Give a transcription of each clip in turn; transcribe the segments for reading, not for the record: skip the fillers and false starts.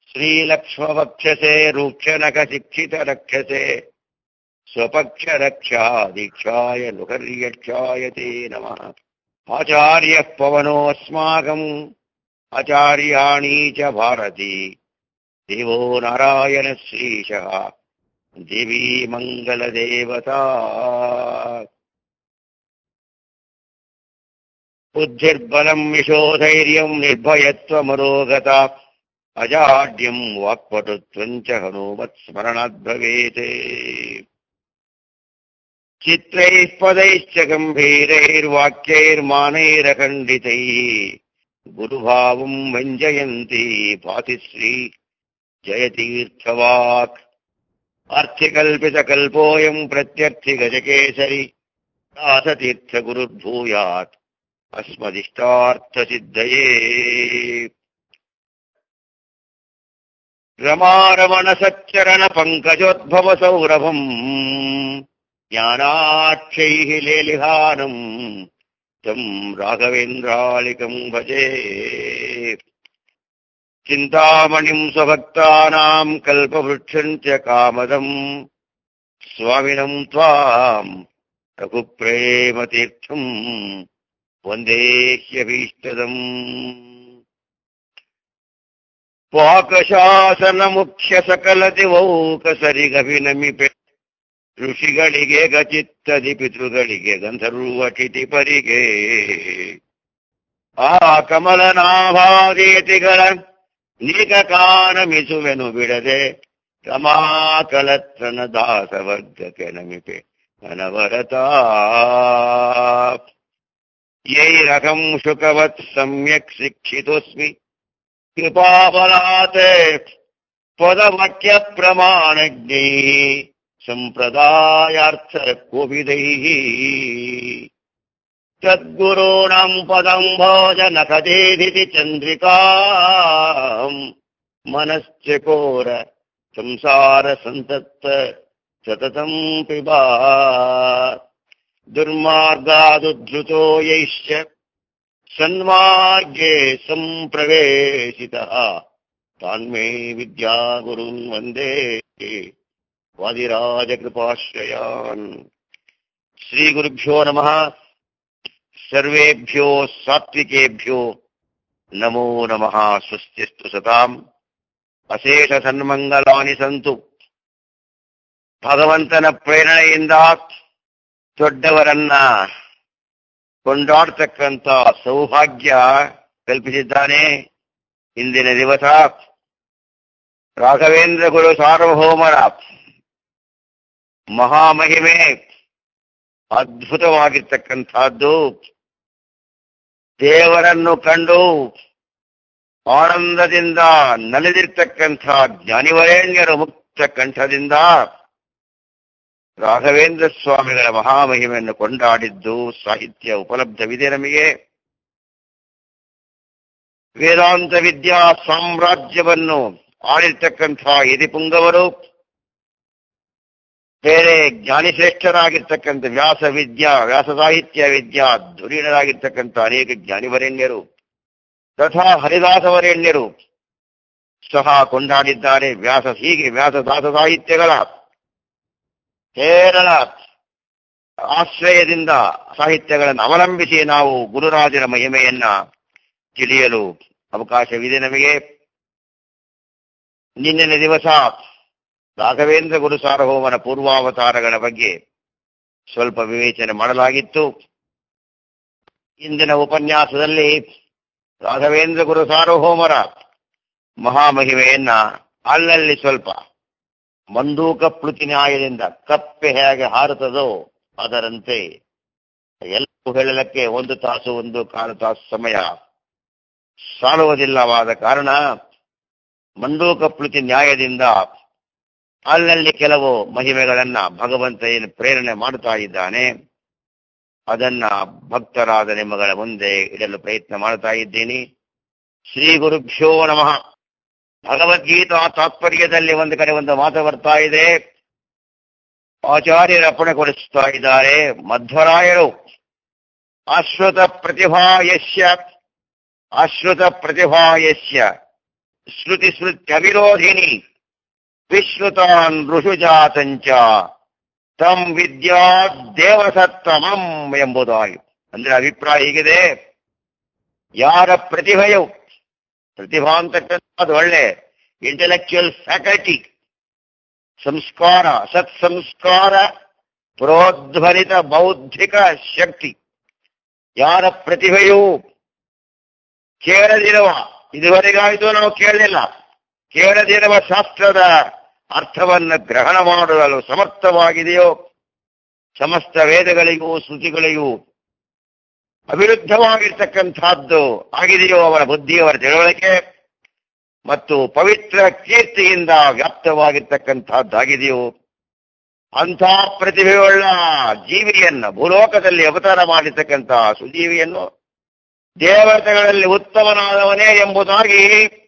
ಶ್ರೀಲಕ್ಷ್ಮವಕ್ಷಸೆ ರೂಕ್ಷನಕ ಶಿಕ್ಷಿತ ರಕ್ಷಸೆ ಸ್ವಪಕ್ಷ ರಕ್ಷಾ ದೀಕ್ಷಾಯ ಲುಕರ್ಯಕ್ಷಾಯ ತೇ ನಮಃ. ಆಚಾರ್ಯ ಪವನೋಸ್ಮಾಕಂ ಆಚಾರ್ಯಾಣಿ ಚ ಭಾರತಿ ದೇವೋ ನಾರಾಯಣ ಶ್ರೀಶಃ ದೇವಿ ಮಂಗಲದೇವತಾ. ಬುದ್ಧಿರ್ಬಲಂ ಯಶೋಧೈರ್ಯಂ ನಿರ್ಭಯತ್ವಮರೋಗತ ಅಜಾಡ್ಯಂ ವಾಕ್ಪಟುತ್ವಂ ಚ ಹನುಮತ್ ಸ್ಮರಣಾತ್ ಭವೇತ್. ಚಿತ್ರೈಃ ಪದೈಶ್ಚ ಗಂಭೀರೈರ್ವಾಕ್ಯೈರ್ಮಾನೈರಖಂಡಿತೈಃ ಗುರುಭಾವಂ ವಂಜಯಂತಿ ಭಾತಿ ಶ್ರೀ ಜಯತೀರ್ಥವಾಕ್. ಅರ್ಥಿಕಲ್ಪಿತಕಲ್ಪೋಯಂ ಪ್ರತ್ಯರ್ಥಿಗಜಕೇಸರಿ ದಾಸತೀರ್ಥಗುರುರ್ಭೂಯಾತ್ ಅಸ್ಮದಿಷ್ಟಾರ್ಥಸಿದ್ಧಯೇ. ರಮಾರಮಣ ಸಚ್ಚರಣ ಪಂಕಜೋದ್ಭವ ಸೌರಭಂ ಜ್ಞಾನಾಕ್ಷೈಃ ಲೇಲಿಹಾನಂ ತಂ ರಾಘವೇಂದ್ರಾಳಿಕಂ ಭಜೆ. ಚಿಂತಾಮಣಿಂ ಸ್ವಭಕ್ತಾನಾಂ ಕಲ್ಪವೃಕ್ಷಂ ಚ ಕಾಮದಂ ಸ್ವಾಮಿನಂ ತ್ವಾಂ ರಘುಪ್ರೇಮತೀರ್ಥಂ ವಂದೇ ಹ್ಯಭೀಷ್ಟದಂ. ಪಾಕಶಾಸನ ಮುಖ್ಯ ಸಕಲ ದಿವೌಕಸರಿಗಭಿನಮಿಪೆ ಋಷಿಗಳಿಗೆ ಗಚಿತ್ತದಿ ಪಿತೃಗಳಿಗೆ ಗಂಧರ್ವಟಿತಿಪರಿಗೆ ಆ ಕಮಲನಾಭಾದೇತಿಗಳ ನೀಕಕಾನಮಿಸುವೆನು ಬಿಡದೆ ರಮಾಕಲತ್ರನ ದಾಸವರ್ಗಕ್ಕೆ ನಮಿಪೆ ಅನವರತ. ಯೈರಹಂ ಶುಕವತ್ ಸಮ್ಯಕ್ ಶಿಕ್ಷಿತೋಸ್ಮಿ ಕೃಪಾಬಲಾತ್ ಪದವಾಕ್ಯ ಪ್ರಮಾಣಜ್ಞೈ ಸಂಪ್ರದಾಯಾರ್ಥ ಕೋವಿದೈಃ. ತದ್ಗುರೋಣಾಂ ಪದಂ ಭೋಜನ ಕಥೇಧಿತಿ ಚಂದ್ರಿಕಾಂ ಮನಶ್ಚಕೋರ ಸಂಸಾರ ಸಂತಪ್ತ ಸತತಂ ಪಿಬಾ. ದುರ್ಮಾರ್ಗಾದುದ್ಧೃತೋ ಯೈಶ್ಚ ಸನ್ಮಾರ್ಗೇ ಸಂಪ್ರವೇಶಿತಃ ತಾನ್ಮೇ ವಿದ್ಯಾಗುರುನ್ ವಂದೇ ವಾದಿರಾಜಕೃಪಾಶ್ರಯಾನ್. ಶ್ರೀ ಗುರುಭ್ಯೋ ನಮಃ. ಸರ್ವೇಭ್ಯೋ ಸಾತ್ವಿಕೇಭ್ಯೋ ನಮೋ ನಮಃ. ಸ್ವಸ್ತಿಸ್ತು ಸತಾಂ ಅಶೇಷ ಸನ್ಮಂಗಲಾನಿ ಸಂತು. ಭಗವಂತನ ಪ್ರೇರಣೆಯಿಂದ ದೊಡ್ಡವರನ್ನ ಕೊಂಡಾಡ್ತಕ್ಕಂಥ ಸೌಭಾಗ್ಯ ಕಲ್ಪಿಸಿದ್ದಾನೆ. ಇಂದಿನ ದಿವಸ ರಾಘವೇಂದ್ರ ಗುರು ಸಾರ್ವಭೌಮರ ಮಹಾಮಹಿಮೆ ಅದ್ಭುತವಾಗಿರ್ತಕ್ಕಂಥದ್ದು. ದೇವರನ್ನು ಕಂಡು ಆನಂದದಿಂದ ನಲಿದಿರ್ತಕ್ಕಂಥ ಜ್ಞಾನಿವರೇಣ್ಯರು ಮುಕ್ತ ಕಂಠದಿಂದ ರಾಘವೇಂದ್ರ ಸ್ವಾಮಿಗಳ ಮಹಾಮಹಿಮೆಯನ್ನು ಕೊಂಡಾಡಿದ್ದು ಸಾಹಿತ್ಯ ಉಪಲಬ್ಧವಿದೆ ನಮಗೆ. ವೇದಾಂತ ವಿದ್ಯಾ ಸಾಮ್ರಾಜ್ಯವನ್ನು ಆಳಿರ್ತಕ್ಕಂಥ ಯತಿಪುಂಗವರು, ಬೇರೆ ಜ್ಞಾನಿಶ್ರೇಷ್ಠರಾಗಿರ್ತಕ್ಕಂಥ ವ್ಯಾಸ ಸಾಹಿತ್ಯ ವಿದ್ಯಾ ಧುರೀಣರಾಗಿರ್ತಕ್ಕಂಥ ಅನೇಕ ಜ್ಞಾನಿವರೇಣ್ಯರು ತಥಾ ಹರಿದಾಸವರೇಣ್ಯರು ಸಹ ಕೊಂಡಾಡಿದ್ದಾರೆ. ಹೀಗೆ ವ್ಯಾಸದಾಸ ಸಾಹಿತ್ಯಗಳ ಕೇರಳ ಆಶ್ರಯದಿಂದ ಸಾಹಿತ್ಯಗಳನ್ನು ಅವಲಂಬಿಸಿ ನಾವು ಗುರುರಾಜರ ಮಹಿಮೆಯನ್ನ ತಿಳಿಯಲು ಅವಕಾಶವಿದೆ ನಮಗೆ. ನಿನ್ನಿನ ದಿವಸ ರಾಘವೇಂದ್ರ ಗುರು ಸಾರ್ವಭೌಮನ ಪೂರ್ವಾವತಾರಗಳ ಬಗ್ಗೆ ಸ್ವಲ್ಪ ವಿವೇಚನೆ ಮಾಡಲಾಗಿತ್ತು. ಇಂದಿನ ಉಪನ್ಯಾಸದಲ್ಲಿ ರಾಘವೇಂದ್ರ ಗುರು ಸಾರ್ವಭೌಮರ ಮಹಾಮಹಿಮೆಯನ್ನ ಅಲ್ಲಲ್ಲಿ ಸ್ವಲ್ಪ ಮಂಡೂಕ ಪ್ಲುತಿ ನ್ಯಾಯದಿಂದ ಕಪ್ಪೆ ಹೇಗೆ ಹಾರುತ್ತದೋ ಅದರಂತೆ ಎಲ್ಲವೂ ಹೇಳಲಿಕ್ಕೆ 1 ತಾಸು 1.25 ತಾಸು ಸಮಯ ಸಾಲುವುದಿಲ್ಲವಾದ ಕಾರಣ ಮಂಡೂಕ ಪ್ಲುತಿ ನ್ಯಾಯದಿಂದ ಅಲ್ಲಲ್ಲಿ ಕೆಲವು ಮಹಿಮೆಗಳನ್ನ ಭಗವಂತ ಏನು ಪ್ರೇರಣೆ ಮಾಡುತ್ತಾ ಇದ್ದಾನೆ ಅದನ್ನ ಭಕ್ತರಾದ ನಿಮ್ಮಗಳ ಮುಂದೆ ಇಡಲು ಪ್ರಯತ್ನ ಮಾಡ್ತಾ ಇದ್ದೀನಿ. ಶ್ರೀ ಗುರುಭ್ಯೋ ನಮಃ. ಭಗವದ್ಗೀತಾ ತಾತ್ಪರ್ಯದಲ್ಲಿ ಒಂದು ಕಡೆ ಒಂದು ಮಾತು ಬರ್ತಾ ಇದೆ. ಆಚಾರ್ಯರು ಅರ್ಪಣೆಗೊಳಿಸ್ತಾ ಇದ್ದಾರೆ. ಮಧ್ವರಾಯರು ಅಶ್ರುತ ಪ್ರತಿಭಾಯಸ್ಯ ಶ್ರುತಿ ಸ್ಮೃತ್ಯವಿರೋಧಿನಿ ವಿಶ್ರುತಾನ್ ಋಷುಜಾತಂಚ ತಂ ವಿದ್ಯಾ ದೇವಸತ್ತಮಂ ಎಂಬುದಾಗಿ. ಅಂದ್ರೆ ಅಭಿಪ್ರಾಯ ಹೀಗಿದೆ, ಯಾರ ಪ್ರತಿಭೆಯು, ಪ್ರತಿಭಾ ಅಂತಕ್ಕಂಥದ್ದು ಒಳ್ಳೆ ಇಂಟೆಲೆಕ್ಚುಯಲ್ ಫ್ಯಾಕಲ್ಟಿ, ಸಂಸ್ಕಾರ, ಸತ್ಸಂಸ್ಕಾರ ಪ್ರೋದ್ಭರಿತ ಬೌದ್ಧಿಕ ಶಕ್ತಿ, ಯಾರ ಪ್ರತಿಭೆಯು ಕೇಳದಿರುವ, ಇದುವರೆಗಾಯಿತು ನಾವು ಕೇಳಲಿಲ್ಲ, ಕೇಳದಿರುವ ಶಾಸ್ತ್ರದ ಅರ್ಥವನ್ನು ಗ್ರಹಣ ಮಾಡಲು ಸಮರ್ಥವಾಗಿದೆಯೋ, ಸಮಸ್ತ ವೇದಗಳಿಗೂ ಶ್ರುತಿಗಳಿಗೂ ಅವಿರುದ್ಧವಾಗಿರ್ತಕ್ಕಂಥದ್ದು ಆಗಿದೆಯೋ ಅವರ ಬುದ್ಧಿಯವರ ತಿಳುವಳಿಕೆ, ಮತ್ತು ಪವಿತ್ರ ಕೀರ್ತಿಯಿಂದ ವ್ಯಾಪ್ತವಾಗಿರ್ತಕ್ಕಂಥದ್ದಾಗಿದೆಯೋ ಅಂಥ ಪ್ರತಿಭೆಯುಳ್ಳ ಜೀವಿಯನ್ನು, ಭೂಲೋಕದಲ್ಲಿ ಅವತಾರ ಮಾಡಿರ್ತಕ್ಕಂತಹ ಸುಜೀವಿಯನ್ನು ದೇವತೆಗಳಲ್ಲಿ ಉತ್ತಮನಾದವನೇ ಎಂಬುದಾಗಿ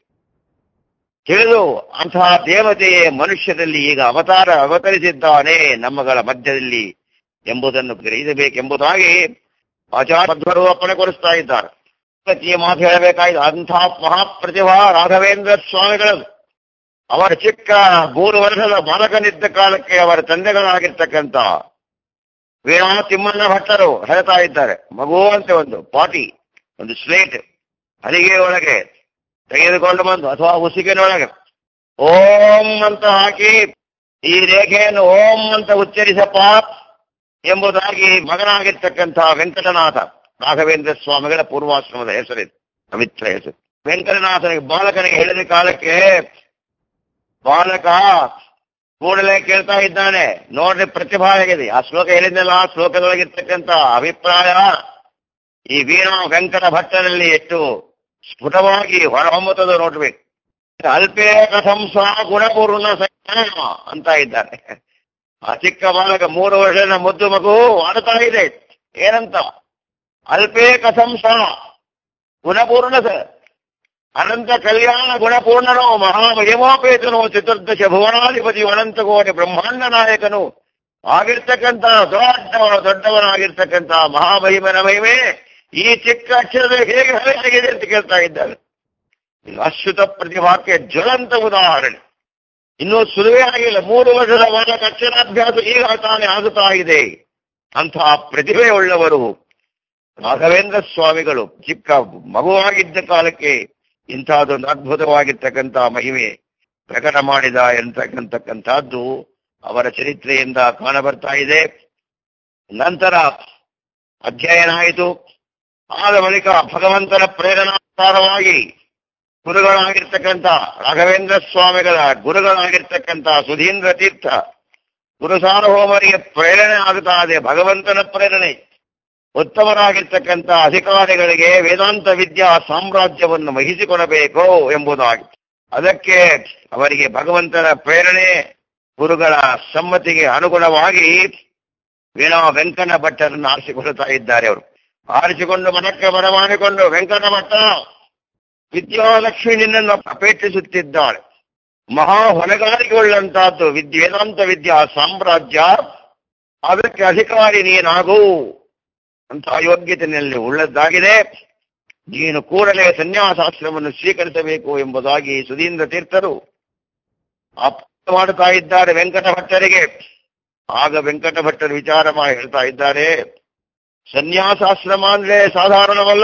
ತಿಳಿದು ಅಂತಹ ದೇವತೆಯೇ ಮನುಷ್ಯರಲ್ಲಿ ಈಗ ಅವತರಿಸಿದ್ದಾನೆ ನಮ್ಮಗಳ ಮಧ್ಯದಲ್ಲಿ ಎಂಬುದನ್ನು ಗ್ರಹಿಸಬೇಕೆಂಬುದಾಗಿ ಆಚಾರ್ಯರು ಅಪ್ಪಣೆಗೊಳಿಸ್ತಾ ಇದ್ದಾರೆ. ಈ ಮಾತು ಹೇಳಬೇಕಾಗಿದೆ. ಅಂತಹ ಮಹಾಪ್ರತಿಭಾ ರಾಘವೇಂದ್ರ ಸ್ವಾಮಿಗಳದು. ಅವರ ಚಿಕ್ಕ 3 ವರ್ಷದ ಬಾಲಕನಿದ್ದ ಕಾಲಕ್ಕೆ ಅವರ ತಂದೆಗಳಾಗಿರ್ತಕ್ಕಂಥ ವೀಣಾ ತಿಮ್ಮಣ್ಣ ಭಟ್ಟರು ಹೇಳ್ತಾ ಇದ್ದಾರೆ, ಮಗು ಅಂತ ಒಂದು ಪಾಟಿ, ಒಂದು ಸ್ಲೇಟ್ ಹಲಿಗೆ ಒಳಗೆ ತೆಗೆದುಕೊಂಡು ಬಂದು ಅಥವಾ ಉಸಿಗಿನೊಳಗೆ ಓಂ ಅಂತ ಹಾಕಿ ಈ ರೇಖೆಯನ್ನು ಓಂ ಅಂತ ಉಚ್ಚರಿಸಪ್ಪ ಎಂಬುದಾಗಿ ಮಗನಾಗಿರ್ತಕ್ಕಂತಹ ವೆಂಕಟನಾಥ ರಾಘವೇಂದ್ರ ಸ್ವಾಮಿಗಳ ಪೂರ್ವಾಶ್ರಮದ ಹೆಸರಿದೆ, ಪವಿತ್ರ ಹೆಸರು. ವೆಂಕಟನಾಥನಿಗೆ ಬಾಲಕನಿಗೆ ಹೇಳಿದ ಕಾಲಕ್ಕೆ ಬಾಲಕ ಕೂಡಲೇ ಕೇಳ್ತಾ ಇದ್ದಾನೆ, ನೋಡ್ರಿ ಪ್ರತಿಭಾ ಆಗಿದೆ. ಆ ಶ್ಲೋಕ ಹೇಳಿದ್ನಲ್ಲ, ಆ ಶ್ಲೋಕದೊಳಗಿರ್ತಕ್ಕಂಥ ಅಭಿಪ್ರಾಯ ಈ ವೀಣಾ ವೆಂಕಟ ಭಟ್ಟರಲ್ಲಿ ಎಷ್ಟು ಸ್ಫುಟವಾಗಿ ಹೊರಹೊಮ್ಮುತ್ತದೆ ನೋಡ್ಬೇಕು. ಅಲ್ಪೇ ಕಥಂಸ ಗುಣಪೂರ್ಣ ಅಂತ ಇದ್ದಾನೆ. ಆ ಚಿಕ್ಕ ಬಾಲಕ 3 ವರ್ಷದ ಮುದ್ದು ಮಗು ಆಡ್ತಾ ಇದೆ. ಏನಂತ? ಅಲ್ಪೇ ಕಥಂಸ ಗುಣಪೂರ್ಣ ಅನಂತ ಕಲ್ಯಾಣ ಗುಣಪೂರ್ಣನೋ ಮಹಾಮಹಿಮೋಪೇತನೋ ಚತುರ್ದಶ ಭುವನಾಧಿಪತಿ ಅನಂತ ಕೋಟಿ ಬ್ರಹ್ಮಾಂಡ ನಾಯಕನು ಆಗಿರ್ತಕ್ಕಂಥ ದೊಡ್ಡವನಾಗಿರ್ತಕ್ಕಂಥ ಮಹಾಮಹಿಮನ ಮಹಿಮೆ ಈ ಚಿಕ್ಕ ಅಕ್ಷರದ ಹೇಗೆ ಹಳೆಯಾಗಿದೆ ಅಂತ ಕೇಳ್ತಾ ಇದ್ದಾರೆ. ಇದು ಅಶ್ರುತ ಪ್ರತಿಭಾಕ್ಕೆ ಜ್ವಲಂತ ಉದಾಹರಣೆ. ಇನ್ನೂ ಸುಲಭೇ ಆಗಿಲ್ಲ. 3 ವರ್ಷದ ಬಾಲಕ ಅಕ್ಷರಾಭ್ಯಾಸ ಈಗ ತಾನೇ ಆಗುತ್ತಾ ಇದೆ. ಅಂತಹ ಪ್ರತಿಭೆ ಉಳ್ಳವರು ರಾಘವೇಂದ್ರ ಸ್ವಾಮಿಗಳು ಚಿಕ್ಕ ಮಗುವಾಗಿದ್ದ ಕಾಲಕ್ಕೆ ಇಂತಹದೊಂದು ಅದ್ಭುತವಾಗಿರ್ತಕ್ಕಂಥ ಮಹಿಮೆ ಪ್ರಕಟ ಮಾಡಿದ ಎಂತಕ್ಕಂಥದ್ದು ಅವರ ಚರಿತ್ರೆಯಿಂದ ಕಾಣಬರ್ತಾ ಇದೆ. ನಂತರ ಅಧ್ಯಯನ ಆಯಿತು. ಆದ ಬಳಿಕ ಭಗವಂತನ ಪ್ರೇರಣಾನುಸಾರವಾಗಿ ಗುರುಗಳಾಗಿರ್ತಕ್ಕಂಥ ರಾಘವೇಂದ್ರ ಸ್ವಾಮಿಗಳ ಗುರುಗಳಾಗಿರ್ತಕ್ಕಂಥ ಸುಧೀಂದ್ರ ತೀರ್ಥ ಗುರು ಸಾರ್ವಭೌಮರಿಗೆ ಪ್ರೇರಣೆ ಆಗುತ್ತಾ ಇದೆ. ಭಗವಂತನ ಪ್ರೇರಣೆ ಉತ್ತಮರಾಗಿರ್ತಕ್ಕಂಥ ಅಧಿಕಾರಿಗಳಿಗೆ ವೇದಾಂತ ವಿದ್ಯಾ ಸಾಮ್ರಾಜ್ಯವನ್ನು ವಹಿಸಿಕೊಡಬೇಕು ಎಂಬುದಾಗಿ, ಅದಕ್ಕೆ ಅವರಿಗೆ ಭಗವಂತನ ಪ್ರೇರಣೆ ಗುರುಗಳ ಸಮ್ಮತಿಗೆ ಅನುಗುಣವಾಗಿ ವೀಣಾ ವೆಂಕಟ ಭಟ್ಟರನ್ನು ಆರಿಸಿಕೊಳ್ಳುತ್ತಾ ಇದ್ದಾರೆ. ಅವರು ಆರಿಸಿಕೊಂಡು ಮಠಕ್ಕೆ ಬರಮಾಡಿಕೊಂಡು, ವೆಂಕಟ ಭಟ್ಟ ವಿದ್ಯಾಲಕ್ಷ್ಮಿ ನಿನ್ನನ್ನು ಅಪೇಕ್ಷಿಸುತ್ತಿದ್ದಾಳೆ, ಮಹಾ ಹೊಣೆಗಾರಿಕೆ ಉಳ್ಳಂತಹದ್ದು ವೇದಾಂತ ವಿದ್ಯಾ ಸಾಮ್ರಾಜ್ಯ, ಅದಕ್ಕೆ ಅಧಿಕಾರಿ ನೀನಾಗು ಅಂತ ಯೋಗ್ಯತೆಯಲ್ಲಿ ಉಳ್ಳದ್ದಾಗಿದೆ. ನೀನು ಕೂಡಲೇ ಸನ್ಯಾಸಾಶ್ರಮವನ್ನು ಸ್ವೀಕರಿಸಬೇಕು ಎಂಬುದಾಗಿ ಸುಧೀಂದ್ರ ತೀರ್ಥರು ಮಾಡುತ್ತಾ ಇದ್ದಾರೆ ವೆಂಕಟ ಭಟ್ಟರಿಗೆ. ಆಗ ವೆಂಕಟ ಭಟ್ಟರು ವಿಚಾರ ಮಾಡಿ ಹೇಳ್ತಾ ಇದ್ದಾರೆ, ಸನ್ಯಾಸಾಶ್ರಮ ಅಂದ್ರೆ ಸಾಧಾರಣವಲ್ಲ.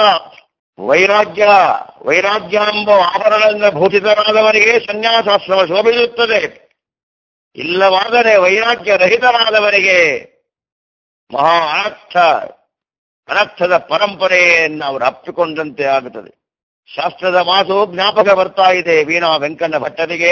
ವೈರಾಗ್ಯ ಎಂಬ ಆಭರಣದಿಂದ ಭೂಷಿತರಾದವರಿಗೆ ಸನ್ಯಾಸಾಶ್ರಮ ಶೋಭಿಸುತ್ತದೆ. ಇಲ್ಲವಾದರೆ ವೈರಾಗ್ಯ ರಹಿತರಾದವರಿಗೆ ಮಹಾ ಅನರ್ಥದ ಪರಂಪರೆಯನ್ನು ಅವರು ಅಪ್ಪಿಕೊಂಡಂತೆ ಆಗುತ್ತದೆ. ಶಾಸ್ತ್ರದ ಮಾತು ಜ್ಞಾಪಕ ಬರ್ತಾ ಇದೆ ವೀಣಾ ವೆಂಕಟ ಭಟ್ಟರಿಗೆ.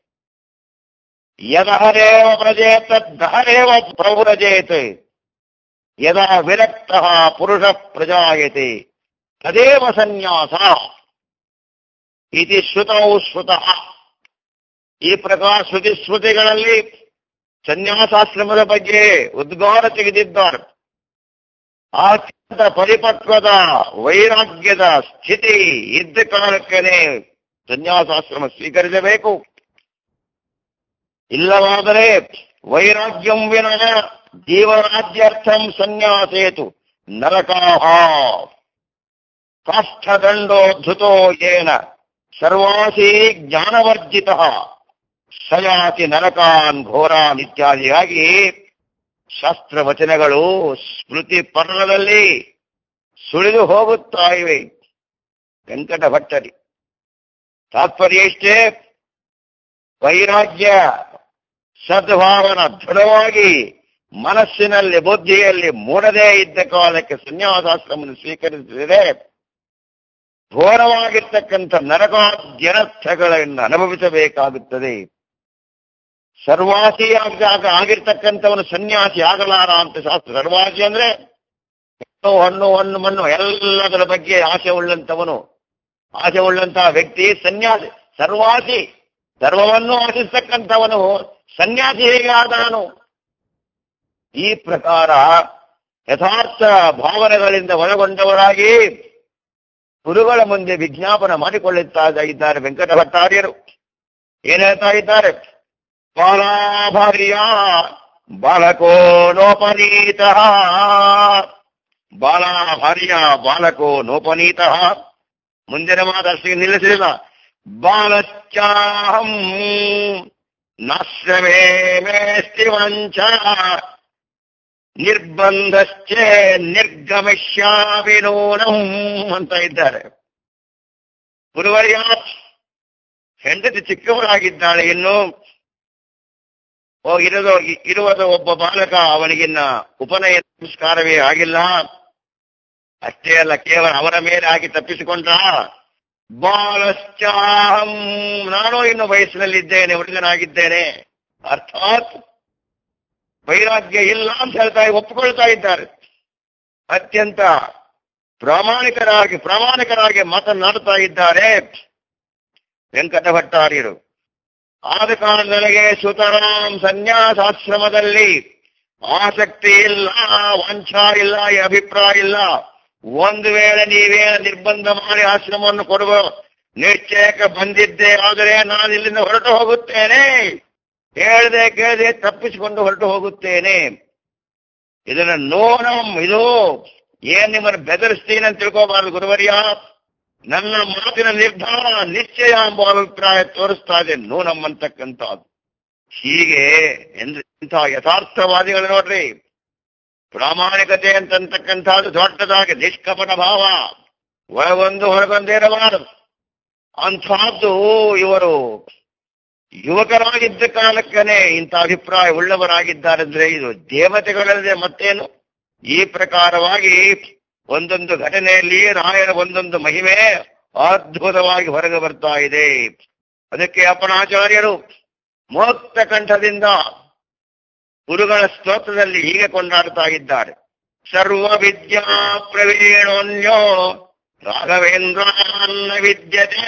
ಯದಹರೇವ ಪ್ರಜೇತ ದಹರೇವ ಪ್ರಭುರಜೇತ್ ಯದಾ ವಿರಕ್ತ ಪುರುಷ ಪ್ರಜಾಯತೆ ತದೇವ ಸನ್ಯಾಸ ಇತಿ ಶ್ರುತೌ ಶ್ರುತಃ. ಈ ಪ್ರಕಾರ ಸ್ಮೃತಿಗಳಲ್ಲಿ ಸನ್ಯಾಸಾಶ್ರಮದ ಬಗ್ಗೆ ಉದ್ಗಾರ ತೆಗೆದಿದ್ದಾರೆ. ಅತ್ಯಂತ ಪರಿಪಕ್ವದ ವೈರಾಗ್ಯದ ಸ್ಥಿತಿ ಇದ್ದ ಕಾಲಕ್ಕೇನೆ ಸನ್ಯಾಸಾಶ್ರಮ ಸ್ವೀಕರಿಸಬೇಕು. ಇಲ್ಲವಾದರೆ ವೈರಾಗ್ಯಂ ವಿನಃ ಜೀವರಾಜ್ಯಾರ್ಥಂ ಸನ್ಯಾಸೇತು ನರಕಾಹ ಕಾಷ್ಠದಂಡೋದ್ಧುತೋ ಯೇನ ಸರ್ವಾಸಿ ಜ್ಞಾನವರ್ಜಿತ ಸಯಾತಿ ನರಕಾನ್ ಘೋರಾನ್ ಇತ್ಯಾದಿಯಾಗಿ ಶಾಸ್ತ್ರವಚನಗಳು ಸ್ಮೃತಿ ಪರ್ಣದಲ್ಲಿ ಸುಳಿದು ಹೋಗುತ್ತಾ ಇವೆ. ವೆಂಕಟ ಭಟ್ಟರಿ ತಾತ್ಪರ್ಯ ಇಷ್ಟೇ, ವೈರಾಗ್ಯ ಸದ್ಭಾವನ ದೃಢವಾಗಿ ಮನಸ್ಸಿನಲ್ಲಿ ಬುದ್ಧಿಯಲ್ಲಿ ಮೂಡದೇ ಇದ್ದ ಕಾಲಕ್ಕೆ ಸನ್ಯಾಸಾಶ್ರಮವನ್ನು ಸ್ವೀಕರಿಸಿದರೆ ಘೋರವಾಗಿರ್ತಕ್ಕಂಥ ನರಕಾದ್ಯನರ್ಥಗಳನ್ನು ಅನುಭವಿಸಬೇಕಾಗುತ್ತದೆ. ಸರ್ವಾಸಿಯಾಗ ಆಗಿರ್ತಕ್ಕಂಥವನು ಸನ್ಯಾಸಿ ಆಗಲಾರ ಅಂತ ಶಾಸ್ತ್ರ. ಸರ್ವಾಸಿ ಅಂದ್ರೆ ಹಣ್ಣು ಮಣ್ಣು ಎಲ್ಲದರ ಬಗ್ಗೆ ಆಸೆ ಉಳ್ಳಂತಹ ವ್ಯಕ್ತಿ ಸನ್ಯಾಸಿ. ಸರ್ವಾಸಿ ಸರ್ವವನ್ನು ಆಶಿಸ್ತಕ್ಕಂಥವನು ಸನ್ಯಾಸಿ ಹೇಗೆ ಆದನು? ಈ ಪ್ರಕಾರ ಯಥಾರ್ಥ ಭಾವನೆಗಳಿಂದ ಒಳಗೊಂಡವರಾಗಿ ಗುರುಗಳ ಮುಂದೆ ವಿಜ್ಞಾಪನ ಮಾಡಿಕೊಳ್ಳುತ್ತಾ ಇದ್ದಾರೆ ವೆಂಕಟ ಭಟ್ಟಾರ್ಯರು. ಏನ್ ಹೇಳ್ತಾ ಇದ್ದಾರೆ? ಬಾಲಾಭಾರ್ಯ ಬಾಲಕೋ ನೋಪನೀತ, ಬಾಲಾಭಾರ್ಯ ಬಾಲಕೋ ನೋಪನೀತ. ಮುಂದಿನ ಮಾತಷ್ಟಿಗೆ ನಿಲ್ಲಿಸಲಿಲ್ಲ. ಬಾಲಶ್ಚಾಹಂ ನಾಶ್ರಮೇ ಮೇಸ್ತಿ ವಂಚ ನಿರ್ಬಂಧಶ್ಚೇ ನಿರ್ಗಮಿಷ್ಯಾಮಿ ನೂನಂ ಅಂತ ಇದ್ದಾರೆ. ಗುರುವರ್ಯ, ಹೆಂಡತಿ ಚಿಕ್ಕವರಾಗಿದ್ದಾಳೆ, ಇನ್ನು ಇರುವುದು ಒಬ್ಬ ಬಾಲಕ, ಅವನಿಗಿನ್ನ ಉಪನಯ ಸಂಸ್ಕಾರವೇ ಆಗಿಲ್ಲ. ಅಷ್ಟೇ ಅಲ್ಲ, ಕೇವಲ ಅವರ ಮೇಲೆ ಆಗಿ ತಪ್ಪಿಸಿಕೊಂಡ್ರ. ಬಾಲಶ್ಚಾಹಂ, ನಾನು ಇನ್ನು ವಯಸ್ಸಿನಲ್ಲಿದ್ದೇನೆ, ಹುಡುಗನಾಗಿದ್ದೇನೆ. ಅರ್ಥಾತ್ ವೈರಾಗ್ಯ ಇಲ್ಲ ಅಂತ ಒಪ್ಪಿಕೊಳ್ತಾ ಇದ್ದಾರೆ. ಅತ್ಯಂತ ಪ್ರಾಮಾಣಿಕರಾಗಿ ಮಾತನಾಡುತ್ತಾ ಇದ್ದಾರೆ ವೆಂಕಟ ಭಟ್ಟಾರ್ಯರು. ಆದ ಕಾರಣ ನನಗೆ ಸುತರಾಂ ಸನ್ಯಾಸಾಶ್ರಮದಲ್ಲಿ ಆಸಕ್ತಿ ಇಲ್ಲ, ವಂಚ ಇಲ್ಲ, ಈ ಅಭಿಪ್ರಾಯ ಇಲ್ಲ. ಒಂದು ವೇಳೆ ನೀವೇ ನಿರ್ಬಂಧ ಮಾಡಿ ಆಶ್ರಮವನ್ನು ಕೊಡುವ ನಿಶ್ಚಯಕ್ಕೆ ಬಂದಿದ್ದೆ ಆದರೆ ನಾನು ಇಲ್ಲಿಂದ ಹೊರಟು ಹೋಗುತ್ತೇನೆ. ಕೇಳದೆ ಕೇಳದೆ ತಪ್ಪಿಸಿಕೊಂಡು ಹೊರಟು ಹೋಗುತ್ತೇನೆ. ಇದನ್ನ ನೂನಂ, ಇದು ಏನ್ ನಿಮ್ಮನ್ನು ಬೆದರಿಸ್ತೀನಿ ಅಂತ ತಿಳ್ಕೋಬಾರದು ಗುರುವರ್ಯ. ನನ್ನ ಮಾತಿನ ನಿರ್ಧಾರ ನಿಶ್ಚಯ ಎಂಬ ಅಭಿಪ್ರಾಯ ತೋರಿಸ್ತಾ ಇದೆ ನೂನಂ ಅಂತಕ್ಕಂಥದ್ದು. ಹೀಗೆ ಇಂತಹ ಯಥಾರ್ಥವಾದಿಗಳು ನೋಡ್ರಿ, ಪ್ರಾಮಾಣಿಕತೆ ಅಂತಕ್ಕಂಥದ್ದು ದೊಡ್ಡದಾಗಿ ನಿಷ್ಕಪಟ ಭಾವ, ಒಳಗೊಂದು ಹೊರಗೊಂದೇ ಇರಬಾರದು. ಅಂಥದ್ದು ಇವರು ಯುವಕರಾಗಿದ್ದ ಕಾಲಕ್ಕನೇ ಇಂಥ ಅಭಿಪ್ರಾಯ ಉಳ್ಳವರಾಗಿದ್ದಾರೆಂದ್ರೆ ಇದು ದೇವತೆಗಳಲ್ಲದೆ ಮತ್ತೇನು? ಈ ಪ್ರಕಾರವಾಗಿ ಒಂದೊಂದು ಘಟನೆಯಲ್ಲಿ ರಾಯರ ಒಂದೊಂದು ಮಹಿಮೆ ಅದ್ಭುತವಾಗಿ ಹೊರಗೆ ಬರ್ತಾ ಇದೆ. ಅದಕ್ಕೆ ಅಪ್ಪಣಾಚಾರ್ಯರು ಮೋಕ್ತ ಕಂಠದಿಂದ ಗುರುಗಳ ಸ್ತೋತ್ರದಲ್ಲಿ ಹೀಗೆ ಕೊಂಡಾಡ್ತಾ ಇದ್ದಾರೆ. ಸರ್ವ ವಿದ್ಯಾ ಪ್ರವೀಣೋನ್ಯೋ ರಾಘವೇಂದ್ರಾನ್ನ ವಿದ್ಯತೆ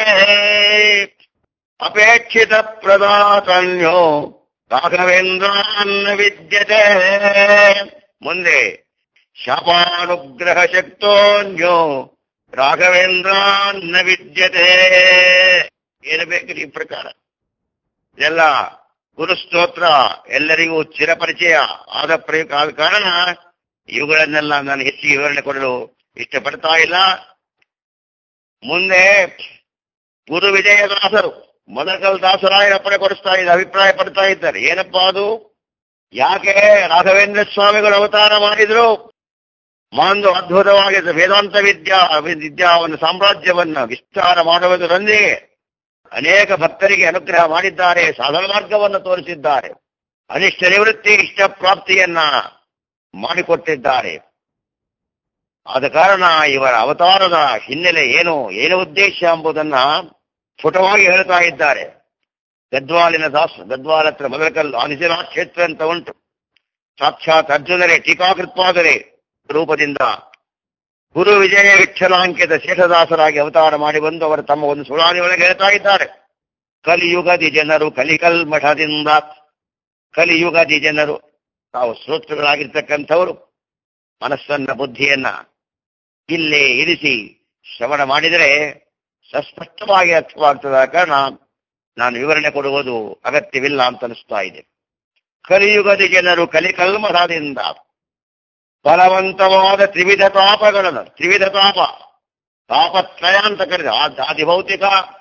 ಅಪೇಕ್ಷಿತ ಪ್ರದಾತನ್ಯೋ ರಾಘವೇಂದ್ರಾನ್ನ ವಿದ್ಯತೆ. ಮುಂದೆ ಶಾಪಾನುಗ್ರಹ ಶಕ್ತೋನ್ಯೋ ರಾಘವೇಂದ್ರಾನ್ನ ವಿದ್ಯತೆ. ಏನು ಬೇಕ್ರಿ ಈ ಪ್ರಕಾರ? ಎಲ್ಲ ಗುರುಸ್ತೋತ್ರ ಎಲ್ಲರಿಗೂ ಚಿರಪರಿಚಯ ಆದ ಕಾರಣ ಇವುಗಳನ್ನೆಲ್ಲ ನಾನು ಹೆಚ್ಚಿಗೆ ವಿವರಣೆ ಕೊಡಲು ಇಷ್ಟಪಡ್ತಾ ಇಲ್ಲ. ಮುಂದೆ ಗುರು ವಿಜಯದಾಸರು ಮೊದಲ ದಾಸರಾಯರ ಅಪ್ಪಣೆ ಕೊಡಿಸ್ತಾ ಇದ್ದ ಅಭಿಪ್ರಾಯ ಪಡ್ತಾ ಇದ್ದಾರೆ. ಏನಪ್ಪಾ ಅದು? ಯಾಕೆ ರಾಘವೇಂದ್ರ ಸ್ವಾಮಿಗಳು ಅವತಾರ ಮಾಡಿದ್ರು? ಒಂದು ಅದ್ಭುತವಾಗಿ ವೇದಾಂತ ವಿದ್ಯಾವನ್ನು ಸಾಮ್ರಾಜ್ಯವನ್ನ ವಿಸ್ತಾರ ಮಾಡುವುದರೊಂದಿಗೆ ಅನೇಕ ಭಕ್ತರಿಗೆ ಅನುಗ್ರಹ ಮಾಡಿದ್ದಾರೆ, ಸಾಧನ ಮಾರ್ಗವನ್ನು ತೋರಿಸಿದ್ದಾರೆ, ಅನಿಷ್ಟ ನಿವೃತ್ತಿ ಇಷ್ಟ ಪ್ರಾಪ್ತಿಯನ್ನ ಮಾಡಿಕೊಟ್ಟಿದ್ದಾರೆ. ಆದ ಕಾರಣ ಇವರ ಅವತಾರದ ಹಿನ್ನೆಲೆ ಏನು ಉದ್ದೇಶ ಎಂಬುದನ್ನ ಸ್ಫುಟವಾಗಿ ಹೇಳ್ತಾ ಇದ್ದಾರೆ. ಗದ್ವಾಲ ಹತ್ರ ಮೊದಲಕಲ್ಲು ಆನಿಸಿರಾ ಕ್ಷೇತ್ರ ಅಂತ ಉಂಟು. ಸಾಕ್ಷಾತ್ ಅರ್ಜುನರೇ ಟೀಕಾಕೃತ್ಪಾದರೆ ರೂಪದಿಂದ ಗುರು ವಿಜಯ ವಿಠಲಾಂಕಿತ ಶೇಷದಾಸರಾಗಿ ಅವತಾರ ಮಾಡಿ ಬಂದು ಅವರು ತಮ್ಮ ಒಂದು ಸುಳಾದಿ ಒಳಗೆ ಹೇಳ್ತಾ ಇದ್ದಾರೆ. ಕಲಿಯುಗದಿ ಜನರು ಕಲಿಕಲ್ಮಠದಿಂದ, ಕಲಿಯುಗದಿ ಜನರು ತಾವು ಶ್ರೋತೃಗಳಾಗಿರ್ತಕ್ಕಂಥವರು ಮನಸ್ಸನ್ನ ಬುದ್ಧಿಯನ್ನ ಇಲ್ಲೇ ಇರಿಸಿ ಶ್ರವಣ ಮಾಡಿದರೆ ಸಸ್ಪಷ್ಟವಾಗಿ ಅರ್ಥವಾಗ್ತದ ಕಾರಣ ನಾನು ವಿವರಣೆ ಕೊಡುವುದು ಅಗತ್ಯವಿಲ್ಲ ಅಂತ ಅನಿಸ್ತಾ ಇದೆ. ಕಲಿಯುಗದ ಜನರು ಕಲಿಕಲ್ಮಠದಿಂದ ಬಲವಂತವಾದ ತ್ರಿವಿಧ ತಾಪಗಳನ್ನು, ತ್ರಿವಿಧ ತಾಪತ್ರಯ ಅಂತ ಕರೆದ ಆದಿಭೌತಿಕ,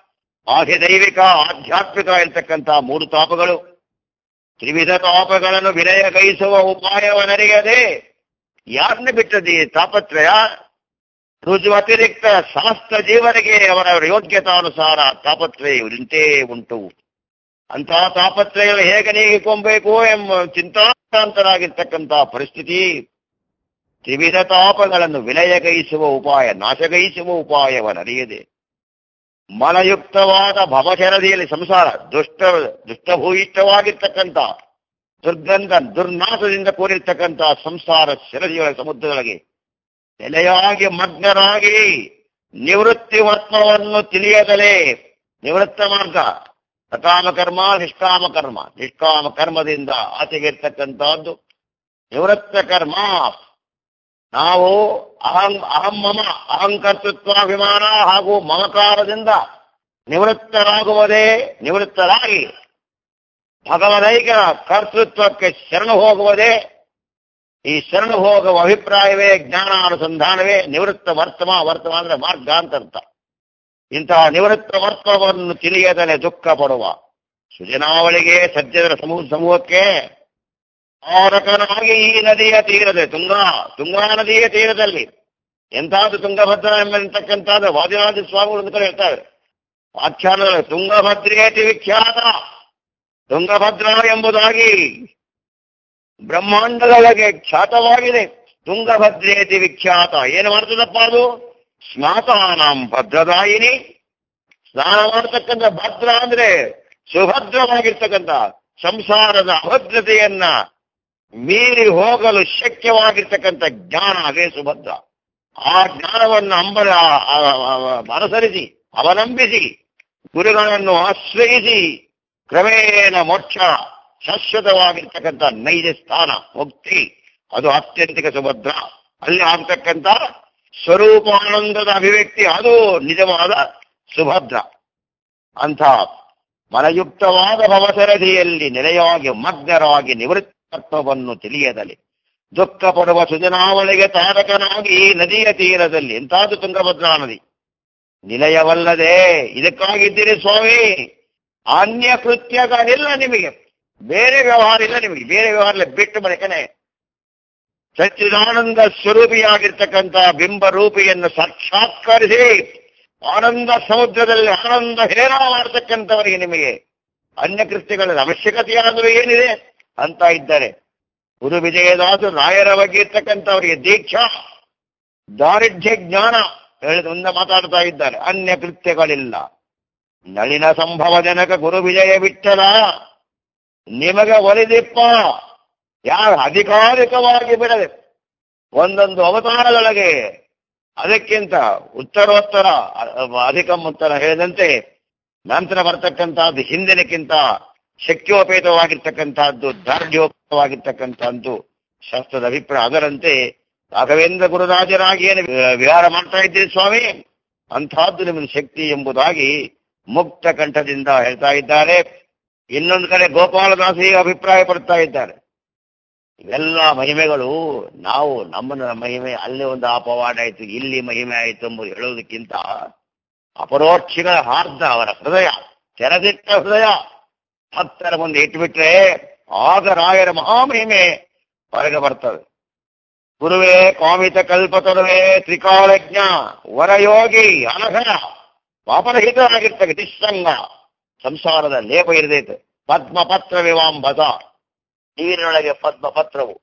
ಆಧಿದೈವಿಕ ಆಧ್ಯಾತ್ಮಿಕ ಇರ್ತಕ್ಕಂಥ 3 ತಾಪಗಳು. ತ್ರಿವಿಧ ತಾಪಗಳನ್ನು ವಿಲಯಗೈಸುವ ಉಪಾಯವನ್ನರಿಯದೆ ಯಾರನ್ನ ಬಿಟ್ಟದಿ ತಾಪತ್ರಯ? ರುಜು ಅತಿರಿಕ್ತ ಸಮಸ್ತ ಜೀವರಿಗೆ ಅವರ ಯೋಗ್ಯತಾನುಸಾರ ತಾಪತ್ರಯ ನಿಂತೇ ಉಂಟು. ಅಂತಹ ತಾಪತ್ರಯ ಹೇಗೆ ನೀಗಿಕೊಬೇಕು ಎಂಬ ಚಿಂತಾಂತರಾಗಿರ್ತಕ್ಕಂಥ ಪರಿಸ್ಥಿತಿ. ತ್ರಿವಿಧ ತಾಪಗಳನ್ನು ವಿಲಯಗೈಸುವ ಉಪಾಯ, ನಾಶಗೈಸುವ ಉಪಾಯವನ್ನರಿಯದೆ ಮಲಯುಕ್ತವಾದ ಭವಶರದಿಯಲ್ಲಿ ಸಂಸಾರ ದುಷ್ಟಭೂಯಿಷ್ಠವಾಗಿರ್ತಕ್ಕಂಥ ದುರ್ಗಂಧ ದುರ್ನಾಶದಿಂದ ಕೂಡಿರ್ತಕ್ಕಂಥ ಸಂಸಾರ ಶರದಿಗಳ ಸಮುದ್ರದೊಳಗೆ ನೆಲೆಯಾಗಿ ಮಗ್ನರಾಗಿ ನಿವೃತ್ತಿ ವರ್ತ್ಮವನ್ನು ತಿಳಿಯದಲೇ ನಿವೃತ್ತ ಮಾರ್ಗ ಸಕಾಮ ಕರ್ಮ ನಿಷ್ಕಾಮ ಕರ್ಮ, ನಿಷ್ಕಾಮ ಕರ್ಮದಿಂದ ಆಚೆಗಿರ್ತಕ್ಕಂಥದ್ದು ನಿವೃತ್ತ ಕರ್ಮ. ನಾವು ಅಹಮ್ಮಮ ಅಹಂಕರ್ತೃತ್ವಾಭಿಮಾನ ಹಾಗೂ ಮಮಕಾರದಿಂದ ನಿವೃತ್ತರಾಗಿ ಭಗವದೈಕ ಕರ್ತೃತ್ವಕ್ಕೆ ಶರಣು ಹೋಗುವುದೇ. ಈ ಶರಣು ಹೋಗುವ ಅಭಿಪ್ರಾಯವೇ ಜ್ಞಾನಾನುಸಂಧಾನವೇ ನಿವೃತ್ತ ವರ್ತಮ ಅಂದ್ರೆ ಮಾರ್ಗ ಅಂತರ್ಥ. ಇಂತಹ ನಿವೃತ್ತ ವರ್ತವನ್ನು ತಿಳಿಯದನೆ ದುಃಖ ಪಡುವ ಸುಜನಾವಳಿಗೆ ಸಜ್ಜನರ ಸಮೂಹಕ್ಕೆ ಆರಕನಾಗಿ ಈ ನದಿಯ ತೀರದೆ ತುಂಗಾ ನದಿಯ ತೀರದಲ್ಲಿ ಎಂತಾದ್ರು ತುಂಗಭದ್ರಾ ಎಂಬತಕ್ಕಂಥದ್ದು ವಾದಿರಾಜ ಸ್ವಾಮಿಗಳು ಒಂದು ಕಡೆ ಹೇಳ್ತಾರೆ ಆಖ್ಯಾನದಲ್ಲಿ. ತುಂಗಭದ್ರೇತಿ ವಿಖ್ಯಾತ, ತುಂಗಭದ್ರಾ ಎಂಬುದಾಗಿ ಬ್ರಹ್ಮಾಂಡದೊಳಗೆ ಖ್ಯಾತವಾಗಿದೆ. ತುಂಗಭದ್ರೇತಿ ವಿಖ್ಯಾತ ಏನು ಮಾಡ್ತದಪ್ಪ ಅದು? ಸ್ನಾತಾನಾಂ ಭದ್ರದಾಯಿನಿ. ಸ್ನಾನ ಮಾಡತಕ್ಕಂಥ ಭದ್ರ ಅಂದ್ರೆ ಸುಭದ್ರವಾಗಿರ್ತಕ್ಕಂಥ ಸಂಸಾರದ ಅಭದ್ರತೆಯನ್ನ ಮೀರಿ ಹೋಗಲು ಶಕ್ಯವಾಗಿರ್ತಕ್ಕಂಥ ಜ್ಞಾನ ಅದೇ ಸುಭದ್ರ. ಆ ಜ್ಞಾನವನ್ನು ಅನುಸರಿಸಿ ಅವಲಂಬಿಸಿ ಗುರುಗಳನ್ನು ಆಶ್ರಯಿಸಿ ಕ್ರಮೇಣ ಮೋಕ್ಷ ಶಾಶ್ವತವಾಗಿರ್ತಕ್ಕಂಥ ನೈಜ ಸ್ಥಾನ ಮುಕ್ತಿ ಅದು ಅತ್ಯಂತಿಕ ಸುಭದ್ರ. ಅಲ್ಲಿ ಆಗ್ತಕ್ಕಂಥ ಸ್ವರೂಪಾನಂದದ ಅಭಿವ್ಯಕ್ತಿ ಅದು ನಿಜವಾದ ಸುಭದ್ರ. ಅಂಥ ಮನಯುಕ್ತವಾದ ಭವಸರದಿಯಲ್ಲಿ ನೆಲೆಯಾಗಿ ಮಗ್ನರಾಗಿ ನಿವೃತ್ತತ್ವವನ್ನು ತಿಳಿಯದಲ್ಲಿ ದುಃಖ ಪಡುವ ಸುಜನಾವಳಿಗೆ ತಾರಕನಾಗಿ ಈ ನದಿಯ ತೀರದಲ್ಲಿ ಎಂತಾದು ತುಂಗಭದ್ರಾ ನದಿ ನಿಲಯವಲ್ಲದೆ ಇದಕ್ಕಾಗಿದ್ದೀರಿ ಸ್ವಾಮಿ. ಅನ್ಯ ಕೃತ್ಯಗಳಿಲ್ಲ ನಿಮಗೆ, ಬೇರೆ ವ್ಯವಹಾರ ಇಲ್ಲ ನಿಮಗೆ. ಬೇರೆ ವ್ಯವಹಾರ ಬಿಟ್ಟು ಬಳಿಕನೆ ಸಚ್ಚಿದಾನಂದ ಸ್ವರೂಪಿಯಾಗಿರ್ತಕ್ಕಂಥ ಬಿಂಬ ರೂಪಿಯನ್ನು ಸಾಕ್ಷಾತ್ಕರಿಸಿ ಆನಂದ ಸಮುದ್ರದಲ್ಲಿ ಆನಂದ ಹೇರ ಮಾಡತಕ್ಕಂಥವರಿಗೆ ನಿಮಗೆ ಅನ್ಯ ಕೃತ್ಯಗಳ ಅವಶ್ಯಕತೆಯಾದರೂ ಏನಿದೆ ಅಂತ ಇದ್ದಾರೆ. ಗುರು ವಿಜಯದಾಸರು ರಾಯರ ಬಗ್ಗೆ ಇರ್ತಕ್ಕಂಥವರಿಗೆ ದೀಕ್ಷಾ ದಾರಿಢ್ಯ ಜ್ಞಾನ ಹೇಳಿದ ಮುಂದೆ ಮಾತಾಡ್ತಾ ಇದ್ದಾರೆ. ಅನ್ಯ ಕೃತ್ಯಗಳಿಲ್ಲ. ನಳಿನ ಸಂಭವ ಜನಕ ಗುರು ವಿಜಯ ಬಿಟ್ಟಲ ನಿಮಗೆ ಒಲಿದಿಪ್ಪ. ಯಾರು ಅಧಿಕಾರಿಕವಾಗಿ ಬಿಡದೆ ಒಂದೊಂದು ಅವತಾರದೊಳಗೆ ಅದಕ್ಕಿಂತ ಉತ್ತರೋತ್ತರ ಅಧಿಕಮುತ್ತರ ಹೇಳಿದಂತೆ ನಂತರ ಬರ್ತಕ್ಕಂಥದ್ದು ಹಿಂದಿನಕ್ಕಿಂತ ಶಕ್ಯೋಪೇತವಾಗಿರ್ತಕ್ಕಂಥದ್ದು ದಾರ್ಢ್ಯೋಪೇತವಾಗಿರ್ತಕ್ಕಂಥದ್ದು ಶಾಸ್ತ್ರದ ಅಭಿಪ್ರಾಯ. ಅದರಂತೆ ರಾಘವೇಂದ್ರ ಗುರುರಾಜರಾಗಿ ಏನು ವಿಹಾರ ಮಾಡ್ತಾ ಇದ್ದೀರಿ ಸ್ವಾಮಿ, ಅಂಥದ್ದು ನಿಮಗೆ ಶಕ್ತಿ ಎಂಬುದಾಗಿ ಮುಕ್ತ ಕಂಠದಿಂದ ಹೇಳ್ತಾ ಇದ್ದಾರೆ. ಇನ್ನೊಂದು ಕಡೆ ಗೋಪಾಲದಾಸಿಗೆ ಅಭಿಪ್ರಾಯ ಪಡ್ತಾ ಇದ್ದಾರೆ. ಇವೆಲ್ಲ ಮಹಿಮೆಗಳು ನಾವು ನಮ್ಮನ್ನ ಮಹಿಮೆ ಅಲ್ಲಿ ಒಂದು ಅಪವಾಡ ಆಯಿತು, ಇಲ್ಲಿ ಮಹಿಮೆ ಆಯಿತು ಎಂಬುದು ಹೇಳೋದಕ್ಕಿಂತ ಅಪರೋಕ್ಷಗಳ ಹಾರ್ದ ಅವರ ಹೃದಯ, ತೆರೆದಿಟ್ಟ ಹೃದಯ ಭಕ್ತರ ಮುಂದೆ ಇಟ್ಟುಬಿಟ್ರೆ ಆಗ ರಾಯರ ಮಹಾಮಹಿಮೆ ಹೊರಗೆ ಬರ್ತದೆ. ಗುರುವೇ ಕಾಮಿತ ಕಲ್ಪತರುವೇ ತ್ರಿಕಾಲಜ್ಞ ವರಯೋಗಿ ಅನಘನ ಪಾಪರಹಿತರಾಗಿರ್ತಕ್ಕ ನಿಸ್ಸಂಗ ಸಂಸಾರದ ಲೇಪ ಇರದೈತೆ. ಪದ್ಮಪತ್ರ ವಿವಾಂಬತ ನೀರಿನೊಳಗೆ ಪದ್ಮಪತ್ರವು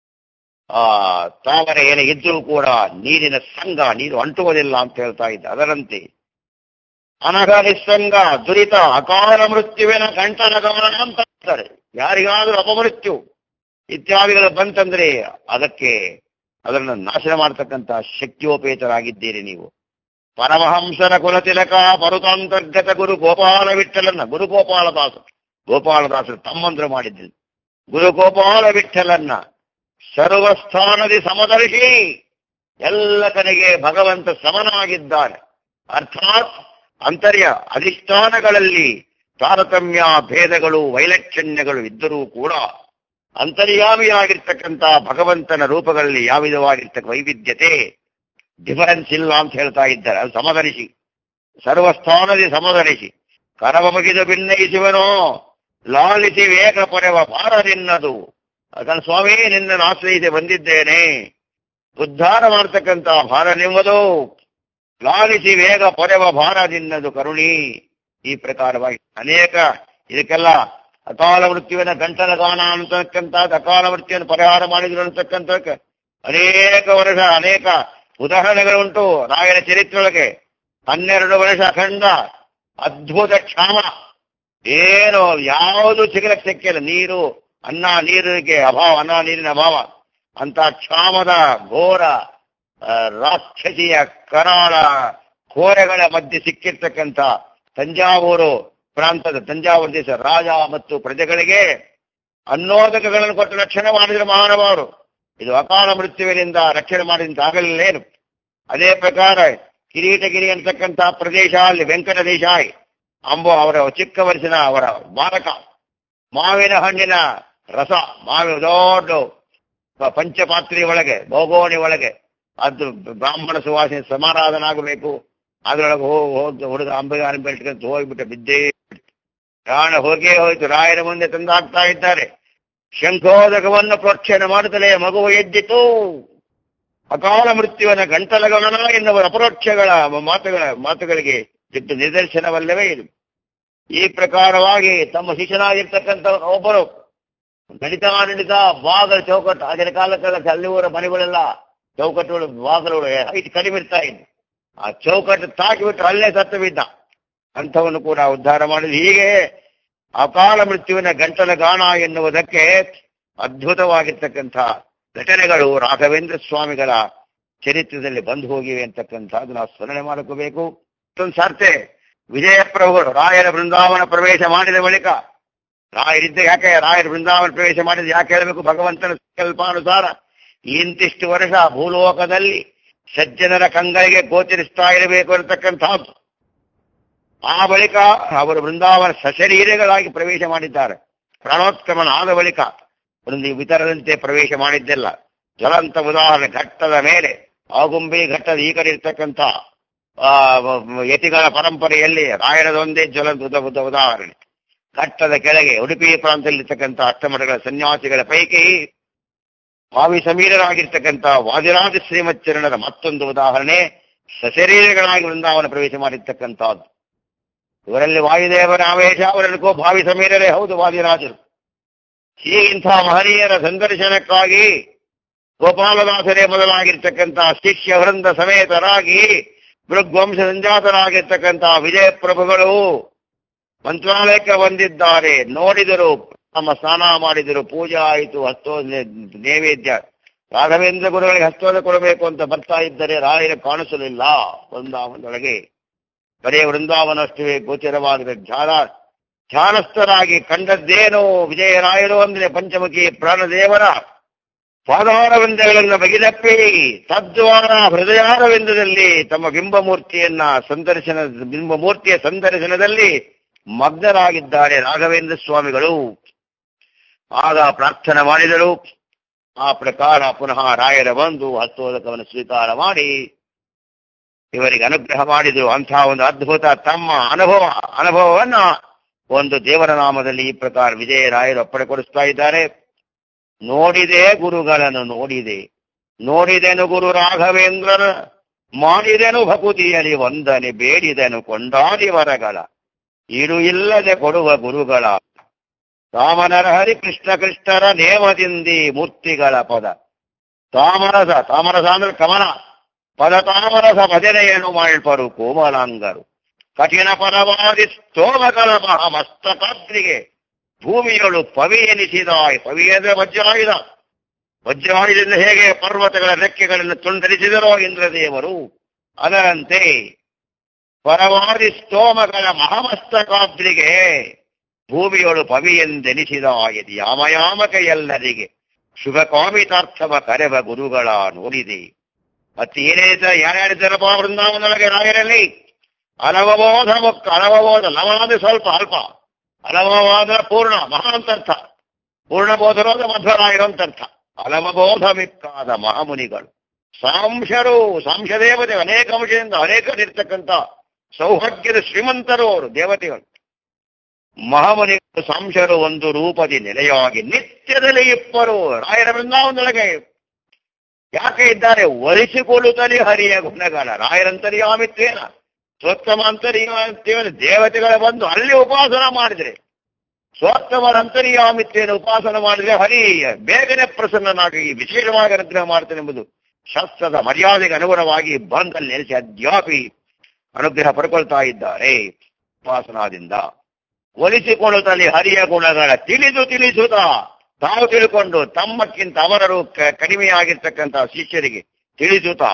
ತಾವರೆ ಏನೇ ಇದ್ರೂ ಕೂಡ ನೀರಿನ ಸಂಗ, ನೀರು ಅಂಟುವುದಿಲ್ಲ ಅಂತ ಹೇಳ್ತಾ ಇದ್ದ. ಅದರಂತೆ ಅನಘ ನಿಸ್ಸಂಗ ದುರಿತ ಅಕಾಲ ಮೃತ್ಯುವಿನ ಕಂಠನ ಗಮನ ಅಂತ ಹೇಳ್ತಾರೆ. ಯಾರಿಗಾದ್ರೂ ಅಪಮೃತ್ಯು ಇತ್ಯಾದಿಗಳು ಬಂತಂದ್ರೆ ಅದನ್ನು ನಾಶನ ಮಾಡತಕ್ಕಂಥ ಶಕ್ತಿಯೋಪೇತರಾಗಿದ್ದೀರಿ ನೀವು. ಪರಮಹಂಸರ ಕುಲತಿಲಕ ಪರುತಾಂತರ್ಗತ ಗುರು ಗೋಪಾಲ ವಿಠಲನ್ನ, ಗುರು ಗೋಪಾಲದಾಸರು ತಮ್ಮಂದ್ರು ಮಾಡಿದ್ರು. ಗುರು ಗೋಪಾಲ ವಿಠಲನ್ನ ಸರ್ವಸ್ಥಾನದಿ ಸಮದರ್ಶಿ, ಎಲ್ಲ ಕಡೆಗೆ ಭಗವಂತ ಸಮನಾಗಿದ್ದಾನೆ. ಅರ್ಥಾತ್ ಅಂತರ್ಯ ಅಧಿಷ್ಠಾನಗಳಲ್ಲಿ ತಾರತಮ್ಯ ಭೇದಗಳು ವೈಲಕ್ಷಣ್ಯಗಳು ಇದ್ದರೂ ಕೂಡ ಅಂತರ್ಯಾಮಿಯಾಗಿರ್ತಕ್ಕಂಥ ಭಗವಂತನ ರೂಪಗಳಲ್ಲಿ ಯಾವ ವಿಧವಾಗಿರ್ತಕ್ಕ ವೈವಿಧ್ಯತೆ ಡಿಫರೆನ್ಸ್ ಇಲ್ಲ ಅಂತ ಹೇಳ್ತಾ ಇದ್ದಾರೆ. ಅದು ಸಮದರ್ಶಿ, ಸರ್ವಸ್ಥಾನದಿ ಸಮದರ್ಶಿ. ಕರವ ಮುಗಿದು ಭಿನ್ನಯಿಸುವನೋ ಲಾಲಿಸಿ ವೇಗ ಪೊರೆವ ಭಾರದಿನ್ನದು. ಅದನ್ನು ಸ್ವಾಮಿ ನಿನ್ನನ್ನು ಆಶ್ರಯಿಸಿ ಬಂದಿದ್ದೇನೆ, ಉದ್ಧಾರ ಮಾಡತಕ್ಕಂಥ ಭಾರ ನಿಮ್ಮದು, ಲಾಲಿಸಿ ವೇಗ ಪೊರೆವ ಭಾರದಿನ್ನದು ಕರುಣಿ. ಈ ಪ್ರಕಾರವಾಗಿ ಅನೇಕ ಇದಕ್ಕೆಲ್ಲ ಅಕಾಲ ಮೃತ್ಯುವಿನ ಗಂಟಲ ಗಾನ ಅಂತಕ್ಕಂಥದ್ದು, ಅಕಾಲ ಮೃತ್ಯುವನ್ನು ಪರಿಹಾರ ಮಾಡಿದ್ರು ಅಂತಕ್ಕಂಥ ಅನೇಕ ವರ್ಷ ಅನೇಕ ಉದಾಹರಣೆಗಳುಂಟು ರಾಯರ ಚರಿತ್ರೆಯೊಳಗೆ. 12 ವರ್ಷ ಅಖಂಡ ಅದ್ಭುತ ಕ್ಷಾಮ, ಏನು ಯಾವುದು ಸಿಗಲಕ್ಕೆ ಸಿಕ್ಕಿಲ್ಲ, ನೀರು ಅನ್ನ ನೀರಿಗೆ ಅಭಾವ, ಅನ್ನ ನೀರಿನ ಅಭಾವ, ಅಂತ ಕ್ಷಾಮದ ಘೋರ ರಾಕ್ಷಸಿಯ ಕರಾಳ ಘೋರಗಳ ಮಧ್ಯೆ ಸಿಕ್ಕಿರ್ತಕ್ಕಂಥ ತಂಜಾವೂರು ಪ್ರಾಂತದ ತಂಜಾವೂರು ದೇಶ ರಾಜ ಮತ್ತು ಪ್ರಜೆಗಳಿಗೆ ಅನ್ನೋದಕಗಳನ್ನು ಕೊಟ್ಟು ರಕ್ಷಣೆ ಮಾಡಿದ್ರು ಮಹಾನುಭಾವರು. ಇದು ಅಕಾಲ ಮೃತ್ಯುವಿನಿಂದ ರಕ್ಷಣೆ ಮಾಡಿದಂತಾಗಲಿಲ್ಲೇನು. ಅದೇ ಪ್ರಕಾರ ಕಿರೀಟಗಿರಿ ಅಂತಕ್ಕಂಥ ಪ್ರದೇಶ, ಅಲ್ಲಿ ವೆಂಕಟ ದೇಶಾಯಿ ಅವರ ಚಿಕ್ಕ ವಯಸ್ಸಿನ ಅವರ ಬಾಲಕ ಮಾವಿನ ಹಣ್ಣಿನ ರಸ, ಮಾವಿನ ದೊಡ್ಡ ಪಂಚಪಾತ್ರೆ ಒಳಗೆ ಬೋಗೋಣಿ ಒಳಗೆ ಅದು ಬ್ರಾಹ್ಮಣ ಸುವಾಸನೆ ಸಮಾರಾಧನಾಗಬೇಕು, ಅದ್ರೊಳಗೆ ಹುಡುಗ ಅಂಬೆಗಾರ ಬೆಟ್ಕಂತ ಹೋಗ್ಬಿಟ್ಟು ಬಿದ್ದೇ ಪ್ರಾಣ ಹೋಗೇ ಹೋಯ್ತು. ರಾಯರ ಮುಂದೆ ತಂದಾಕ್ತಾ ಇದ್ದಾರೆ. ಶಂಖೋದಕವನ್ನು ಪ್ರೋಕ್ಷಣೆ ಮಾಡುತ್ತಲೇ ಮಗುವು ಎದ್ದಿತು. ಅಕಾಲ ಮೃತ್ಯುವಿನ ಗಂಟಲಗಮನ ಎನ್ನುವ ಅಪರೋಕ್ಷಗಳ ಮಾತುಗಳಿಗೆ ಸಿಟ್ಟು ನಿದರ್ಶನವಲ್ಲವೇ ಇದು. ಈ ಪ್ರಕಾರವಾಗಿ ತಮ್ಮ ಶಿಷ್ಯನಾಗಿರ್ತಕ್ಕಂಥ ಒಬ್ಬರು ನಡಿತಾ ಬಾಗಲ ಚೌಕಟ್ಟು, ಆಗಿನ ಕಾಲಕ್ಕೆಲ್ಲ ಹಳ್ಳಿಯೂರ ಮನೆಗಳೆಲ್ಲ ಚೌಕಟ್ಟುಗಳು ಬಾಗಲುಗಳು ಹೈಟ್ ಕಡಿಮೆ ಇರ್ತಾ ಇದ್ದು, ಆ ಚೌಕಟ್ಟು ತಾಕಿಬಿಟ್ಟು ಅಲ್ಲೇ ಸತ್ತು ಬಿದ್ದ. ಅಂಥವನ್ನು ಕೂಡ ಉದ್ಧಾರ ಮಾಡಿದ್ರು. ಹೀಗೆ ಅಕಾಲ ಮೃತ್ಯುವಿನ ಗಂಟಲ ಗಾನ ಎನ್ನುವುದಕ್ಕೆ ಅದ್ಭುತವಾಗಿರ್ತಕ್ಕಂಥ ಘಟನೆಗಳು ರಾಘವೇಂದ್ರ ಸ್ವಾಮಿಗಳ ಚರಿತ್ರೆಯಲ್ಲಿ ಬಂದು ಹೋಗಿವೆ ಅಂತಕ್ಕಂಥದ್ದು ನಾವು ಸ್ಮರಣೆ ಮಾಡ್ಕೋಬೇಕು. ಮತ್ತೊಂದು ಸಾರ್ತೆ ವಿಜಯಪ್ರಭುಗಳು ರಾಯರ ಬೃಂದಾವನ ಪ್ರವೇಶ ಮಾಡಿದ ಬಳಿಕ, ರಾಯರಿದ್ದ ಯಾಕೆ ರಾಯರ ಬೃಂದಾವನ ಪ್ರವೇಶ ಮಾಡಿದ ಯಾಕೆ ಹೇಳಬೇಕು, ಭಗವಂತನ ಸಂಕಲ್ಪಾನುಸಾರ ಇಂತಿಷ್ಟು ವರ್ಷ ಭೂಲೋಕದಲ್ಲಿ ಸಜ್ಜನರ ಕಂಗಳಿಗೆ ಗೋಚರಿಸ್ತಾ ಇರಬೇಕು ಅಂತಕ್ಕಂಥದ್ದು. ಆ ಬಳಿಕ ಅವರು ಬೃಂದಾವನ ಸಶರೀರಗಳಾಗಿ ಪ್ರವೇಶ ಮಾಡಿದ್ದಾರೆ. ಪ್ರಾಣೋತ್ಕ್ರಮಣ ಆದ ಬಳಿಕ ಒಂದು ವಿತರದಂತೆ ಪ್ರವೇಶ ಮಾಡಿದ್ದೆಲ್ಲ. ಜ್ವಲಂತ ಉದಾಹರಣೆ, ಘಟ್ಟದ ಮೇಲೆ ಆಗುಂಬೆ ಘಟ್ಟದ ಈ ಕಡೆ ಇರ್ತಕ್ಕಂಥ ಯತಿಗಳ ಪರಂಪರೆಯಲ್ಲಿ ರಾಯರದೊಂದೇ ಜ್ವಲಂತ ಉದಾಹರಣೆ. ಘಟ್ಟದ ಕೆಳಗೆ ಉಡುಪಿ ಪ್ರಾಂತದಲ್ಲಿರ್ತಕ್ಕಂಥ ಅಷ್ಟಮಠಗಳ ಸನ್ಯಾಸಿಗಳ ಪೈಕಿ ಭಾವಿ ಸಮೀರರಾಗಿರ್ತಕ್ಕಂಥ ವಾದಿರಾಜ ಶ್ರೀಮಚ್ಚರಣರ ಮತ್ತೊಂದು ಉದಾಹರಣೆ, ಸಶರೀರಗಳಾಗಿ ವೃಂದಾವನ ಪ್ರವೇಶ ಮಾಡಿರ್ತಕ್ಕಂಥದ್ದು. ಇವರಲ್ಲಿ ವಾಯುದೇವರ ಆವೇಶ, ಅವರೆಲ್ಲಕ್ಕೂ ಭಾವಿ ಸಮೀರರೇ ಹೌದು ವಾದಿರಾಜರು. ಹೀಗಿಂಥ ಮಹನೀಯರ ಸಂದರ್ಶನಕ್ಕಾಗಿ ಗೋಪಾಲದಾಸರೇ ಮೊದಲಾಗಿರ್ತಕ್ಕಂಥ ಶಿಷ್ಯ ವೃಂದ ಸಮೇತರಾಗಿ ಭೃಗ್ವಂಶ ಸಂಜಾತರಾಗಿರ್ತಕ್ಕಂಥ ವಿಜಯಪ್ರಭುಗಳು ಮಂತ್ರಾಲಯಕ್ಕೆ ಬಂದಿದ್ದಾರೆ. ನೋಡಿದರು, ತಮ್ಮ ಸ್ನಾನ ಮಾಡಿದರು, ಪೂಜೆ ಆಯಿತು, ನೈವೇದ್ಯ ರಾಘವೇಂದ್ರ ಗುರುಗಳಿಗೆ ಹಸ್ತೋದ ಕೊಡಬೇಕು ಅಂತ ಬರ್ತಾ ಇದ್ದರೆ ರಾಯರ ಕಾಣಿಸಲಿಲ್ಲ. ವೃಂದಾವನದೊಳಗೆ ಬರೇ ವೃಂದಾವನಷ್ಟೇ ಗೋಚರವಾದರೆ ಧ್ಯಾನಸ್ಥರಾಗಿ ಕಂಡದ್ದೇನೋ ವಿಜಯರಾಯರು ಅಂದ್ರೆ ಪಂಚಮುಖಿ ಪ್ರಾಣದೇವರ ಪಾದಾರವಿಂದಗಳನ್ನು ಬಗೆದಪ್ಪಿ ತದ್ವಾರ ಹೃದಯಾರವಿಂದದಲ್ಲಿ ತಮ್ಮ ಬಿಂಬಮೂರ್ತಿಯ ಸಂದರ್ಶನದಲ್ಲಿ ಮಗ್ನರಾಗಿದ್ದಾರೆ ರಾಘವೇಂದ್ರ ಸ್ವಾಮಿಗಳು. ಆಗ ಪ್ರಾರ್ಥನೆ ಮಾಡಿದರು. ಆ ಪ್ರಕಾರ ಪುನಃ ರಾಯರ ಬಂದು ಹಸ್ತೋದಕವನ್ನು ಸ್ವೀಕಾರ ಮಾಡಿ ಇವರಿಗೆ ಅನುಗ್ರಹ ಮಾಡಿದರು. ಅಂತಹ ಒಂದು ಅದ್ಭುತ ತಮ್ಮ ಅನುಭವವನ್ನ ಒಂದು ದೇವರ ನಾಮದಲ್ಲಿ ಈ ಪ್ರಕಾರ ವಿಜಯರಾಯರು ಅಪ್ಪಣೆ ಕೊಡಿಸ್ತಾ ಇದ್ದಾರೆ. ನೋಡಿದೆ ಗುರುಗಳನ್ನು ನೋಡಿದೆನು ಗುರು ರಾಘವೇಂದ್ರನ, ಮಾಡಿದೆನು ಭಕುತಿಯಲಿ ವಂದನೆ, ಬೇಡಿದೆನು ಕೊಂಡಾಡಿ ವರಗಳ, ಇರು ಇಲ್ಲದೆ ಕೊಡುವ ಗುರುಗಳ, ತಾಮನರ ಹರಿ ಕೃಷ್ಣರ ನೇಮದಿಂದಿ ಮೂರ್ತಿಗಳ ಪದ ತಾಮರಸ ಅಂದ್ರೆ ಕಮಲ, ಪದ ತಾಮರಸ ಭಜನೆಯನ್ನು ಮಾಡ್ಪರು ಕೋಮಲಾಂಗರು, ಕಠಿಣ ಪರವಾದಿ ಸ್ತೋಮಕಲ ಮಸ್ತಕಾದ್ರಿಗೆ ಭೂಮಿಯಳು ಪವಿ ಎನಿಸಿದಾಯ್. ಪವಿ ಅಂದ್ರೆ ವಜ್ರಾಯುಧದಿಂದ ಹೇಗೆ ಪರ್ವತಗಳ ರೆಕ್ಕೆಗಳನ್ನು ತುಂಡರಿಸಿದರೋ ಇಂದ್ರದೇವರು, ಅದರಂತೆ ಪರವಾದಿ ಸ್ತೋಮಗಳ ಮಹಾಮಸ್ತಕಾದ್ರಿಗೆ ಭೂಮಿಯೊಳು ಪವಿ ಎಂದೆನಿಸಿದಾಯದಿ ಯಾಮಯಾಮಕ ಎಲ್ಲರಿಗೆ ಶುಭ ಕಾಮಿತಾರ್ಥವ ಕರೆವ ಗುರುಗಳ ನೋಡಿದೆ. ಮತ್ತೆ ಯಾರ್ಯಾರಿದ್ದಾರಪ್ಪ ವೃಂದಾವನದೊಳಗೆ ರಾಯರಲ್ಲಿ? ಅಲವಬೋಧ ಮುಕ್ಕ, ಅಲವಬೋಧ ಲವನಾದ ಸ್ವಲ್ಪ ಅಲ್ಪ, ಅಲವವಾದ ಪೂರ್ಣ ಮಹಾಂತರ್ಥ, ಪೂರ್ಣಬೋಧರೋದ ಮಧ್ವರಾಯರು ಅಂತರ್ಥ. ಅಲವಬೋಧ ಮಿಕ್ಕಾದ ಮಹಾಮುನಿಗಳು, ಸಾಂಶ ದೇವತೆ, ಅನೇಕ ಅಂಶದಿಂದ ಅನೇಕರಿರ್ತಕ್ಕಂಥ ಸೌಭಾಗ್ಯದ ಶ್ರೀಮಂತರು ಅವರು ದೇವತೆಗಳು. ಮಹಾಮನಿಗಳು ಸಂಶರು ಒಂದು ರೂಪದಿ ನೆಲೆಯಾಗಿ ನಿತ್ಯದಲ್ಲಿ ಇಪ್ಪರು ರಾಯರ ಬೃಂದಾವನದೊಳಗೆ ಯಾಕೆ ಇದ್ದಾರೆ? ಒಲಿಸಿಕೊಳ್ಳುತ್ತಲೇ ಹರಿಯ ಗುಣಗಾನ. ರಾಯರಂತರ್ಯಾಮಿತ್ವೇನ ಸ್ವೋತ್ತಮಾಂತರ್ಯಾಮಿತ್ವೇನ ದೇವತೆಗಳ ಬಂದು ಅಲ್ಲಿ ಉಪಾಸನ ಮಾಡಿದ್ರೆ, ಸ್ವೋತ್ತಮರಂತರ್ಯಾಮಿತ್ವೇನ ಉಪಾಸನ ಮಾಡಿದ್ರೆ ಹರಿ ಬೇಗನೆ ಪ್ರಸನ್ನನಾಗಿ ವಿಶೇಷವಾಗಿ ಅನುಗ್ರಹ ಮಾಡ್ತಾನೆ ಎಂಬುದು ಶಾಸ್ತ್ರದ ಮರ್ಯಾದೆಗೆ ಅನುಗುಣವಾಗಿ ಬಂದಲ್ಲಿ ನೆಲೆಸಿ ಅದ್ಯಾಪಿ ಅನುಗ್ರಹ ಪಡ್ಕೊಳ್ತಾ ಇದ್ದಾರೆ ಉಪಾಸನಾದಿಂದ. ಒಲಿಸಿಕೊಳ್ಳುತ್ತಲೇ ಹರಿಯ ಗುಣಗಳ ತಿಳಿಸುತ್ತಾ ತಾವು ತಿಳ್ಕೊಂಡು ತಮ್ಮಕ್ಕಿಂತ ಅವರರು ಕಡಿಮೆಯಾಗಿರ್ತಕ್ಕಂತಹ ಶಿಷ್ಯರಿಗೆ ತಿಳಿಸುತ್ತಾ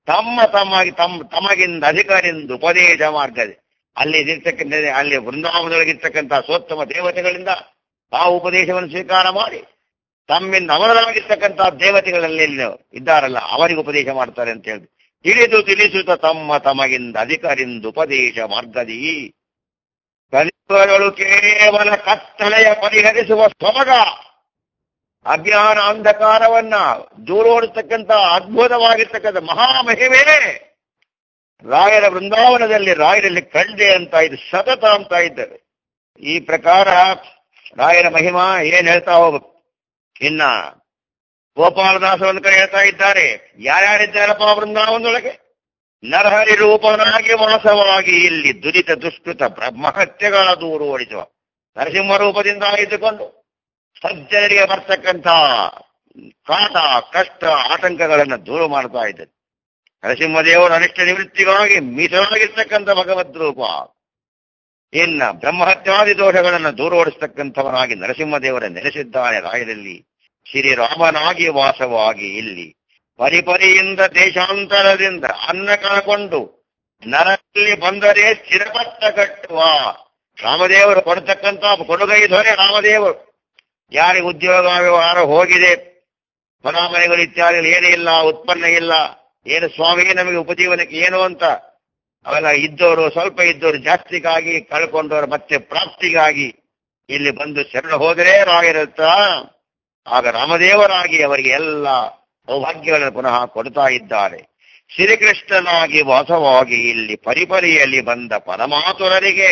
ತಮಗಿಂದ ಅಧಿಕಾರಿಯಿಂದ ಉಪದೇಶ ಮಾರ್ಗದೆ ಅಲ್ಲಿ ವೃಂದಾವನದೊಳಗಿರ್ತಕ್ಕಂತಹ ಸೋತ್ತಮ ದೇವತೆಗಳಿಂದ ತಾವು ಉಪದೇಶವನ್ನು ಸ್ವೀಕಾರ ಮಾಡಿ ತಮ್ಮಿಂದ ಅವರಾಗಿರ್ತಕ್ಕಂತಹ ದೇವತೆಗಳಲ್ಲಿ ಇದ್ದಾರಲ್ಲ ಅವರಿಗೆ ಉಪದೇಶ ಮಾಡ್ತಾರೆ ಅಂತ ಹೇಳಿ ತಿಳಿಸುತ್ತ ತಮಗಿಂದ ಅಧಿಕಾರಿಂದ ಉಪದೇಶ ಮಾರ್ಗದಿ ಕಲಿಯುಗಗಳು ಕೇವಲ ಕತ್ತಲೆಯ ಪರಿಹರಿಸುವ ಸೊಬಗ ಅಜ್ಞಾನ ಅಂಧಕಾರವನ್ನ ದೂರೋಡಿಸ್ತಕ್ಕಂಥ ಅದ್ಭುತವಾಗಿರ್ತಕ್ಕಂಥ ಮಹಾಮಹಿಮೆ ರಾಯರ ವೃಂದಾವನದಲ್ಲಿ ರಾಯರಲ್ಲಿ ಕಂಡೆ ಅಂತ ಇದು ಸತತ ಅಂತ ಇದ್ದಾರೆ. ಈ ಪ್ರಕಾರ ರಾಯರ ಮಹಿಮಾ ಏನ್ ಹೇಳ್ತಾ ಹೋಗ್ಬೇಕು. ಇನ್ನ ಗೋಪಾಲದಾಸ ಒಂದು ಕಡೆ ಹೇಳ್ತಾ ಇದ್ದಾರೆ, ಯಾರ್ಯಾರಿದ್ದಾರಪ್ಪ ವೃಂದಾವನದೊಳಗೆ? ನರಹರಿ ರೂಪನಾಗಿ ವಾಸವಾಗಿ ಇಲ್ಲಿ ದುರಿತ ದುಷ್ಕೃತ ಬ್ರಹ್ಮಹತ್ಯೆಗಳ ದೂರು ಓಡಿಸುವ ನರಸಿಂಹ ರೂಪದಿಂದ ಇದ್ದುಕೊಂಡು ಸಜ್ಜನರಿಗೆ ಬರ್ತಕ್ಕಂಥ ಕಾಟ ಕಷ್ಟ ಆತಂಕಗಳನ್ನು ದೂರ ಮಾಡ್ತಾ ಇದ್ದಾರೆ. ನರಸಿಂಹದೇವರು ಅನಿಷ್ಟ ನಿವೃತ್ತಿಗಾಗಿ ಮೀಸಲಾಗಿರ್ತಕ್ಕಂಥ ಭಗವದ್ ರೂಪ. ಇನ್ನ ಬ್ರಹ್ಮಹತ್ಯಾದಿ ದೋಷಗಳನ್ನು ದೂರ ಓಡಿಸ್ತಕ್ಕಂಥವನಾಗಿ ನರಸಿಂಹದೇವರ ನೆಲೆಸಿದ್ದಾನೆ ರಾಯರಲ್ಲಿ. ಶ್ರೀರಾಮನಾಗಿ ವಾಸವಾಗಿ ಇಲ್ಲಿ ಪರಿಪರಿಯಿಂದ ದೇಶಾಂತರದಿಂದ ಅನ್ನ ಕಳಕೊಂಡು ನರಲ್ಲಿ ಬಂದರೆ ಸ್ಥಿರಪಟ್ಟ ಕಟ್ಟುವ ರಾಮದೇವರು ಕೊಡ್ತಕ್ಕಂಥ ಕೊಡುಗೈ ದೊರೆ ರಾಮದೇವರು. ಯಾರಿಗೆ ಉದ್ಯೋಗ ವ್ಯವಹಾರ ಹೋಗಿದೆ, ಮನೆಗಳು ಇತ್ಯಾದಿ ಏನೂ ಇಲ್ಲ, ಉತ್ಪನ್ನ ಇಲ್ಲ, ಏನು ಸ್ವಾಮಿ ನಮಗೆ ಉಪಜೀವನಕ್ಕೆ ಏನು ಅಂತ ಅವೆಲ್ಲ ಇದ್ದವರು ಸ್ವಲ್ಪ ಇದ್ದವರು ಜಾಸ್ತಿಗಾಗಿ ಕಳ್ಕೊಂಡವರು ಮತ್ತೆ ಪ್ರಾಪ್ತಿಗಾಗಿ ಇಲ್ಲಿ ಬಂದು ಶರಣ ಹೋದರೆ ರಾಗಿರುತ್ತ ಆಗ ರಾಮದೇವರಾಗಿ ಅವರಿಗೆ ಎಲ್ಲ ಸೌಭಾಗ್ಯಗಳನ್ನು ಪುನಃ ಕೊಡ್ತಾ ಇದ್ದಾರೆ. ಶ್ರೀಕೃಷ್ಣನಾಗಿ ವಾಸವಾಗಿ ಇಲ್ಲಿ ಪರಿಪರಿಯಲ್ಲಿ ಬಂದ ಪರಮಾತುರರಿಗೆ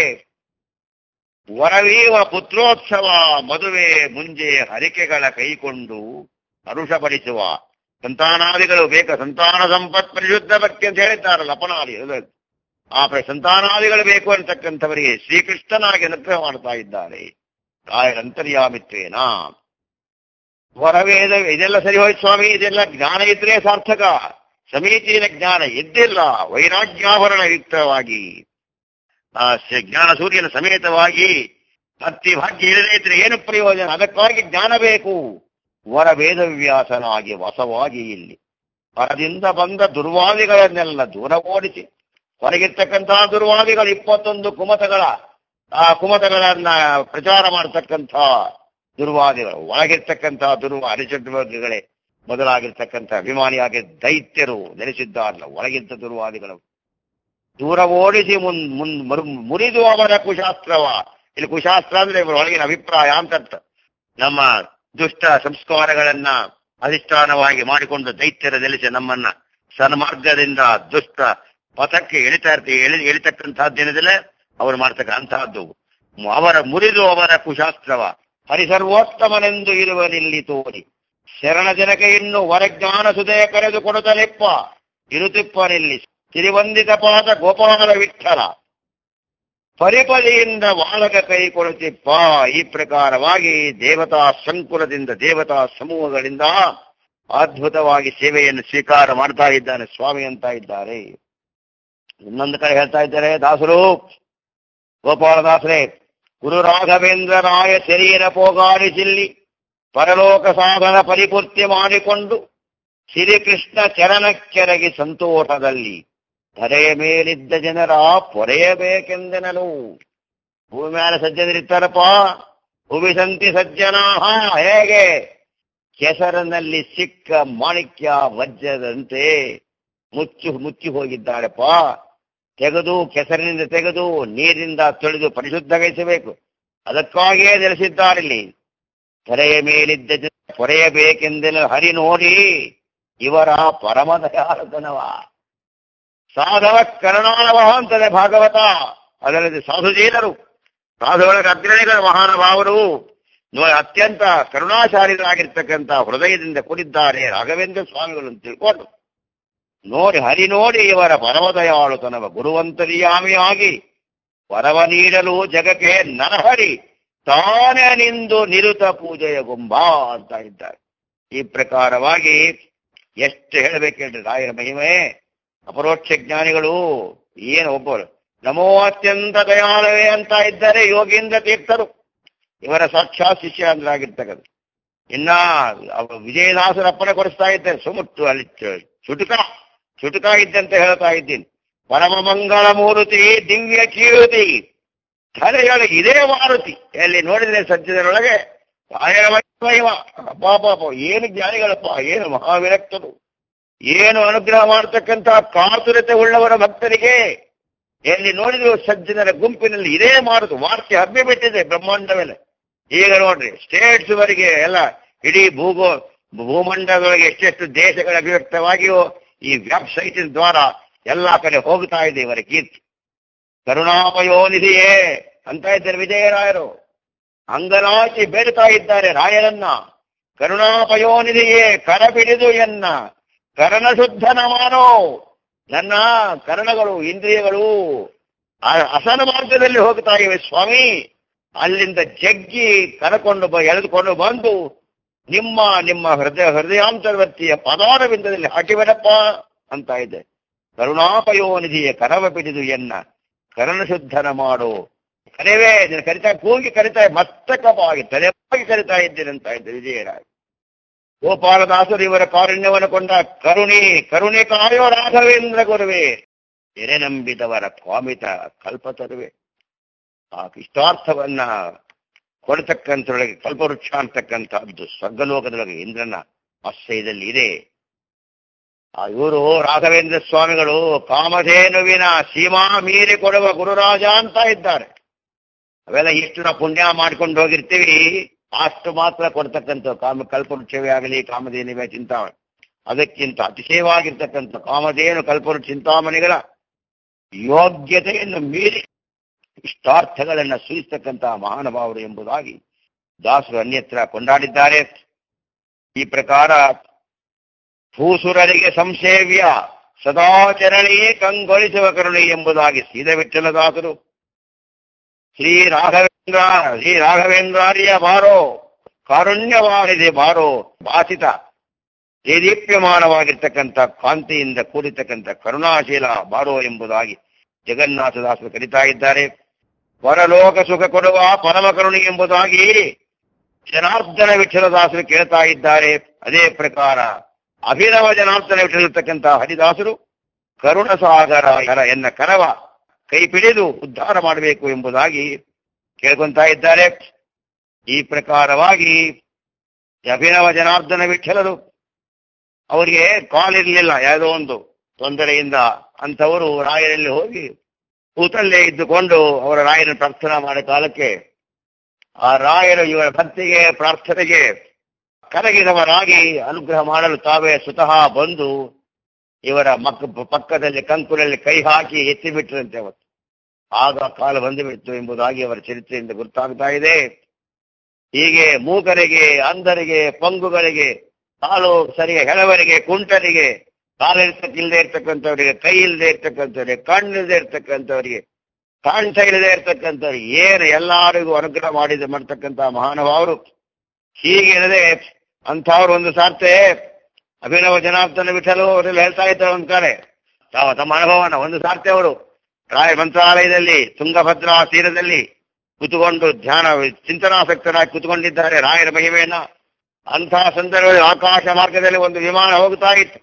ವರವೀವ ಪುತ್ರೋತ್ಸವ ಮದುವೆ ಮುಂಜೆ ಹರಿಕೆಗಳ ಕೈಕೊಂಡು ಹರುಷಪಡಿಸುವ ಸಂತಾನಾದಿಗಳು ಸಂತಾನ ಸಂಪತ್ ಪರಿಶುದ್ಧ ಭಕ್ತಿ ಅಂತ ಹೇಳಿದ್ದಾರಲ್ಲ ಅಪನಾದಿ. ಆ ಸಂತಾನಾದಿಗಳು ಬೇಕು ಅಂತಕ್ಕಂಥವರಿಗೆ ಶ್ರೀಕೃಷ್ಣನಾಗಿ ಅನುಗ್ರಹ ಮಾಡ್ತಾ ಇದ್ದಾರೆ ರಾಯರಂತರ್ಯಾಮಿತ್ವೇನ. ವರವೇದ ಇದೆಲ್ಲ ಸರಿ ಹೋಯ್ತು ಸ್ವಾಮಿ, ಇದೆಲ್ಲ ಜ್ಞಾನ ಇದ್ರೆ ಸಾರ್ಥಕ. ಸಮೀಚೀನ ಜ್ಞಾನ ಇದ್ದಿಲ್ಲ, ವೈರಾಗ್ಯಾಭರಣ ಯುಕ್ತವಾಗಿ ಜ್ಞಾನ ಸೂರ್ಯನ ಸಮೇತವಾಗಿ ಭಕ್ತಿ ಭಾಗ್ಯ ಇಲ್ಲದೇ ಇದ್ರೆ ಏನು ಪ್ರಯೋಜನ? ಅದಕ್ಕಾಗಿ ಜ್ಞಾನ ಬೇಕು. ವರ ವೇದವ್ಯಾಸನಾಗಿ ವಸವಾಗಿ ಇಲ್ಲಿ ಹೊರದಿಂದ ಬಂದ ದುರ್ವಾದಿಗಳನ್ನೆಲ್ಲ ದೂರ ಓಡಿಸಿ ಹೊರಗಿರ್ತಕ್ಕಂತಹ ದುರ್ವಾದಿಗಳು 21 ಕುಮತಗಳನ್ನ ಪ್ರಚಾರ ಮಾಡತಕ್ಕಂಥ ದುರ್ವಾದಿಗಳು, ಒಳಗಿರ್ತಕ್ಕಂತಹ ಅರಿಚಟುವರ್ಗಗಳೇ ಮೊದಲಾಗಿರ್ತಕ್ಕಂಥ ಅಭಿಮಾನಿಯಾಗಿ ದೈತ್ಯರು ನೆಲೆಸಿದ್ದಾರಲ್ಲ ಒಳಗಿದ್ದ ದುರ್ವಾದಿಗಳು ದೂರ ಓಡಿಸಿ ಮುರಿದು ಅವರ ಕುಶಾಸ್ತ್ರವ. ಇಲ್ಲಿ ಕುಶಾಸ್ತ್ರ ಅಂದ್ರೆ ಒಳಗಿನ ಅಭಿಪ್ರಾಯ ಅಂತ. ನಮ್ಮ ದುಷ್ಟ ಸಂಸ್ಕಾರಗಳನ್ನ ಅಧಿಷ್ಠಾನವಾಗಿ ಮಾಡಿಕೊಂಡು ದೈತ್ಯರ ನೆಲೆಸಿ ನಮ್ಮನ್ನ ಸನ್ಮಾರ್ಗದಿಂದ ದುಷ್ಟ ಪಥಕ್ಕೆ ಎಳಿತಕ್ಕಂತಹದ್ದು ದಿನದಲ್ಲೇ ಅವರು ಮಾಡ್ತಕ್ಕ ಅಂತಹದ್ದು ಅವರ ಮುರಿದು ಅವರ ಕುಶಾಸ್ತ್ರವ. ಹರಿಸರ್ವೋತ್ತಮನೆಂದು ಇರುವನಿಲ್ಲಿ ತೋರಿ ಶರಣ ಜನಕ್ಕೆ ಇನ್ನು ವರಜ್ಞಾನ ಸುದಯ ಕರೆದು ಕೊಡುತ್ತಲಿಪ್ಪ ಇರುತಿಪ್ಪನಿಲ್ಲಿ ಸಿರಿವಂದಿತ ಪಾದ ಗೋಪಾಲ ವಿಠಲ ಪರಿಪಲಿಯಿಂದ ವಾಳಕ ಕೈ ಕೊಡುತ್ತಿಪ್ಪ. ಈ ಪ್ರಕಾರವಾಗಿ ದೇವತಾ ಸಂಕುಲದಿಂದ ದೇವತಾ ಸಮೂಹಗಳಿಂದ ಅದ್ಭುತವಾಗಿ ಸೇವೆಯನ್ನು ಸ್ವೀಕಾರ ಮಾಡ್ತಾ ಇದ್ದಾನೆ ಸ್ವಾಮಿ ಅಂತ ಇದ್ದಾರೆ. ಇನ್ನೊಂದು ಕಡೆ ಹೇಳ್ತಾ ಇದ್ದಾರೆ ದಾಸರು, ಗೋಪಾಲದಾಸರೇ, ಗುರು ರಾಘವೇಂದ್ರ ರಾಯ ಶರೀರ ಪೋಗಾಡಿಸಿಲ್ಲಿ ಪರಲೋಕ ಸಾಧನ ಪರಿಪೂರ್ತಿ ಮಾಡಿಕೊಂಡು ಶ್ರೀಕೃಷ್ಣ ಚರಣಕ್ಕೆರಗಿ ಸಂತೋಷದಲ್ಲಿ ಧರೆಯ ಮೇಲಿದ್ದ ಜನರ ಪೊರೆಯಬೇಕೆಂದೆನಲು. ಭೂಮಿ ಮೇಲೆ ಸಜ್ಜನರಿರ್ತಾರಪ್ಪ, ಭೂಮಿ ಸಂತಿ ಸಜ್ಜನಾಹ ಹೇಗೆ ಕೆಸರಿನಲ್ಲಿ ಸಿಕ್ಕ ಮಾಣಿಕ್ಯ ವಜ್ರದಂತೆ ಮುಚ್ಚಿ ಹೋಗಿದ್ದಾರಪ್ಪ. ಕೆಸರಿನಿಂದ ತೆಗೆದು ನೀರಿನಿಂದ ತೊಳೆದು ಪರಿಶುದ್ಧಗೊಳಿಸಬೇಕು, ಅದಕ್ಕಾಗಿಯೇ ನೆಲೆಸಿದ್ದಾರಿಲ್ಲಿ. ಧರೆಯ ಮೇಲಿದ್ದ ಜನ ಪೊರೆಯಬೇಕೆಂದೆನಲು ಹರಿ ನೋಡಿ ಇವರ ಪರಮದಯಾಳತನವ. ಸಾಧವ ಕರುಣಾಳವ ಅಂತದೆ ಭಾಗವತ. ಅದರಲ್ಲಿ ಸಾಧುಜೀನರು ಸಾಧುಗಳ ಅಗ್ರಣಿಗಳ ಮಹಾನುಭಾವರು ಅತ್ಯಂತ ಕರುಣಾಶಾಲಿಗಳಾಗಿರ್ತಕ್ಕಂಥ ಹೃದಯದಿಂದ ಕೂಡಿದ್ದಾರೆ ರಾಘವೇಂದ್ರ ಸ್ವಾಮಿಗಳು ಅಂತ ತಿಳ್ಕೊಂಡು ನೋಡಿ ಹರಿ ನೋಡಿ ಇವರ ಪರಮದಯಾಳುತನವ ಗುರುವಂತರಿಯಾಮಿಯಾಗಿ ವರವ ನೀಡಲು ಜಗಕ್ಕೆ ನರಹರಿ ತಾನೇ ನಿಂದು ನಿರುತ ಪೂಜೆಯ ಗುಂಬ ಅಂತ ಇದ್ದಾರೆ. ಈ ಪ್ರಕಾರವಾಗಿ ಎಷ್ಟು ಹೇಳಬೇಕೇಳ್ರಿ ರಾಯರ ಮಹಿಮೆ. ಅಪರೋಕ್ಷ ಜ್ಞಾನಿಗಳು ಏನು ಒಬ್ಬರು ನಮೋ ಅತ್ಯಂತ ದಯಾಳವೇ ಅಂತ ಇದ್ದಾರೆ ಯೋಗೀಂದ್ರ ತೀರ್ಥರು, ಇವರ ಸಾಕ್ಷಾತ್ ಶಿಷ್ಯರಾಗಿರ್ತಕ್ಕಂಥ. ಇನ್ನ ವಿಜಯದಾಸರ ಅಪ್ಪಣೆ ಕೊಡಿಸ್ತಾ ಇದ್ದಾರೆ, ಸುಮುಟ್ಟು ಅಲ್ಲಿ ಚುಟುಕ ಇದ್ದಂತೆ ಹೇಳ್ತಾ ಇದ್ದೀನಿ. ಪರಮ ಮಂಗಳ ಮೂರುತಿ ದಿವ್ಯ ಕೀರುತಿ ಧರೆಯೊಳಗೆ ಇದೇ ಮಾರುತಿ. ಎಲ್ಲಿ ನೋಡಿದ್ರೆ ಸಜ್ಜನರೊಳಗೆ ರಾಯರ ಮಹಿಮ. ಅಪ್ಪಾಪಾಪ ಏನು ಜ್ಞಾನಿಗಳಪ್ಪ, ಏನು ಮಹಾವಿರಕ್ತರು, ಏನು ಅನುಗ್ರಹ ಮಾಡತಕ್ಕಂಥ ಕಾತುರತೆ ಉಳ್ಳವರ ಭಕ್ತರಿಗೆ. ಎಲ್ಲಿ ನೋಡಿದ್ರು ಸಜ್ಜನರ ಗುಂಪಿನಲ್ಲಿ ಇದೇ ಮಾರುತಿ. ವಾರ್ತೆ ಹಬ್ಬಿಬಿಟ್ಟಿದೆ ಬ್ರಹ್ಮಾಂಡವೆಲ್ಲ. ಈಗ ನೋಡ್ರಿ ಸ್ಟೇಟ್ಸ್ ವರೆಗೆ ಎಲ್ಲ ಇಡೀ ಭೂಮಂಡಲದೊಳಗೆ ಎಷ್ಟೆಷ್ಟು ದೇಶಗಳ ಅಭಿವ್ಯಕ್ತವಾಗಿಯೋ ಈ ವೆಬ್ಸೈಟಿನ ದ್ವಾರ ಎಲ್ಲಾ ಕಡೆ ಹೋಗ್ತಾ ಇದೆ ಇವರ ಕೀರ್ತಿ. ಕರುಣಾಪಯೋನಿಧಿಯೇ ಅಂತ ಇದ್ದಾರೆ ವಿಜಯರಾಯರು. ಅಂಗನಾಚಿ ಬೇಡ್ತಾ ಇದ್ದಾರೆ ರಾಯರನ್ನ. ಕರುಣಾಪಯೋನಿಧಿಯೇ ಕರ ಬಿಡಿದು ಎನ್ನ ಕರಣ ಶುದ್ಧನ ಮಾಡೋ. ನನ್ನ ಕರ್ಣಗಳು ಇಂದ್ರಿಯಗಳು ಅಸನ ಮಾರ್ಗದಲ್ಲಿ ಹೋಗ್ತಾ ಇವೆ ಸ್ವಾಮಿ, ಅಲ್ಲಿಂದ ಜಗ್ಗಿ ಕರಕೊಂಡು ಎಳೆದುಕೊಂಡು ಬಂದು ನಿಮ್ಮ ಹೃದಯಾಂತರ್ವರ್ತಿಯ ಪದಾರವಿಂದದಲ್ಲಿ ಹಾಕಿವರಪ್ಪ ಅಂತ ಇದೆ. ಕರುಣಾಪಯೋನಿಧಿಯ ಕರವ ಬಿಡಿದು ಎನ್ನ ಕರ್ಣಶುದ್ಧನ ಮಾಡೋ. ಕರೆವೇ ಕರಿತಾ ಕೂಗಿ ಕರಿತಾ ಮಸ್ತಕವಾಗಿ ತಲೆವಾಗಿ ಕರಿತಾ ಇದ್ದೇನೆ ಅಂತ ಇದ್ದೆ ವಿಜಯರಾಯ. ಗೋಪಾಲದಾಸರು ಇವರ ಕಾರುಣ್ಯವನ್ನು ಕೊಂಡ ಕರುಣೆ ಕಾಯೋ ರಾಘವೇಂದ್ರ ಗುರುವೇ ಎರೆ ನಂಬಿದವರ ಕಾಮಿತ ಕಲ್ಪತರುವೆ. ಆ ಇಷ್ಟಾರ್ಥವನ್ನ ಕೊಡತಕ್ಕಂಥೊಳಗೆ ಕಲ್ಪವೃಕ್ಷ ಅಂತಕ್ಕಂಥದ್ದು ಸ್ವರ್ಗಲೋಕದೊಳಗೆ ಇಂದ್ರನ ಆಶ್ರಯದಲ್ಲಿ ಇದೆ. ಆ ಇವರು ರಾಘವೇಂದ್ರ ಸ್ವಾಮಿಗಳು ಕಾಮಧೇನುವಿನ ಸೀಮಾ ಮೀರಿ ಕೊಡುವ ಗುರುರಾಜ ಅಂತ ಇದ್ದಾರೆ. ಅವೆಲ್ಲ ಇಷ್ಟು ನಾವು ಪುಣ್ಯ ಮಾಡ್ಕೊಂಡು ಹೋಗಿರ್ತೀವಿ, ಅಷ್ಟು ಮಾತ್ರ ಕೊಡ್ತಕ್ಕಂಥ ಕಲ್ಪವೃಕ್ಷವೇ ಆಗಲಿ ಕಾಮಧೇನುವೆ ಚಿಂತಾಮಣಿ. ಅದಕ್ಕಿಂತ ಅತಿಶಯವಾಗಿರ್ತಕ್ಕಂಥ ಕಾಮಧೇನು ಕಲ್ಪವೃಕ್ಷ ಚಿಂತಾಮಣಿಗಳ ಯೋಗ್ಯತೆಯನ್ನು ಮೀರಿ ಇಷ್ಟಾರ್ಥಗಳನ್ನು ಸೂಚಿಸ್ತಕ್ಕಂತಹ ಮಹಾನುಭಾವರು ಎಂಬುದಾಗಿ ದಾಸರು ಅನ್ಯತ್ರ ಕೊಂಡಾಡಿದ್ದಾರೆ. ಈ ಪ್ರಕಾರ ಭೂಸುರರಿಗೆ ಸಂಸೇವ್ಯ ಸದಾಚರಣೆಯೇ ಕಂಗೊಳಿಸುವ ಕರುಣೆ ಎಂಬುದಾಗಿ ಸೀದವಿಠಲದಾಸರು ಶ್ರೀ ರಾಘವೇಂದ್ರಾರ್ಯ ಬಾರೋ ಕಾರುಣ್ಯವಾಗಿದೆ ಬಾರೋ ಭಾಸಿತ ದೇದೀಪ್ಯಮಾನವಾಗಿರ್ತಕ್ಕಂಥ ಕಾಂತಿಯಿಂದ ಕೂಡಿರ್ತಕ್ಕಂಥ ಕರುಣಾಶೀಲ ಬಾರೋ ಎಂಬುದಾಗಿ ಜಗನ್ನಾಥದಾಸರು ಕರೀತಾ ಇದ್ದಾರೆ. ಪರಲೋಕ ಸುಖ ಕೊಡುವ ಪರಮ ಕರುಣೆ ಎಂಬುದಾಗಿ ಜನಾರ್ದನ ವಿಠಲದಾಸರು ಕೇಳ್ತಾ ಇದ್ದಾರೆ. ಅದೇ ಪ್ರಕಾರ ಅಭಿನವ ಜನಾರ್ದನ ವಿಠಲಿರ್ತಕ್ಕಂಥ ಹರಿದಾಸರು ಕರುಣಸಾಗರ ಎನ್ನ ಕರವ ಕೈ ಪಿಡಿದು ಉದ್ಧಾರ ಮಾಡಬೇಕು ಎಂಬುದಾಗಿ ಕೇಳ್ಕೊಂತಾ ಇದ್ದಾರೆ. ಈ ಪ್ರಕಾರವಾಗಿ ಅಭಿನವ ಜನಾರ್ದನ ವಿಠಲರು ಅವರಿಗೆ ಕಾಲಿರಲಿಲ್ಲ, ಯಾವುದೋ ಒಂದು ತೊಂದರೆಯಿಂದ ಅಂಥವರು ರಾಯರಲ್ಲಿ ಹೋಗಿ ಕೂತಲ್ಲೇ ಇದ್ದುಕೊಂಡು ಅವರ ರಾಯನ ಪ್ರಾರ್ಥನಾ ಮಾಡೋ ಕಾಲಕ್ಕೆ ಆ ರಾಯರು ಇವರ ಭಕ್ತಿಗೆ ಪ್ರಾರ್ಥನೆಗೆ ಕರಗಿದವರಾಗಿ ಅನುಗ್ರಹ ಮಾಡಲು ತಾವೇ ಸ್ವತಃ ಬಂದು ಇವರ ಪಕ್ಕದಲ್ಲಿ ಕಂಕುಲಲ್ಲಿ ಕೈ ಹಾಕಿ ಎತ್ತಿಬಿಟ್ರಂತೆ. ಅವತ್ತು ಆಗ ಕಾಲ ಬಂದು ಬಿಡ್ತು ಎಂಬುದಾಗಿ ಅವರ ಚರಿತ್ರೆಯಿಂದ ಗೊತ್ತಾಗ್ತಾ ಇದೆ. ಹೀಗೆ ಮೂಕರಿಗೆ, ಅಂಧರಿಗೆ, ಪಂಗುಗಳಿಗೆ, ಕಾಲು ಸರಿಗೆ ಹೆಳವರಿಗೆ, ಕುಂಟರಿಗೆ, ಕಾಲಿಲ್ದೇ ಇರ್ತಕ್ಕಂಥವರಿಗೆ, ಕೈ ಇಲ್ಲದೆ ಇರ್ತಕ್ಕಂಥವ್ರಿಗೆ, ಕಣ್ಣಿಲ್ಲದೆ ಇರ್ತಕ್ಕಂಥವರಿಗೆ, ಕಾಂಠ ಇಲ್ಲದೆ ಇರ್ತಕ್ಕಂಥವ್ರಿಗೆ ಏನು ಎಲ್ಲರಿಗೂ ಅನುಗ್ರಹ ಮಾಡ್ತಕ್ಕಂಥ ಮಹಾನುಭಾವರು. ಹೀಗಿರದೆ ಅಂಥವ್ರು ಒಂದು ಸಾರ್ತೆ ಅಭಿನವ ಜನಾರ್ದನ ವಿಠಲು ಅವರೆಲ್ಲ ಹೇಳ್ತಾ ಇದ್ದಾರೆ ಒಂದು ಕಡೆ ತಮ್ಮ ಅನುಭವನ. ಒಂದು ಸಾರ್ತೆ ಅವರು ರಾಯ ಮಂತ್ರಾಲಯದಲ್ಲಿ ತುಂಗಭದ್ರಾ ತೀರದಲ್ಲಿ ಕುತ್ಕೊಂಡು ಚಿಂತನಾಸಕ್ತರಾಗಿ ಕುತ್ಕೊಂಡಿದ್ದಾರೆ ರಾಯರ ಮಹಿಮೆಯನ್ನ. ಅಂತಹ ಸಂದರ್ಭದಲ್ಲಿ ಆಕಾಶ ಮಾರ್ಗದಲ್ಲಿ ಒಂದು ವಿಮಾನ ಹೋಗ್ತಾ ಇತ್ತು.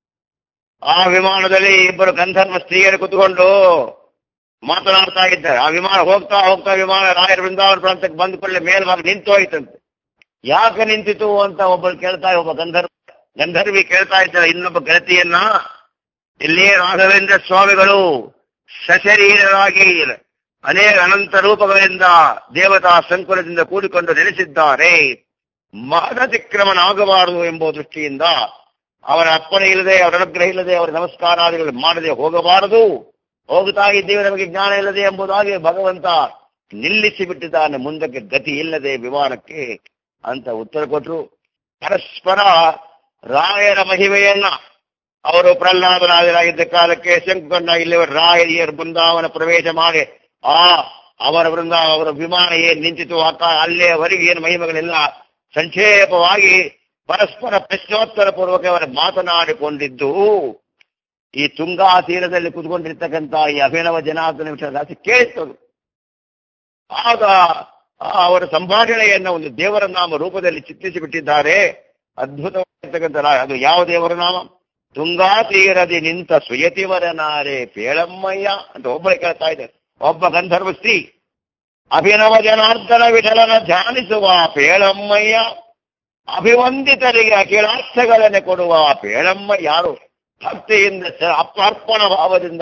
ಆ ವಿಮಾನದಲ್ಲಿ ಇಬ್ಬರು ಗಂಧರ್ವ ಸ್ತ್ರೀಯರು ಕುತ್ಕೊಂಡು ಮಾತನಾಡ್ತಾ ಇದ್ದಾರೆ. ಆ ವಿಮಾನ ಹೋಗ್ತಾ ಹೋಗ್ತಾ ವಿಮಾನ ರಾಯರ ಬೃಂದಾವನ ಪ್ರಾಂತಕ್ಕೆ ಬಂದ ಕೂಡಲೇ ಮೇಲ್ಭಾಗ ನಿಂತು ಹೋಯ್ತಂತೆ. ಯಾಕೆ ನಿಂತಿತು ಅಂತ ಒಬ್ಬ ಗಂಧರ್ವಿ ಕೇಳ್ತಾ ಇದ್ದಾರೆ ಇನ್ನೊಬ್ಬ ಗೆಳತಿಯನ್ನ. ಇಲ್ಲಿ ರಾಘವೇಂದ್ರ ಸ್ವಾಮಿಗಳು ಸಶರೀರರಾಗಿ ಅನೇಕ ಅನಂತ ರೂಪಗಳಿಂದ ದೇವತಾ ಸಂಕುಲದಿಂದ ಕೂಡಿಕೊಂಡು ನೆಲೆಸಿದ್ದಾರೆ. ಮಹದತಿಕ್ರಮಣ ಆಗಬಾರದು ಎಂಬ ದೃಷ್ಟಿಯಿಂದ ಅವರ ಅಪ್ಪಣೆ ಇಲ್ಲದೆ, ಅವರ ಅನುಗ್ರಹ ಇಲ್ಲದೆ, ಅವರ ನಮಸ್ಕಾರಾದಿಗಳು ಮಾಡದೆ ಹೋಗಬಾರದು. ಹೋಗ್ತಾ ಇದ್ದೇವೆ ನಮಗೆ ಜ್ಞಾನ ಇಲ್ಲದೆ ಎಂಬುದಾಗಿ ಭಗವಂತ ನಿಲ್ಲಿಸಿ ಬಿಟ್ಟಿದ್ದಾನೆ, ಮುಂದಕ್ಕೆ ಗತಿ ಇಲ್ಲದೆ ವಿಮಾನಕ್ಕೆ ಅಂತ ಉತ್ತರ ಕೊಟ್ಟರು. ಪರಸ್ಪರ ರಾಯರ ಮಹಿಮೆಯನ್ನ ಅವರು ಪ್ರಹ್ಲಾದರಾಜರಾಗಿದ್ದ ಕಾಲಕ್ಕೆ ಶಂಕರನ್ನ ಇಲ್ಲಿ ರಾಯರಿಯರು ಬೃಂದಾವನ ಪ್ರವೇಶ ಮಾಡಿ ಅವರ ಅವರ ವಿಮಾನ ಏನ್ ನಿಂತಿತು ಅಲ್ಲೇವರೆಗೆ ಏನು ಮಹಿಮೆಗಳೆಲ್ಲ ಸಂಕ್ಷೇಪವಾಗಿ ಪರಸ್ಪರ ಪ್ರಶ್ನೋತ್ತರ ಪೂರ್ವಕ ಅವರು ಮಾತನಾಡಿಕೊಂಡಿದ್ದು ಈ ತುಂಗಾ ತೀರದಲ್ಲಿ ಕುತ್ಕೊಂಡಿರ್ತಕ್ಕಂಥ ಈ ಅಭಿನವ ಜನಾರ್ದನ ವಿಷಯದಾಸಿ ಕೇಳಿಸ್ತದು. ಆಗ ಅವರ ಸಂಭಾಷಣೆಯನ್ನು ಒಂದು ದೇವರ ನಾಮ ರೂಪದಲ್ಲಿ ಚಿತ್ರಿಸಿ ಬಿಟ್ಟಿದ್ದಾರೆ. ಅದ್ಭುತವಾಗಿರ್ತಕ್ಕಂಥ ಅದು ಯಾವ ದೇವರ ನಾಮ? ತುಂಗಾ ತೀರದಿ ನಿಂತ ಸುಯತಿವರನಾರೆ ಪೇಳಮ್ಮಯ್ಯ ಅಂತ ಒಬ್ಬಳೆ ಕೇಳ್ತಾ ಇದ್ದಾರೆ. ಒಬ್ಬ ಗಂಧರ್ವ ಸ್ತ್ರೀ ಅಭಿನವ ಜನಾರ್ದನ ವಿಠಲನ ಧ್ಯಾನಿಸುವ ಪೇಳಮ್ಮಯ್ಯ, ಅಭಿವಂದಿತರಿಗೆ ಅಖಿಲಾರ್ಥಗಳನ್ನೇ ಕೊಡುವ ಪೇಳಮ್ಮ. ಯಾರು ಭಕ್ತಿಯಿಂದ ಅರ್ಪಣ ಭಾವದಿಂದ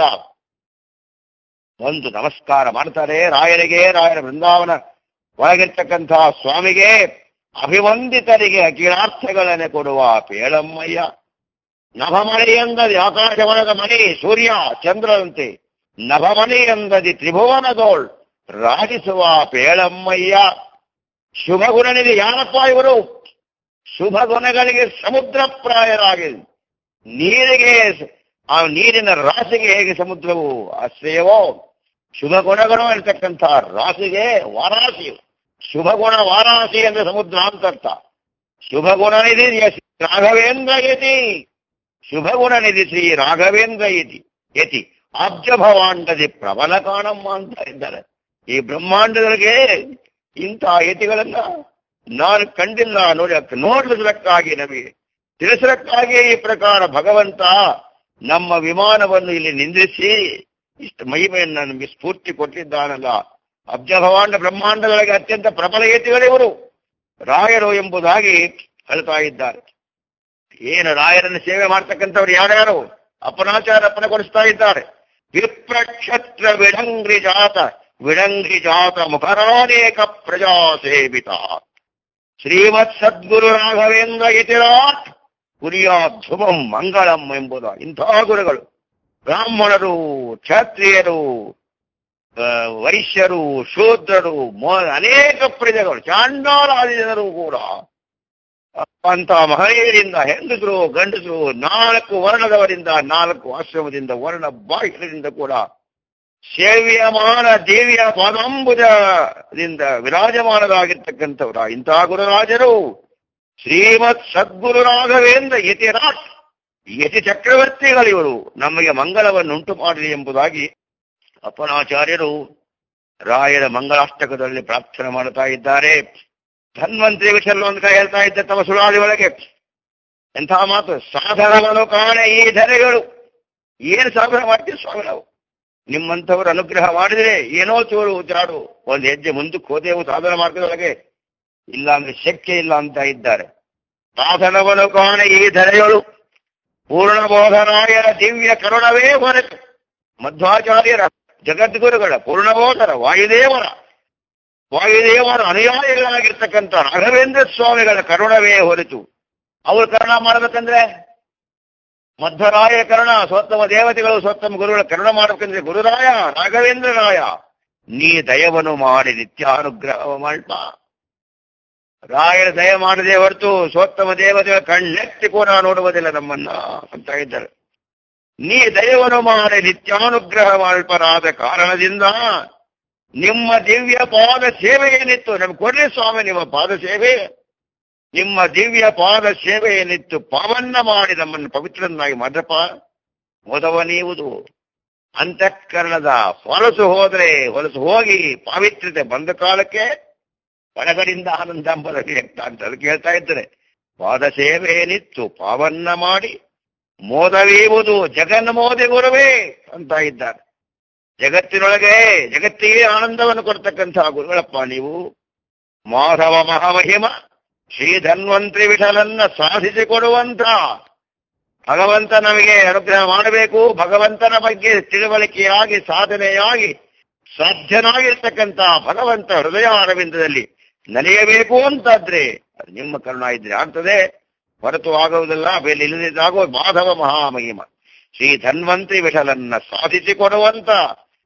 ಒಂದು ನಮಸ್ಕಾರ ಮಾಡ್ತಾರೆ ರಾಯರಿಗೆ, ರಾಯರ ಬೃಂದಾವನ ಒಳಗಿರ್ತಕ್ಕಂತಹ ಸ್ವಾಮಿಗೆ, ಅಭಿವಂದಿತರಿಗೆ ಅಖಿಲಾರ್ಥಗಳನ್ನೇ ಕೊಡುವ ಪೇಳಮ್ಮಯ್ಯ. ನಭಮಣಿ ಎಂದದಿ ಆಕಾಶವನದ ಮಣಿ ಸೂರ್ಯ ಚಂದ್ರರಂತೆ, ನಭಮಣಿ ಎಂದದಿ ತ್ರಿಭುವನದೋಳ್ ರಾಜಿಸುವ ಪೇಳಮ್ಮಯ್ಯ. ಶುಭ ಗುಣನಿಗೆ ಯಾರಪ್ಪ ಇವರು? ಶುಭ ಗುಣಗಳಿಗೆ ಸಮುದ್ರ ಪ್ರಾಯರಾಗಿ ನೀರಿಗೆ, ಆ ನೀರಿನ ರಾಶಿಗೆ ಹೇಗೆ ಸಮುದ್ರವು ಆಶ್ರಯವೋ, ಶುಭ ಗುಣಗಳು ಇರ್ತಕ್ಕಂಥ ರಾಶಿಗೆ ವಾರಾಶಿ. ಶುಭ ಗುಣ ವಾರಾಶಿ ಅಂದ್ರೆ ಸಮುದ್ರ ಅಂತ ಅರ್ಥ. ಶುಭ ಗುಣನಿಧಿ ರಾಘವೇಂದ್ರ ಯತಿ, ಶುಭ ಗುಣನಿಧಿ ಶ್ರೀ ರಾಘವೇಂದ್ರ ಯತಿ ಅಬ್ಜ ಭವಾಂಡದಿ ಪ್ರಬಲ ಕಾಣಮ್ಮ ಅಂತ ಇದ್ದಾರೆ. ಈ ಬ್ರಹ್ಮಾಂಡಗಳಿಗೆ ಇಂಥ ಯತಿಗಳನ್ನ ನಾನು ಕಂಡಿಲ್ಲ. ನೋಡಿಸಲಕ್ಕಾಗಿ ನಮಗೆ ತಿಳಿಸಲಕ್ಕಾಗಿ ಈ ಪ್ರಕಾರ ಭಗವಂತ ನಮ್ಮ ವಿಮಾನವನ್ನು ಇಲ್ಲಿ ನಿಂದಿಸಿ ಇಷ್ಟು ಮಹಿಮೆಯನ್ನು ನಮಗೆ ಸ್ಫೂರ್ತಿ ಕೊಟ್ಟಿದ್ದಾನಲ್ಲ. ಅಬ್ಜ ಭವಾಂಡ ಬ್ರಹ್ಮಾಂಡಗಳಿಗೆ ಅತ್ಯಂತ ಪ್ರಬಲ ಯತಿಗಳಿವರು ರಾಯರು ಎಂಬುದಾಗಿ ಹೇಳ್ತಾ ಇದ್ದಾರೆ. ಏನು ರಾಯರನ್ನು ಸೇವೆ ಮಾಡ್ತಕ್ಕಂಥವ್ರು ಯಾರ್ಯಾರು? ಅಪನಾಚಾರ ಅಪ್ಪಣೆಗೊಳಿಸ್ತಾ ಇದ್ದಾರೆ. ವಿಪ್ರಕ್ಷತ್ರ ವಿಡಂಗ್ರಿ ಜಾತ ಮುಖರಾನೇಕ ಪ್ರಜಾ ಸೇವಿತ ಶ್ರೀಮತ್ ಸದ್ಗುರು ರಾಘವೇಂದ್ರ ಯತಿರಾಟ್ ಕುರಿಯಾತ್ ಶುಭಂ ಮಂಗಳಂ ಎಂಬುದು. ಇಂತಹ ಗುರುಗಳು ಬ್ರಾಹ್ಮಣರು, ಕ್ಷತ್ರಿಯರು, ವೈಶ್ಯರು, ಶೂದ್ರರು, ಅನೇಕ ಪ್ರಜೆಗಳು, ಚಾಂಡಾಲಾದಿ ಜನರು ಕೂಡ ಅಂತ ಮಹನೀಯರಿಂದ, ಹೆಂಗಸರು, ಗಂಡಸರು, 4 ವರ್ಣದವರಿಂದ, 4 ಆಶ್ರಮದಿಂದ, ವರ್ಣ ಬಾಹ್ಯರಿಂದ ಕೂಡ ಸೇವ್ಯಮಾನ ದೇವಿಯ ಪಾದಾಂಬುಜದಿಂದ ವಿರಾಜಮಾನರಾಗಿರ್ತಕ್ಕಂಥವ್ರ ಇಂತಹ ಗುರುರಾಜರು ಶ್ರೀಮತ್ ಸದ್ಗುರು ರಾಘವೇಂದ್ರ ಯತಿರಾಟ್, ಯತಿ ಚಕ್ರವರ್ತಿಗಳಿವರು ನಮಗೆ ಮಂಗಳವನ್ನುಂಟು ಮಾಡಲಿ ಎಂಬುದಾಗಿ ಅಪ್ಪನಾಚಾರ್ಯರು ರಾಯರ ಮಂಗಳಾಷ್ಟಕದಲ್ಲಿ ಪ್ರಾರ್ಥನೆ ಮಾಡ್ತಾ ಇದ್ದಾರೆ. ಧನ್ವಂತರಿ ವಿಷಯ ಒಂದು ಕೈ ಹೇಳ್ತಾ ಇದ್ದ ತಮ್ಮ ಸುಳಾದಿ ಒಳಗೆ ಎಂಥ ಮಾತು, ಸಾಧನಗಳು ಕಾಣೆ ಈ ಧರೆಗಳು. ಏನು ಸಾಧನ ಮಾಡ್ತೀವಿ ಸ್ವಾಮಿ ನಾವು? ನಿಮ್ಮಂಥವ್ರು ಅನುಗ್ರಹ ಮಾಡಿದ್ರೆ ಏನೋ ಚೂರು ಜಾಡು ಒಂದು ಹೆಜ್ಜೆ ಮುಂದಕ್ಕೆ ಹೋದೆವು ಸಾಧನ ಮಾಡ್ತಿದ್ದೊಳಗೆ, ಇಲ್ಲ ಅಂದ್ರೆ ಶಕ್ಯ ಇಲ್ಲ ಅಂತ ಇದ್ದಾರೆ. ಸಾಧನವನ್ನು ಕಾಣೆ ಈ ಧರೆಗಳು ಪೂರ್ಣಬೋಧರಾಯರ ದಿವ್ಯ ಕರುಣವೇ ಹೊರತು, ಮಧ್ವಾಚಾರ್ಯರ ಜಗದ್ಗುರುಗಳ ಪೂರ್ಣಬೋಧರ ವಾಯುದೇವರ ಅನುಯಾಯಿಗಳಾಗಿರ್ತಕ್ಕಂಥ ರಾಘವೇಂದ್ರ ಸ್ವಾಮಿಗಳ ಕರುಣವೇ ಹೊರತು. ಅವರು ಕರುಣ ಮಾಡಬೇಕಂದ್ರೆ ಮಧ್ವರಾಯ ಕರುಣ, ಸ್ವೋತ್ತಮ ದೇವತೆಗಳು ಸ್ವೋತ್ತಮ ಗುರುಗಳ ಕರುಣ ಮಾಡಬೇಕಂದ್ರೆ ಗುರುರಾಯ ರಾಘವೇಂದ್ರ ರಾಯ ನೀ ದಯವನ್ನು ಮಾಡಿ ನಿತ್ಯಾನುಗ್ರಹ ಮಾಡ್ಪ. ರಾಯರ ದಯ ಮಾಡದೆ ಹೊರತು ಸ್ವೋತ್ತಮ ದೇವತೆಗಳ ಕಣ್ಣೆತ್ತಿ ಕೂಡ ನೋಡುವುದಿಲ್ಲ ನಮ್ಮನ್ನ ಅಂತ ಇದ್ದಾರೆ. ನೀ ದಯವನ್ನು ಮಾಡಿ ನಿತ್ಯಾನುಗ್ರಹ ಮಾಡ್ಪರಾದ ಕಾರಣದಿಂದ ನಿಮ್ಮ ದಿವ್ಯ ಪಾದ ಸೇವೆ ಏನಿತ್ತು ನಮ್ಗೆ ಕೊಡ್ರಿ ಸ್ವಾಮಿ. ನಿಮ್ಮ ಪಾದ ಸೇವೆ, ನಿಮ್ಮ ದಿವ್ಯ ಪಾದ ಸೇವೆ ಏನಿತ್ತು ಪಾವನ್ನ ಮಾಡಿ ನಮ್ಮನ್ನು ಪವಿತ್ರನಾಗಿ ಮಾಡ್ರಪ್ಪ. ಮೊದವನೀವುದು ಅಂತಃಕರಣದ ಹೊಲಸು ಹೋಗಿ ಪಾವಿತ್ರ್ಯತೆ ಬಂದ ಕಾಲಕ್ಕೆ ಒಳಗಡಿಂದ ಆನಂದ ಅಂತ ಅದಕ್ಕೆ ಹೇಳ್ತಾ ಇದ್ದಾರೆ. ಪಾದ ಸೇವೆ ಏನಿತ್ತು ಪಾವನ್ನ ಮಾಡಿ ಮೋದವೀವುದು ಜಗನ್ಮೋದಿ ಗುರುವೇ ಅಂತ ಇದ್ದಾರೆ. ಜಗತ್ತಿಗೆ ಆನಂದವನ್ನು ಕೊಡ್ತಕ್ಕಂತಹ ಗುರುಗಳಪ್ಪ ನೀವು. ಮಾಧವ ಮಹಾಮಹಿಮ ಶ್ರೀ ಧನ್ವಂತರಿ ವಿಠಲನ್ನ ಸಾಧಿಸಿಕೊಡುವಂತ ಭಗವಂತ ನಮಗೆ ಅನುಗ್ರಹ ಮಾಡಬೇಕು. ಭಗವಂತನ ಬಗ್ಗೆ ತಿಳುವಳಿಕೆಯಾಗಿ ಸಾಧನೆಯಾಗಿ ಸಾಧ್ಯನಾಗಿರ್ತಕ್ಕಂಥ ಭಗವಂತ ಹೃದಯ ಅರವಿಂದದಲ್ಲಿ ನಲಿಯಬೇಕು ಅಂತಾದ್ರೆ ಅದು ನಿಮ್ಮ ಕರುಣ ಇದ್ರೆ ಆಗ್ತದೆ, ಹೊರತು ಆಗುವುದಿಲ್ಲ. ಬೇಲೆ ಇಲ್ಲದಿದ್ದಾಗೋ ಮಾಧವ ಮಹಾಮಹಿಮ ಶ್ರೀ ಧನ್ವಂತರಿ ವಿಠಲನ್ನ ಸಾಧಿಸಿಕೊಡುವಂತ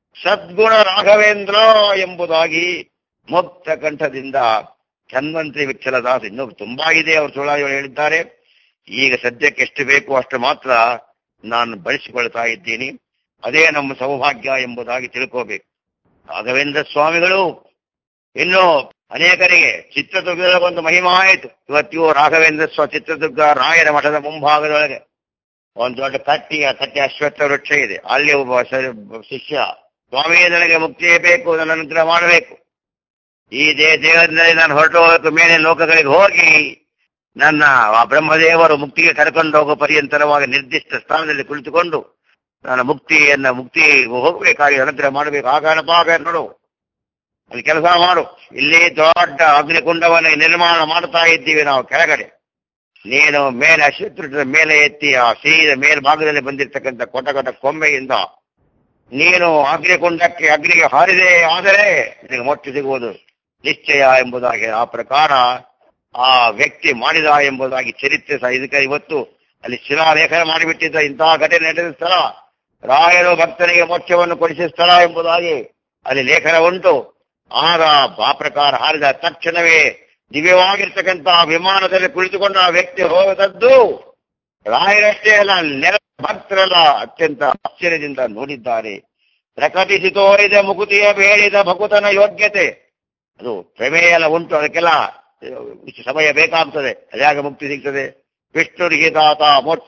ಸದ್ಗುಣ ರಾಘವೇಂದ್ರ ಎಂಬುದಾಗಿ ಮುಕ್ತ ಕಂಠದಿಂದ ಧನ್ವಂತರಿ ವಿಠಲದಾಸ್ ಇನ್ನೂ ತುಂಬಾ ಇದೆ ಅವರು ಸುಳಾದಿಗಳು ಹೇಳಿದ್ದಾರೆ. ಈಗ ಸದ್ಯಕ್ಕೆ ಎಷ್ಟು ಬೇಕು ಅಷ್ಟು ಮಾತ್ರ ನಾನು ಬಳಸಿಕೊಳ್ತಾ ಇದ್ದೀನಿ. ಅದೇ ನಮ್ಮ ಸೌಭಾಗ್ಯ ಎಂಬುದಾಗಿ ತಿಳ್ಕೋಬೇಕು. ರಾಘವೇಂದ್ರ ಸ್ವಾಮಿಗಳು ಇನ್ನು ಅನೇಕರಿಗೆ ಚಿತ್ರದುರ್ಗದ ಒಂದು ಮಹಿಮಾ ಆಯಿತು. ಇವತ್ತಿಗೂ ರಾಘವೇಂದ್ರ ಚಿತ್ರದುರ್ಗ ರಾಯರ ಮಠದ ಮುಂಭಾಗದೊಳಗೆ ಒಂದು ದೊಡ್ಡ ಕಟ್ಟಿ ಅಶ್ವತ್ಥ ವೃಕ್ಷ ಇದೆ. ಅಲ್ಲಿ ಒಬ್ಬ ಶಿಷ್ಯ, ಸ್ವಾಮಿ ನನಗೆ ಮುಕ್ತಿಯೇ ಬೇಕು, ನನ್ನ ಅನುಗ್ರಹ ಮಾಡಬೇಕು, ಈ ದೇಹದಲ್ಲಿ ನಾನು ಹೊರಟು ಹೋಗಬೇಕು, ಮೇಲೆ ಲೋಕಗಳಿಗೆ ಹೋಗಿ ನನ್ನ ಆ ಬ್ರಹ್ಮದೇವರು ಮುಕ್ತಿಗೆ ಕರ್ಕೊಂಡು ಹೋಗೋ ಪರ್ಯಂತರವಾಗಿ ನಿರ್ದಿಷ್ಟ ಸ್ಥಾನದಲ್ಲಿ ಕುಳಿತುಕೊಂಡು ನಾನು ಮುಕ್ತಿ ಹೋಗ್ಬೇಕಾಗಿ ಅನುಗ್ರಹ ಮಾಡಬೇಕು. ಆಗ ನೋಡು, ಅಲ್ಲಿ ಕೆಲಸ ಮಾಡು, ಇಲ್ಲಿ ದೊಡ್ಡ ಅಗ್ನಿಕುಂಡವನ್ನು ನಿರ್ಮಾಣ ಮಾಡ್ತಾ ಇದ್ದೀವಿ ನಾವು ಕೆಳಗಡೆ, ನೀನು ಮೇಲೆ ಅಶ್ವತ್ಥದ ಮೇಲೆ ಎತ್ತಿ ಆ ಸೀದ ಮೇಲ್ಭಾಗದಲ್ಲಿ ಬಂದಿರತಕ್ಕಂಥ ಕೊಟ ಕೊಂಬೆಯಿಂದ ನೀನು ಅಗ್ನಿಗೆ ಹಾರಿದೆ ಆದರೆ ನಿನಗೆ ಮೊಟ್ಟ ಸಿಗುವುದು ನಿಶ್ಚಯ ಎಂಬುದಾಗಿ ಆ ಪ್ರಕಾರ ಆ ವ್ಯಕ್ತಿ ಮಾಡಿದ ಎಂಬುದಾಗಿ ಚರಿತ್ರೆ ಸಹ ಇದಕ್ಕೆ ಇವತ್ತು ಅಲ್ಲಿ ಶಿಲಾಲೇಖನ ಮಾಡಿಬಿಟ್ಟಿದ್ದ. ಇಂತಹ ಘಟನೆ ನಡೆದ ಸ್ಥಳ, ರಾಯರು ಭಕ್ತನಿಗೆ ಮೋಕ್ಷವನ್ನು ಕೊಡಿಸಿದ ಸ್ಥಳ ಎಂಬುದಾಗಿ ಅಲ್ಲಿ ಲೇಖನ ಉಂಟು. ಆಗ ಆ ಪ್ರಕಾರ ಹಾರಿದ ತಕ್ಷಣವೇ ದಿವ್ಯವಾಗಿರ್ತಕ್ಕಂತಹ ವಿಮಾನದಲ್ಲಿ ಕುಳಿತುಕೊಂಡು ಆ ವ್ಯಕ್ತಿ ಹೋಗದದ್ದು ರಾಯರಷ್ಟೇ ಅಲ್ಲ, ನೆಲ ಭಕ್ತರೆಲ್ಲ ಅತ್ಯಂತ ಆಶ್ಚರ್ಯದಿಂದ ನೋಡಿದ್ದಾರೆ. ಪ್ರಕಟಿಸಿ ತೋರಿದ ಮುಕುತಿಯ ಬೇಡಿದ ಭಕುತನ ಯೋಗ್ಯತೆ, ಅದು ಪ್ರಮೇಯ ಎಲ್ಲ ಉಂಟು, ಅದಕ್ಕೆಲ್ಲ ಸಮಯ ಬೇಕಾಗ್ತದೆ. ಅದ್ಯಾಗ ಮುಕ್ತಿ ಸಿಗ್ತದೆ? ವಿಷ್ಣುರ್ಹಿತಾತ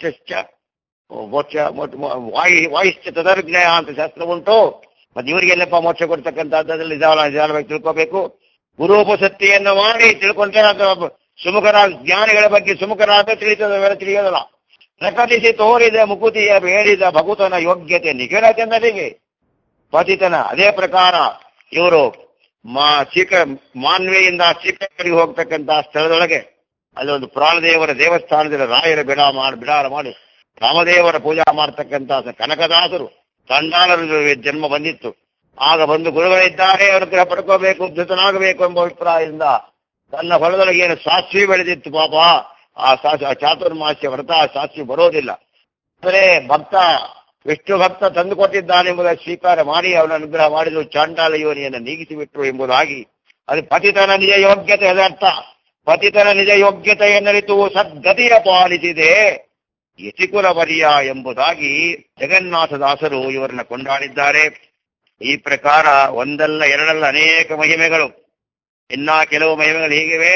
ವಾಯಿಶ್ಚ ತದರ್ಜ್ಞಯ ಅಂತ ಶಾಸ್ತ್ರ ಉಂಟು. ಮತ್ತೆ ಇವರಿಗೆಲ್ಲಪ್ಪ ಮೋಕ್ಷ ಕೊಡ್ತಕ್ಕಂಥದ್ದಲ್ಲಿ ನಿಧಾನವಾಗಿ ತಿಳ್ಕೋಬೇಕು. ಗುರುಪಸಕ್ತಿಯನ್ನು ಮಾಡಿ ತಿಳ್ಕೊಂಡ್ರೆ ಸುಮುಖರಾದ ಜ್ಞಾನಿಗಳ ಬಗ್ಗೆ ಸುಮುಖರಾದ ತಿಳಿಯೋದಲ್ಲ. ಪ್ರಕಟಿಸಿ ತೋರಿದ ಮುಕುತಿಯ ಬೇಡಿದ ಭಕುತನ ಯೋಗ್ಯತೆ ನಿಖಿಲ ಜನರಿಗೆ ಪತಿತನ. ಅದೇ ಪ್ರಕಾರ ಇವರು ಮಾನ್ವೆಯಿಂದ ಚಿಕ್ಕರಿಗೆ ಹೋಗ್ತಕ್ಕಂತಹ ಸ್ಥಳದೊಳಗೆ ಅಲ್ಲಿ ಒಂದು ಪ್ರಾಣದೇವರ ದೇವಸ್ಥಾನದಲ್ಲಿ ರಾಯರ ಬಿಡಾರ ಮಾಡಿ ರಾಮದೇವರ ಪೂಜಾ ಮಾಡ್ತಕ್ಕಂಥ ಕನಕದಾಸರು ಚಂಡಾಲರ ಜನ್ಮ ಬಂದಿತ್ತು. ಆಗ ಬಂದು ಗುರುಗಳಿದ್ದಾರೆ, ಅನುಗ್ರಹ ಪಡ್ಕೋಬೇಕು, ಉದ್ಧತನಾಗಬೇಕು ಎಂಬ ಅಭಿಪ್ರಾಯದಿಂದ ತನ್ನ ಹೊಲದೊಳಗೆ ಏನು ಸಾಕ್ಷಿ ಬೆಳೆದಿತ್ತು ಪಾಪ, ಆ ಚಾತುರ್ಮಾಸ್ಯ ವ್ರತ ಸಾಕ್ಷಿ ಬರೋದಿಲ್ಲ. ಆದರೆ ವಿಷ್ಣು ಭಕ್ತ ತಂದು ಕೊಟ್ಟಿದ್ದಾನೆಂಬುದಾಗಿ ಸ್ವೀಕಾರ ಮಾಡಿ ಅವನ ಅನುಗ್ರಹ ಮಾಡಿದ್ರು, ಚಾಂಡಾಲ ಯೋನಿಯನ್ನು ನೀಗಿಸಿಬಿಟ್ರು ಎಂಬುದಾಗಿ. ಅದು ಪತಿತನ ನಿಜ ಯೋಗ್ಯತೆ, ಅದರ್ಥ ಪತಿತನ ನಿಜ ಯೋಗ್ಯತೆಯನ್ನರಿತು ಸದ್ಗತಿಯ ಪಾಲಿಸಿದೆ ಯತಿಕುಲ ವರಿಯ ಎಂಬುದಾಗಿ ಜಗನ್ನಾಥದಾಸರು ಇವರನ್ನ ಕೊಂಡಾಡಿದ್ದಾರೆ. ಈ ಪ್ರಕಾರ ಒಂದಲ್ಲ ಎರಡಲ್ಲ ಅನೇಕ ಮಹಿಮೆಗಳು, ಇನ್ನ ಕೆಲವು ಮಹಿಮೆಗಳು ಹೀಗಿವೆ.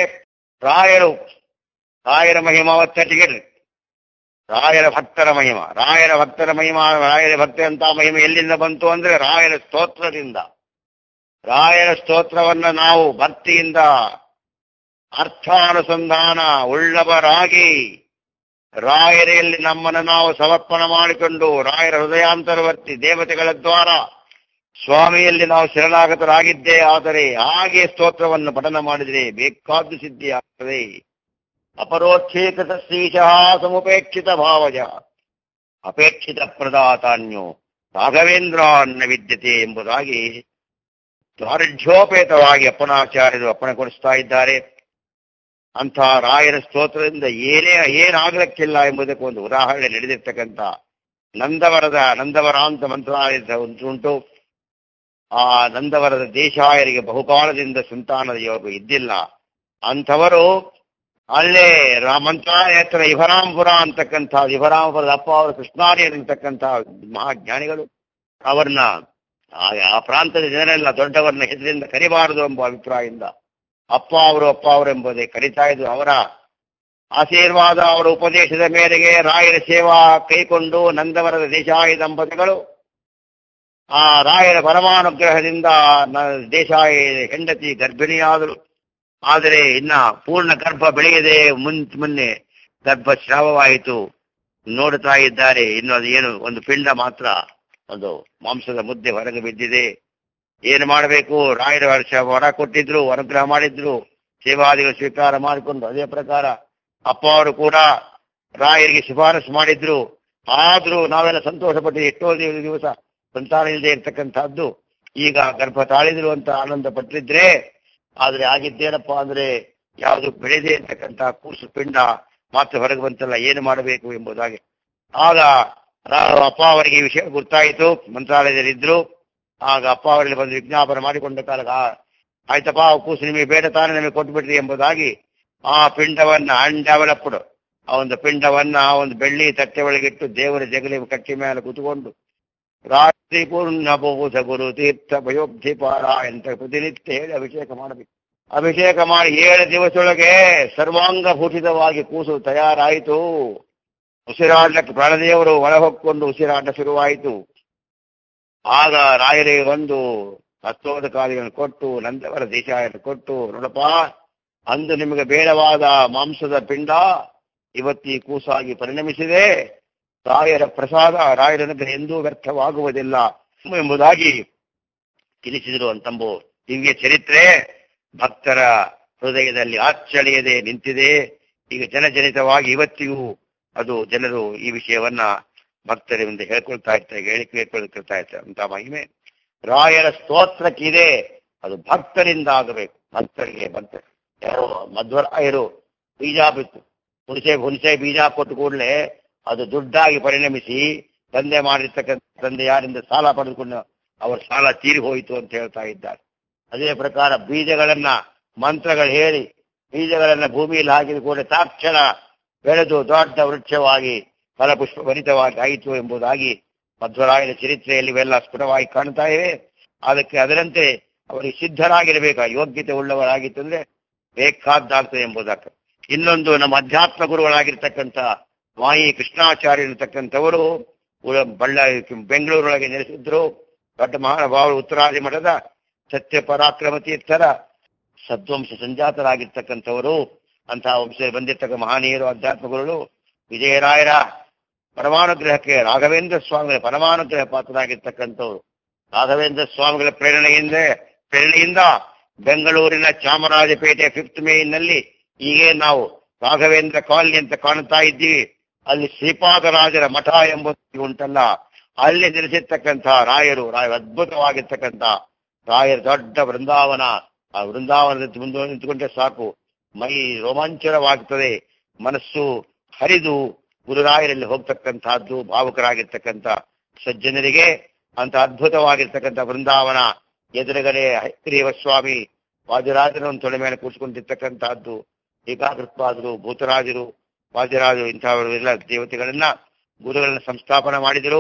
ರಾಯರ ಮಹಿಮಾವತ್ತಟಿಗೆ ರಾಯರ ಭಕ್ತರ ಮಹಿಮಾ, ರಾಯರ ಭಕ್ತಿ ಅಂತ ಮಹಿಮೆ ಎಲ್ಲಿಂದ ಬಂತು ಅಂದ್ರೆ ರಾಯರ ಸ್ತೋತ್ರದಿಂದ. ರಾಯರ ಸ್ತೋತ್ರವನ್ನ ನಾವು ಭಕ್ತಿಯಿಂದ ಅರ್ಥಾನುಸಂಧಾನ ಉಳ್ಳವರಾಗಿ ರಾಯರಲ್ಲಿ ನಮ್ಮನ್ನು ನಾವು ಸಮರ್ಪಣೆ ಮಾಡಿಕೊಂಡು ರಾಯರ ಹೃದಯಾಂತರವರ್ತಿ ದೇವತೆಗಳ ದ್ವಾರ ಸ್ವಾಮಿಯಲ್ಲಿ ನಾವು ಶರಣಾಗತರಾಗಿದ್ದೇ ಆದರೆ ಹಾಗೆ ಸ್ತೋತ್ರವನ್ನು ಪಠನ ಮಾಡಿದರೆ ಬೇಕಾದ್ದು ಸಿದ್ಧಿ ಆಗ್ತದೆ. ಅಪರೋಕ್ಷೇಕೃತ ಶ್ರೀಶಃ ಸಮುಪೇಕ್ಷಿತ ಭಾವಜ ಅಪೇಕ್ಷಿತ ಪ್ರದಾತಾನ್ಯೋ ರಾಘವೇಂದ್ರ ಅನ್ನ ವಿದ್ಯತೆ ಎಂಬುದಾಗಿ ದಾರ್ಢ್ಯೋಪೇತವಾಗಿ ಅಪ್ಪನಾಚಾರ್ಯರು ಅಪ್ಪಣೆಗೊಳಿಸ್ತಾ ಇದ್ದಾರೆ. ಅಂಥ ರಾಯರ ಸ್ತೋತ್ರದಿಂದ ಏನಾಗಲಿಕ್ಕಿಲ್ಲ ಎಂಬುದಕ್ಕೆ ಒಂದು ಉದಾಹರಣೆ ನಡೆದಿರ್ತಕ್ಕಂಥ ನಂದವರ ಅಂತ ಮಂತ್ರಾಲಯದ ಉಂಟು. ಆ ನಂದವರದ ದೇಶಾಯರಿಗೆ ಬಹುಕಾಲದಿಂದ ಸಂತಾನದ ಯೋಗ ಇದ್ದಿಲ್ಲ. ಅಂಥವರು ಅಲ್ಲೇ ಮಂತ್ರಾಲಯ ಹತ್ರ ಇವರಾಂಪುರ ಅಂತಕ್ಕಂಥ ಇವರಾಂಪುರದ ಅಪ್ಪ ಅವರು ಕೃಷ್ಣಾರಿ ಅಂತಕ್ಕಂಥ ಮಹಾಜ್ಞಾನಿಗಳು, ಅವ್ರನ್ನ ಆ ಪ್ರಾಂತದ ಜನರೆಲ್ಲ ದೊಡ್ಡವರನ್ನ ಹೆಸರಿಂದ ಕರಿಬಾರದು ಎಂಬ ಅಭಿಪ್ರಾಯದಿಂದ ಅಪ್ಪ ಅವರು ಎಂಬುದೇ ಕರೀತಾ ಇದ್ರು. ಅವರ ಆಶೀರ್ವಾದ, ಅವರ ಉಪದೇಶದ ಮೇರೆಗೆ ರಾಯರ ಸೇವಾ ಕೈಕೊಂಡು ನಂದವರದ ದೇಶಾಯಿ ದಂಪತಿಗಳು ಆ ರಾಯರ ಪರಮಾನುಗ್ರಹದಿಂದ ದೇಶಾಯಿ ಹೆಂಡತಿ ಗರ್ಭಿಣಿಯಾದರು. ಆದರೆ ಇನ್ನ ಪೂರ್ಣ ಗರ್ಭ ಬೆಳೆಯದೆ ಮೊನ್ನೆ ಗರ್ಭ ಸ್ರಾವವಾಯಿತು. ನೋಡುತ್ತಾ ಇದ್ದಾರೆ, ಇನ್ನು ಅದು ಏನು ಒಂದು ಪಿಂಡ ಮಾತ್ರ, ಒಂದು ಮಾಂಸದ ಮುದ್ದೆ ಹೊರಗೆ ಬಿದ್ದಿದೆ. ಏನು ಮಾಡಬೇಕು? ರಾಯರ ವರ ಕೊಟ್ಟಿದ್ರು, ಅನುಗ್ರಹ ಮಾಡಿದ್ರು, ಸೇವಾದಿಗಳು ಸ್ವೀಕಾರ ಮಾಡಿಕೊಂಡು ಅದೇ ಪ್ರಕಾರ ಅಪ್ಪ ಅವರು ಕೂಡ ರಾಯರಿಗೆ ಶಿಫಾರಸು ಮಾಡಿದ್ರು. ಆದ್ರೂ ನಾವೆಲ್ಲ ಸಂತೋಷ ಪಟ್ಟಿದ್ವಿ. ಎಷ್ಟೋ ದಿವಸ ಸಂತಾನ ಇಲ್ಲದೆ ಇರ್ತಕ್ಕಂಥದ್ದು ಈಗ ಗರ್ಭ ತಾಳಿದ್ರು ಅಂತ ಆನಂದ ಪಟ್ಟಿದ್ರೆ, ಆದ್ರೆ ಆಗಿದ್ದೇನಪ್ಪ ಅಂದ್ರೆ ಯಾವುದು ಬೆಳೆದೇ ಇರ್ತಕ್ಕಂಥ ಕೂಸು ಪಿಂಡ ಮಾತ್ರ ಹೊರಗೆ ಬಂತಲ್ಲ, ಏನು ಮಾಡಬೇಕು ಎಂಬುದಾಗಿ. ಆಗ ಅಪ್ಪ ಅವರಿಗೆ ಈ ವಿಷಯ ಗೊತ್ತಾಯಿತು. ಮಂತ್ರಾಲಯದಲ್ಲಿದ್ರು. ಆಗ ಅಪ್ಪ ಅವರಲ್ಲಿ ಬಂದು ವಿಜ್ಞಾಪನೆ ಮಾಡಿಕೊಂಡ ಕಾಲ ಆಯ್ತಪ್ಪ ಕೂಸು ನಿಮಗೆ ಬೇಡ ತಾನೇ ನಮಗೆ ಕೊಟ್ಬಿಡ್ರಿ ಎಂಬುದಾಗಿ ಆ ಪಿಂಡವನ್ನ ಅನ್ಡೆವಲಪ್ಡ್ ಆ ಒಂದು ಪಿಂಡವನ್ನ ಆ ಒಂದು ಬೆಳ್ಳಿ ತಟ್ಟೆ ಒಳಗಿಟ್ಟು ದೇವರ ಜಗಲಿ ಕಟ್ಟಿ ಮೇಲೆ ಕೂತ್ಕೊಂಡು ರಾತ್ರಿ ಪೂರ್ಣ ಬಹುಧ ಗುರು ತೀರ್ಥ ಭಯೋಬ್ಧಿಪಾರ ಅಂತ ಪ್ರತಿನಿತ್ಯ ಹೇಳಿ ಅಭಿಷೇಕ ಮಾಡಬೇಕು. ಅಭಿಷೇಕ ಮಾಡಿ 7 ದಿವಸದೊಳಗೆ ಸರ್ವಾಂಗ ಭೂಷಿತವಾಗಿ ಕೂಸು ತಯಾರಾಯಿತು. ಉಸಿರಾಡಕ್ಕೆ ಪ್ರಾಣದೇವರು ಒಳ ಹೊಕ್ಕೊಂಡು ಉಸಿರಾಟ ಶುರುವಾಯಿತು. ಆಗ ರಾಯರಿಗೆ ಒಂದು ಹಸ್ತೋದಕಾದಿಗಳನ್ನು ಕೊಟ್ಟು ನಂದವರ ದೇಶಾಯನ್ನು ಕೊಟ್ಟು, ನೋಡಪ್ಪ ಅಂದು ನಿಮಗೆ ಬೇಡವಾದ ಮಾಂಸದ ಪಿಂಡ ಇವತ್ತಿ ಕೂಸಾಗಿ ಪರಿಣಮಿಸಿದೆ. ರಾಯರ ಪ್ರಸಾದ ರಾಯರ ಅನುಗ್ರಹ ಎಂದೂ ವ್ಯರ್ಥವಾಗುವುದಿಲ್ಲ ಎಂಬುದಾಗಿ ತಿಳಿಸಿದರು ಅಂತಂಬು ದಿವ್ಯ ಚರಿತ್ರೆ ಭಕ್ತರ ಹೃದಯದಲ್ಲಿ ಆಚ್ಚಳಿಯದೆ ನಿಂತಿದೆ. ಈಗ ಜನಜನಿತವಾಗಿ ಇವತ್ತಿಗೂ ಅದು ಜನರು ಈ ವಿಷಯವನ್ನ ಭಕ್ತರಿಂದ ಹೇಳ್ಕೊಳ್ತಾ ಇರ್ತಾರೆ, ಹೇಳ್ಕೊಳ್ತಾ ಇರ್ತಾರೆ. ಅಂತ ಮಹಿಮೆ ರಾಯರ ಸ್ತೋತ್ರಕ್ಕಿದೆ. ಅದು ಭಕ್ತರಿಂದ ಆಗಬೇಕು. ಭಕ್ತರಿಗೆ ಯಾರೋ ಮಧ್ವರಾಯರು ಬೀಜ ಬಿತ್ತು, ಹುಣಸೆ ಬೀಜ ಕೊಟ್ಟು ಕೂಡಲೇ ಅದು ದುಡ್ಡಾಗಿ ಪರಿಣಮಿಸಿ ತಂದೆ ಮಾಡಿರ್ತಕ್ಕಂಥ ತಂದೆ ಯಾರಿಂದ ಸಾಲ ಪಡೆದುಕೊಂಡು ಅವರ ಸಾಲ ತೀರಿ ಹೋಯಿತು ಅಂತ ಹೇಳ್ತಾ ಇದ್ದಾರೆ. ಅದೇ ಪ್ರಕಾರ ಬೀಜಗಳನ್ನ ಮಂತ್ರಗಳು ಹೇಳಿ ಬೀಜಗಳನ್ನ ಭೂಮಿಯಲ್ಲಿ ಹಾಕಿದ ಕೂಡ ತಾಕ್ಷಣ ಬೆಳೆದು ದೊಡ್ಡ ವೃಕ್ಷವಾಗಿ ಫಲಪುಷ್ಪ ಭರಿತವಾಗಿ ಆಯಿತು ಎಂಬುದಾಗಿ ಮಧ್ವರಾಯನ ಚರಿತ್ರೆಯಲ್ಲಿ ಇವೆಲ್ಲ ಸ್ಫುಟವಾಗಿ ಕಾಣ್ತಾ ಇವೆ. ಅದಕ್ಕೆ ಅದರಂತೆ ಅವರಿಗೆ ಸಿದ್ಧರಾಗಿರಬೇಕು, ಯೋಗ್ಯತೆ ಉಳ್ಳವರಾಗಿತ್ತಂದ್ರೆ ಬೇಕಾದ್ದಾಗ್ತದೆ ಎಂಬುದಕ್ಕೆ. ಇನ್ನೊಂದು ನಮ್ಮ ಅಧ್ಯಾತ್ಮ ಗುರುಗಳಾಗಿರ್ತಕ್ಕಂಥ ಮಾಯಿ ಕೃಷ್ಣಾಚಾರ್ಯರಿರ್ತಕ್ಕಂಥವರು ಬೆಂಗಳೂರೊಳಗೆ ನೆಲೆಸಿದ್ರು. ದೊಡ್ಡ ಮಹಾನುಭಾವರು ಉತ್ತರಾದಿ ಮಠದ ಸತ್ಯ ಪರಾಕ್ರಮ ತೀರ್ಥರ ಸದ್ವಂಶ ಸಂಜಾತರಾಗಿರ್ತಕ್ಕಂಥವರು. ಅಂತಹ ವಂಶದಲ್ಲಿ ಬಂದಿರ್ತಕ್ಕ ಮಹನೀಯರು ಅಧ್ಯಾತ್ಮ ಗುರುಗಳು ವಿಜಯರಾಯರ ಪರಮಾನುಗ್ರಹಕ್ಕೆ ರಾಘವೇಂದ್ರ ಸ್ವಾಮಿಗಳ ಪರಮಾನುಗ್ರಹ ಪಾತ್ರರಾಗಿರ್ತಕ್ಕಂಥವ್ರು. ರಾಘವೇಂದ್ರ ಸ್ವಾಮಿಗಳ ಪ್ರೇರಣೆಯಿಂದ ಬೆಂಗಳೂರಿನ ಚಾಮರಾಜಪೇಟೆ 5th ಮೇನಲ್ಲಿ ಹೀಗೆ ನಾವು ರಾಘವೇಂದ್ರ ಕಾಲನಿ ಅಂತ ಕಾಣ್ತಾ ಇದ್ದೀವಿ. ಅಲ್ಲಿ ಶ್ರೀಪಾದರಾಜರ ಮಠ ಎಂಬುದು ಉಂಟಲ್ಲ, ಅಲ್ಲಿ ನೆಲೆಸಿರ್ತಕ್ಕಂಥ ರಾಯರು ಅದ್ಭುತವಾಗಿರ್ತಕ್ಕಂಥ ರಾಯರ ದೊಡ್ಡ ವೃಂದಾವನ. ಆ ವೃಂದಾವನದ ಮುಂದೆ ನಿಂತುಕೊಂಡ್ರೆ ಸಾಕು, ಮೈ ರೋಮಾಂಚನವಾಗ್ತದೆ, ಮನಸ್ಸು ಹರಿದು ಗುರುರಾಯರಲ್ಲಿ ಹೋಗ್ತಕ್ಕಂಥದ್ದು ಭಾವುಕರಾಗಿರ್ತಕ್ಕಂಥ ಸಜ್ಜನರಿಗೆ ಅಂತ ಅದ್ಭುತವಾಗಿರ್ತಕ್ಕಂಥ ವೃಂದಾವನ ಎದುರುಗಡೆ ಹೈಗ್ರೀವ ಸ್ವಾಮಿ ವಾದಿರಾಜರನ್ನು ತೊಡೆ ಮೇಲೆ ಕೂರಿಸಿಕೊಂಡಿರ್ತಕ್ಕಂಥದ್ದು. ಏಕಾಕೃತ್ವಾದರು ಭೂತರಾಜರು ವಾದಿರಾಜರು ಇಂಥವರೆಲ್ಲ ದೇವತೆಗಳನ್ನ ಗುರುಗಳನ್ನ ಸಂಸ್ಥಾಪನೆ ಮಾಡಿದರು.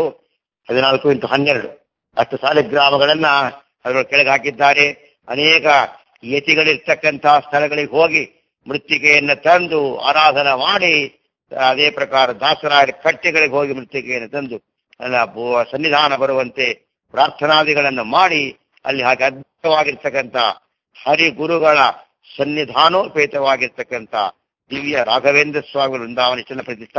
14x12 ಅಷ್ಟು ಸಾಲಿಗ್ರಾಮಗಳನ್ನ ಅದರ ಕೆಳಗೆ ಹಾಕಿದ್ದಾರೆ. ಅನೇಕ ಯತಿಗಳಿರ್ತಕ್ಕಂತಹ ಸ್ಥಳಗಳಿಗೆ ಹೋಗಿ ಮೃತ್ತಿಕೆಯನ್ನ ತಂದು ಆರಾಧನೆ ಮಾಡಿ, ಅದೇ ಪ್ರಕಾರ ದಾಸರಾಯರ ಕಟ್ಟೆಗಳಿಗೆ ಹೋಗಿ ಮೃತ್ತಿಕೆಯನ್ನು ತಂದು ಸನ್ನಿಧಾನ ಬರುವಂತೆ ಪ್ರಾರ್ಥನಾದಿಗಳನ್ನು ಮಾಡಿ ಅಲ್ಲಿ ಹಾಗೆ ಅದ್ಭುತವಾಗಿರ್ತಕ್ಕಂಥ ಹರಿಗುರುಗಳ ಸನ್ನಿಧಾನೋಪೇತವಾಗಿರ್ತಕ್ಕಂಥ ದಿವ್ಯ ರಾಘವೇಂದ್ರ ಸ್ವಾಮಿ ವೃಂದಾವನ ಪ್ರತಿಷ್ಠಾ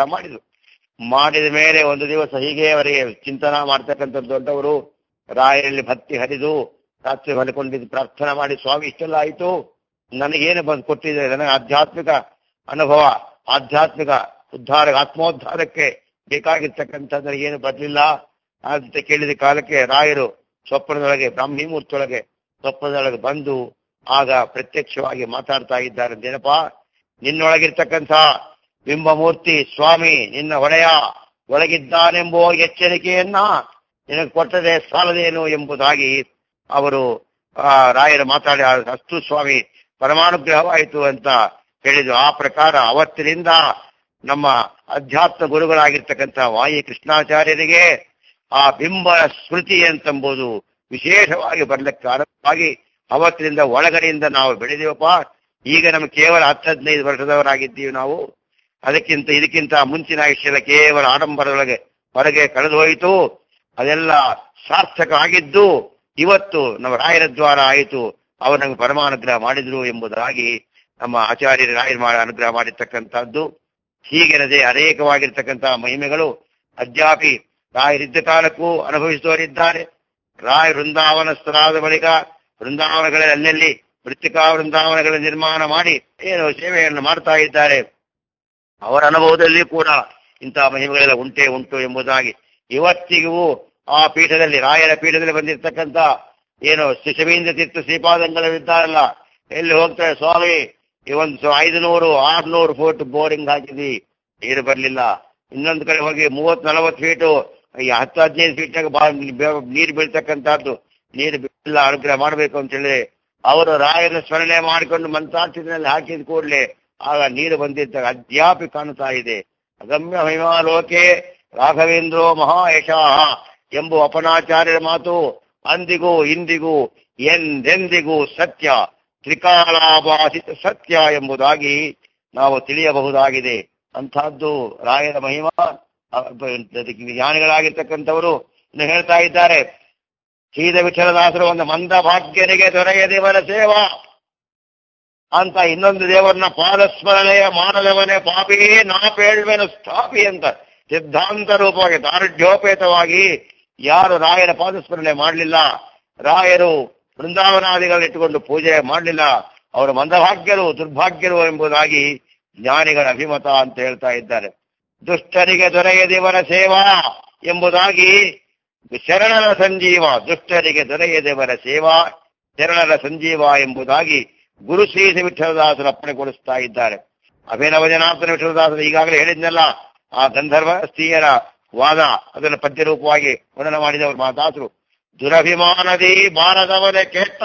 ಮಾಡಿದ ಮೇಲೆ ಒಂದು ದಿವಸ ಹೀಗೆ ಅವರಿಗೆ ಚಿಂತನ ಮಾಡ್ತಕ್ಕಂಥದ್ದು ದೊಡ್ಡವರು ರಾಯರಲ್ಲಿ ಭಕ್ತಿ ಹರಿದು ರಾತ್ರಿ ಮಲ್ಕೊಂಡಿದ್ದು ಪ್ರಾರ್ಥನಾ ಮಾಡಿ, ಸ್ವಾಮಿ ಇಷ್ಟೆಲ್ಲ ಆಯಿತು, ನನಗೇನು ಬಂದು ಕೊಟ್ಟಿದ್ದಾರೆ, ನನಗೆ ಆಧ್ಯಾತ್ಮಿಕ ಅನುಭವ, ಆಧ್ಯಾತ್ಮಿಕ ಉದ್ಧಾರ ಆತ್ಮೋದ್ಧಾರಕ್ಕೆ ಬೇಕಾಗಿರ್ತಕ್ಕಂಥದ್ದು ಏನು ಬರಲಿಲ್ಲ ಅಂತ ಕೇಳಿದ ಕಾಲಕ್ಕೆ ರಾಯರು ಸ್ವಪ್ನದೊಳಗೆ ಬ್ರಾಹ್ಮಿ ಮೂರ್ತೊಳಗೆ ಸ್ವಪ್ನದೊಳಗೆ ಬಂದು ಆಗ ಪ್ರತ್ಯಕ್ಷವಾಗಿ ಮಾತಾಡ್ತಾ ಇದ್ದಾರೆ. ಏನಪ್ಪ, ನಿನ್ನೊಳಗಿರ್ತಕ್ಕಂಥ ಬಿಂಬಮೂರ್ತಿ ಸ್ವಾಮಿ ನಿನ್ನ ಒಡೆಯ ಒಳಗಿದ್ದಾನೆಂಬುವ ಎಚ್ಚರಿಕೆಯನ್ನ ನಿನಗೆ ಕೊಟ್ಟದೆ ಸಾಲದೇನು ಎಂಬುದಾಗಿ ಅವರು ರಾಯರು ಮಾತಾಡಿ ಅಷ್ಟು ಸ್ವಾಮಿ ಪರಮಾನುಗ್ರಹವಾಯಿತು ಅಂತ ಹೇಳಿದ್ರು. ಆ ಪ್ರಕಾರ ಅವತ್ತಿನಿಂದ ನಮ್ಮ ಅಧ್ಯಾತ್ಮ ಗುರುಗಳಾಗಿರ್ತಕ್ಕಂಥ ವಾಯಿ ಕೃಷ್ಣಾಚಾರ್ಯರಿಗೆ ಆ ಬಿಂಬ ಸ್ಮೃತಿ ಅಂತಂಬುದು ವಿಶೇಷವಾಗಿ ಬರ್ಲಿಕ್ಕೆ ಆರಂಭವಾಗಿ ಅವತ್ತಿನಿಂದ ಒಳಗಡೆಯಿಂದ ನಾವು ಬೆಳೆದೇವಪ್ಪ. ಈಗ ನಮ್ಗೆ ಕೇವಲ 10-15 ವರ್ಷದವರಾಗಿದ್ದೀವಿ ನಾವು. ಇದಕ್ಕಿಂತ ಮುಂಚಿನ ಆಯುಷ್ಯದ ಕೇವಲ ಆಡಂಬರದೊಳಗೆ ಹೊರಗೆ ಕಳೆದು ಹೋಯಿತು. ಅದೆಲ್ಲ ಸಾರ್ಥಕ ಆಗಿದ್ದು ಇವತ್ತು ನಮ್ಮ ರಾಯರ ದ್ವಾರ ಆಯಿತು, ಅವರು ನಮಗೆ ಪರಮಾನುಗ್ರಹ ಮಾಡಿದ್ರು ಎಂಬುದಾಗಿ ನಮ್ಮ ಆಚಾರ್ಯರು ರಾಯರ ಅನುಗ್ರಹ ಮಾಡಿರ್ತಕ್ಕಂಥದ್ದು. ಹೀಗೆನದೇ ಅನೇಕವಾಗಿರ್ತಕ್ಕಂತಹ ಮಹಿಮೆಗಳು ಅದ್ಯಾಪಿ ರಾಯರಿದ್ದ ಕಾಲಕ್ಕೂ ಅನುಭವಿಸುವವರಿದ್ದಾರೆ. ರಾಯ ವೃಂದಾವನಸ್ಥರಾದ ಬಳಿಕ ವೃಂದಾವನಗಳಲ್ಲಿ ಅಲ್ಲಲ್ಲಿ ಮೃತ್ತಿಕಾ ವೃಂದಾವನಗಳ ನಿರ್ಮಾಣ ಮಾಡಿ ಏನು ಸೇವೆಯನ್ನು ಮಾಡ್ತಾ ಇದ್ದಾರೆ. ಅವರ ಅನುಭವದಲ್ಲಿ ಕೂಡ ಇಂತಹ ಮಹಿಮೆಗಳೆಲ್ಲ ಉಂಟು ಎಂಬುದಾಗಿ ಇವತ್ತಿಗೂ ಆ ಪೀಠದಲ್ಲಿ ರಾಯರ ಪೀಠದಲ್ಲಿ ಬಂದಿರತಕ್ಕಂಥ ಏನು ಶಿಶವೀಂದ್ರ ತೀರ್ಥ ಶ್ರೀಪಾದಂಗಳವಿದ್ದಾರಲ್ಲ, ಎಲ್ಲಿ ಹೋಗ್ತಾರೆ, ಸ್ವಾಮಿ ಈ ಒಂದು 500-600 ಫೂಟ್ ಬೋರಿಂಗ್ ಹಾಕಿದ್ವಿ, ನೀರು ಬರಲಿಲ್ಲ. ಇನ್ನೊಂದು ಕಡೆ ಹೋಗಿ 30-40 ಫೀಟು 10-15 ಫೀಟ್ನಾಗ ನೀರು ಬೀಳ್ತಕ್ಕಂಥದ್ದು, ನೀರು ಬಿಲ್ಲ ಅನುಗ್ರಹ ಮಾಡಬೇಕು ಅಂತ ಹೇಳಿ ಅವರು ರಾಯನ ಸ್ಮರಣೆ ಮಾಡಿಕೊಂಡು ಮಂತ್ರಾಕ್ಷಿನಲ್ಲಿ ಹಾಕಿದ ಕೂಡಲೇ ಆಗ ನೀರು ಬಂದಿದ್ದಾಗ ಅದ್ಯಾಪಿ ಕಾಣುತ್ತಾ ಇದೆ. ಅಗಮ್ಯ ಮಹಿಮಾಲೋಕೆ ರಾಘವೇಂದ್ರೋ ಮಹಾಯಶಃ ಎಂಬ ಅಪನಾಚಾರ್ಯರ ಮಾತು ಅಂದಿಗೂ ಇಂದಿಗೂ ಎಂದೆಂದಿಗೂ ಸತ್ಯ, ತ್ರಿಕಾಲಾಭಾಸಿತ ಸತ್ಯ ಎಂಬುದಾಗಿ ನಾವು ತಿಳಿಯಬಹುದಾಗಿದೆ. ಅಂಥದ್ದು ರಾಯರ ಮಹಿಮಾ. ಜ್ಞಾನಿಗಳಾಗಿರ್ತಕ್ಕಂಥವರು ಹೇಳ್ತಾ ಇದ್ದಾರೆ, ಶ್ರೀದ ವಿಠಲದಾಸರು ಒಂದು ಮಂದ ಭಾಗ್ಯನಿಗೆ ದೊರೆಯದೇವರ ಸೇವಾ ಅಂತ, ಇನ್ನೊಂದು ದೇವರನ್ನ ಪಾದಸ್ಮರಣೆಯ ಮಾಡದವನೇ ಪಾಪಿಯೇ ನಾಪೇಳ್ವೆನು ಸ್ಥಾಪಿ ಅಂತ ಸಿದ್ಧಾಂತ ರೂಪವಾಗಿ ದಾರುಢ್ಯೋಪೇತವಾಗಿ ಯಾರು ರಾಯರ ಪಾದಸ್ಮರಣೆ ಮಾಡಲಿಲ್ಲ, ರಾಯರು ಬೃಂದಾವನಾದಿಗಳನ್ನಿಟ್ಟುಕೊಂಡು ಪೂಜೆ ಮಾಡಲಿಲ್ಲ, ಅವರು ಮಂದಭಾಗ್ಯರು ದುರ್ಭಾಗ್ಯರು ಎಂಬುದಾಗಿ ಜ್ಞಾನಿಗಳ ಅಭಿಮತ ಅಂತ ಹೇಳ್ತಾ ಇದ್ದಾರೆ. ದುಷ್ಟರಿಗೆ ದೊರೆಯದೇವರ ಸೇವಾ ಎಂಬುದಾಗಿ ಶರಣರ ಸಂಜೀವ, ದುಷ್ಟರಿಗೆ ದೊರೆಯದೇವರ ಸೇವಾ ಶರಣರ ಸಂಜೀವ ಎಂಬುದಾಗಿ ಗುರು ಶ್ರೀ ವಿಠಲದಾಸರು ಅಪ್ಪಣೆಗೊಳಿಸ್ತಾ ಇದ್ದಾರೆ. ಅಭಿನವ ಜನಾರ್ದನ ವಿಠಲದಾಸರು ಈಗಾಗಲೇ ಹೇಳಿದ್ನಲ್ಲ, ಆ ಗಂಧರ್ವ ಸ್ತ್ರೀಯರ ವಾದ ಅದನ್ನು ಪದ್ಯ ರೂಪವಾಗಿ ವರ್ಣನ ಮಾಡಿದವರು ಮಹಾದಾಸರು. ದುರಭಿಮಾನದಿ ಬಾರದವನೇ ಕೆಟ್ಟ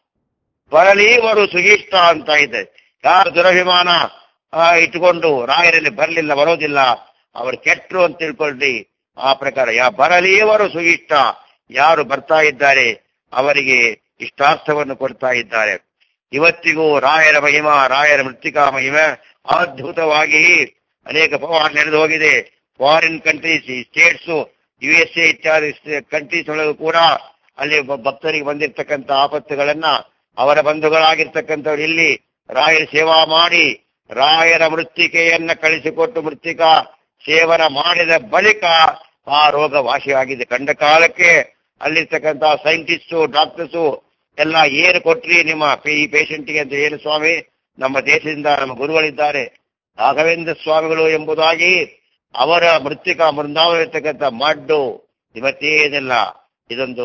ಬರಲೀವರು ಸುಗೀಷ್ಟ ಅಂತ ಇದೆ. ಯಾರು ದುರಭಿಮಾನ ಇಟ್ಟುಕೊಂಡು ರಾಯರಲ್ಲಿ ಬರಲಿಲ್ಲ, ಬರೋದಿಲ್ಲ, ಅವರು ಕೆಟ್ಟರು ಅಂತ ತಿಳ್ಕೊಳ್ಳಿ. ಆ ಪ್ರಕಾರ ಬರಲೀವರು ಸುಗೀಷ್ಟ, ಯಾರು ಬರ್ತಾ ಇದ್ದಾರೆ ಅವರಿಗೆ ಇಷ್ಟಾರ್ಥವನ್ನು ಕೊಡ್ತಾ ಇದ್ದಾರೆ. ಇವತ್ತಿಗೂ ರಾಯರ ಮಹಿಮಾ, ರಾಯರ ಮೃತ್ತಿಕಾ ಮಹಿಮೆ ಅದ್ಭುತವಾಗಿ ಅನೇಕ ಪವಾಡ ನಡೆದು ಹೋಗಿದೆ. ಫಾರಿನ್ ಕಂಟ್ರೀಸ್, ಸ್ಟೇಟ್ಸು, USA ಇತ್ಯಾದಿ ಕಂಟ್ರೀಸ್ ಒಳಗೂ ಕೂಡ ಅಲ್ಲಿ ಭಕ್ತರಿಗೆ ಬಂದಿರತಕ್ಕಂಥ ಆಪತ್ತುಗಳನ್ನ ಅವರ ಬಂಧುಗಳಾಗಿರ್ತಕ್ಕಂಥವ್ರು ಇಲ್ಲಿ ರಾಯರ ಸೇವಾ ಮಾಡಿ ರಾಯರ ಮೃತ್ತಿಕೆಯನ್ನ ಕಳಿಸಿಕೊಟ್ಟು ಮೃತ್ತಿಕಾ ಸೇವನ ಮಾಡಿದ ಬಳಿಕ ಆ ರೋಗ ವಾಸಿಯಾಗಿದೆ. ಕಂಡ ಕಾಲಕ್ಕೆ ಅಲ್ಲಿರ್ತಕ್ಕಂಥ ಸೈಂಟಿಸ್ಟು, ಡಾಕ್ಟರ್ಸು ಎಲ್ಲ ಏನು ಕೊಟ್ರಿ ನಿಮ್ಮ ಈ ಪೇಷಂಟ್ಗೆ ಅಂತ, ಏನು ಸ್ವಾಮಿ, ನಮ್ಮ ದೇಶದಿಂದ ನಮ್ಮ ಗುರುಗಳಿದ್ದಾರೆ ರಾಘವೇಂದ್ರ ಸ್ವಾಮಿಗಳು ಎಂಬುದಾಗಿ ಅವರ ಮೃತ್ತಿಕಾ ಬೃಂದಾವನ ಇರ್ತಕ್ಕಂಥ ಮಡ್ಡು ಇವತ್ತೇನಿಲ್ಲ. ಇದೊಂದು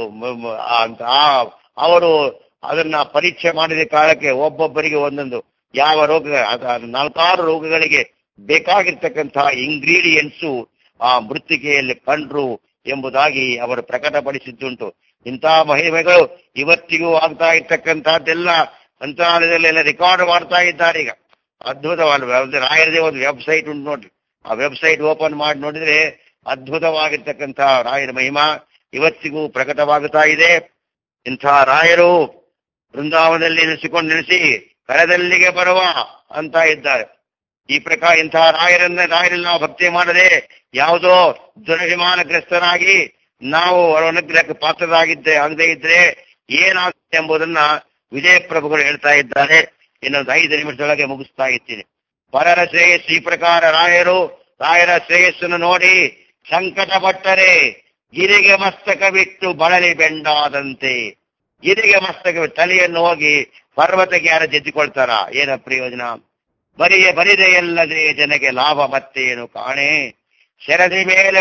ಅವರು ಅದನ್ನ ಪರೀಕ್ಷೆ ಮಾಡಿದ ಕಾಲಕ್ಕೆ ಒಬ್ಬೊಬ್ಬರಿಗೆ ಒಂದೊಂದು ಯಾವ ರೋಗ, 4-6 ರೋಗಗಳಿಗೆ ಬೇಕಾಗಿರ್ತಕ್ಕಂತಹ ಇಂಗ್ರೀಡಿಯೆಂಟ್ಸು ಆ ಮೃತ್ತಿಕೆಯಲ್ಲಿ ಕಂಡ್ರು ಎಂಬುದಾಗಿ ಅವರು ಪ್ರಕಟಪಡಿಸಿದ್ದುಂಟು. ಇಂತಹ ಮಹಿಮೆಗಳು ಇವತ್ತಿಗೂ ಆಗ್ತಾ ಇರ್ತಕ್ಕಂಥದ್ದೆಲ್ಲ ಮಂತ್ರಾಲಯದಲ್ಲೆಲ್ಲ ರೆಕಾರ್ಡ್ ಮಾಡ್ತಾ ಇದ್ದಾರೆ. ಈಗ ಅದ್ಭುತವಲ್ಲ, ರಾಯರದೇ ಒಂದು ವೆಬ್ಸೈಟ್ ಉಂಟು ನೋಡ್ರಿ, ಆ ವೆಬ್ಸೈಟ್ ಓಪನ್ ಮಾಡಿ ನೋಡಿದ್ರೆ ಅದ್ಭುತವಾಗಿರ್ತಕ್ಕಂತಹ ರಾಯರ ಮಹಿಮಾ ಇವತ್ತಿಗೂ ಪ್ರಕಟವಾಗುತ್ತಾ ಇದೆ. ಇಂಥ ರಾಯರು ಬೃಂದಾವನದಲ್ಲಿ ನೆಲೆಸಿ ಕರದಲ್ಲಿಗೆ ಬರುವ ಅಂತ ಇದ್ದಾರೆ. ಈ ಪ್ರಕಾರ ಇಂತಹ ರಾಯರಲ್ಲಿ ನಾವು ಭಕ್ತಿ ಮಾಡದೆ ಯಾವುದೋ ದುರಭಿಮಾನಗ್ರಸ್ತನಾಗಿ ನಾವು ಅವರ ಅನುಗ್ರಹಕ್ಕೆ ಪಾತ್ರರಾಗದೇ ಇದ್ರೆ ಏನಾಗುತ್ತೆ ಎಂಬುದನ್ನ ವಿಜಯ ಪ್ರಭುಗಳು ಹೇಳ್ತಾ ಇದ್ದಾರೆ. ಇನ್ನೊಂದು 5 ನಿಮಿಷದೊಳಗೆ ಮುಗಿಸ್ತಾ ಇದ್ದೀನಿ. ಪರರ ಶ್ರೇಯಸ್ಸು, ಈ ಪ್ರಕಾರ ರಾಯರ ಶ್ರೇಯಸ್ಸನ್ನು ನೋಡಿ ಸಂಕಟ ಪಟ್ಟರೆ ಗಿರಿಗೆ ಮಸ್ತಕ ಬಿಟ್ಟು ಬಳಲಿ ಬೆಂಡಾದಂತೆ. ಗಿರಿಗೆ ಮಸ್ತಕ ತಲೆಯನ್ನು ಹೋಗಿ ಪರ್ವತಕ್ಕೆ ಯಾರು ಜೆದ್ದಿಕೊಳ್ತಾರ, ಏನ ಪ್ರಯೋಜನ? ಬರಿದೆಯಲ್ಲದೆ ಜನಗೆ ಲಾಭ ಮತ್ತೇನು ಕಾಣೆ. ಶರದಿ ಮೇಲೆ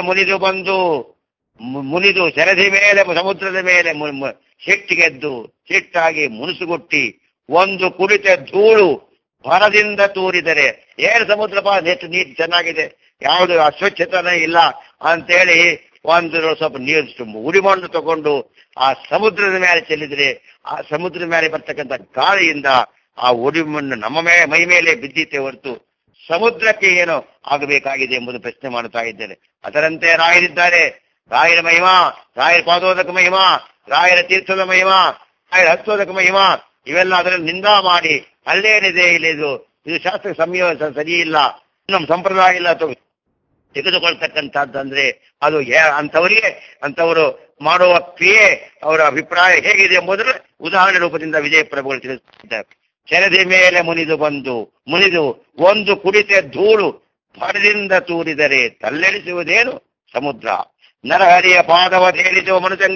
ಮುನಿದು ಶರದಿ ಮೇಲೆ ಸಮುದ್ರದ ಮೇಲೆ ಸಿಟ್ಟಾಗಿ ಮುನುಸುಗುಟ್ಟಿ ಒಂದು ಕುಳಿತ ಧೂಳು ಭರದಿಂದ ತೂರಿದರೆ, ಏನು ಸಮುದ್ರಪ ಎಷ್ಟು ನೀರು ಚೆನ್ನಾಗಿದೆ, ಯಾವುದು ಅಸ್ವಚ್ಛತನೇ ಇಲ್ಲ ಅಂತೇಳಿ ಒಂದು ಸ್ವಲ್ಪ ನೀರು ಉಡಿಮಣ್ಣು ತಗೊಂಡು ಆ ಸಮುದ್ರದ ಮೇಲೆ ಚೆಲ್ಲಿದ್ರೆ ಆ ಸಮುದ್ರದ ಮೇಲೆ ಬರ್ತಕ್ಕಂಥ ಗಾಳಿಯಿಂದ ಆ ಉಡಿಮಣ್ಣು ನಮ್ಮ ಮೈ ಮೇಲೆ ಬಿದ್ದಿತ್ತೆ ಹೊರತು ಸಮುದ್ರಕ್ಕೆ ಏನು ಆಗಬೇಕಾಗಿದೆ ಎಂಬುದು ಪ್ರಶ್ನೆ ಮಾಡ್ತಾ ಇದ್ದೇನೆ. ಅದರಂತೆ ರಾಯರಿದ್ದಾರೆ. ರಾಯರ ಮಹಿಮಾ, ರಾಯರ ಪಾದೋದಕ ಮಹಿಮಾ, ರಾಯರ ತೀರ್ಥದ ಮಹಿಮಾ, ರಾಯರ ಹಸ್ತೋದಕ ಮಹಿಮಾ, ಇವೆಲ್ಲ ಅದರಲ್ಲಿ ನಿಂದಾ ಮಾಡಿ ಅಲ್ಲೇನಿದೆ ಇದು ಶಾಸ್ತ್ರ ಸಂಯೋಗ ಸರಿ ಇಲ್ಲ, ನಮ್ಮ ಸಂಪ್ರದಾಯ ಇಲ್ಲ ತೆಗೆದುಕೊಳ್ತಕ್ಕಂಥದ್ದಂದ್ರೆ ಅದು ಅಂಥವರು ಮಾಡುವ ಕ್ರಿಯೆ, ಅವರ ಅಭಿಪ್ರಾಯ ಹೇಗಿದೆ ಎಂಬುದರ ಉದಾಹರಣೆ ರೂಪದಿಂದ ವಿಜಯ ಪ್ರಭುಗಳು ತಿಳಿಸಿದ್ದಾರೆ. ಶರದಿ ಮೇಲೆ ಮುನಿದು ಒಂದು ಕುಡಿತ ಧೂಳು ಭರದಿಂದ ತೂರಿದರೆ ತಲ್ಲೆಣಿಸುವುದೇನು ಸಮುದ್ರ. ನರಹರಿಯ ಪಾದವ ತೇಲಿಸುವ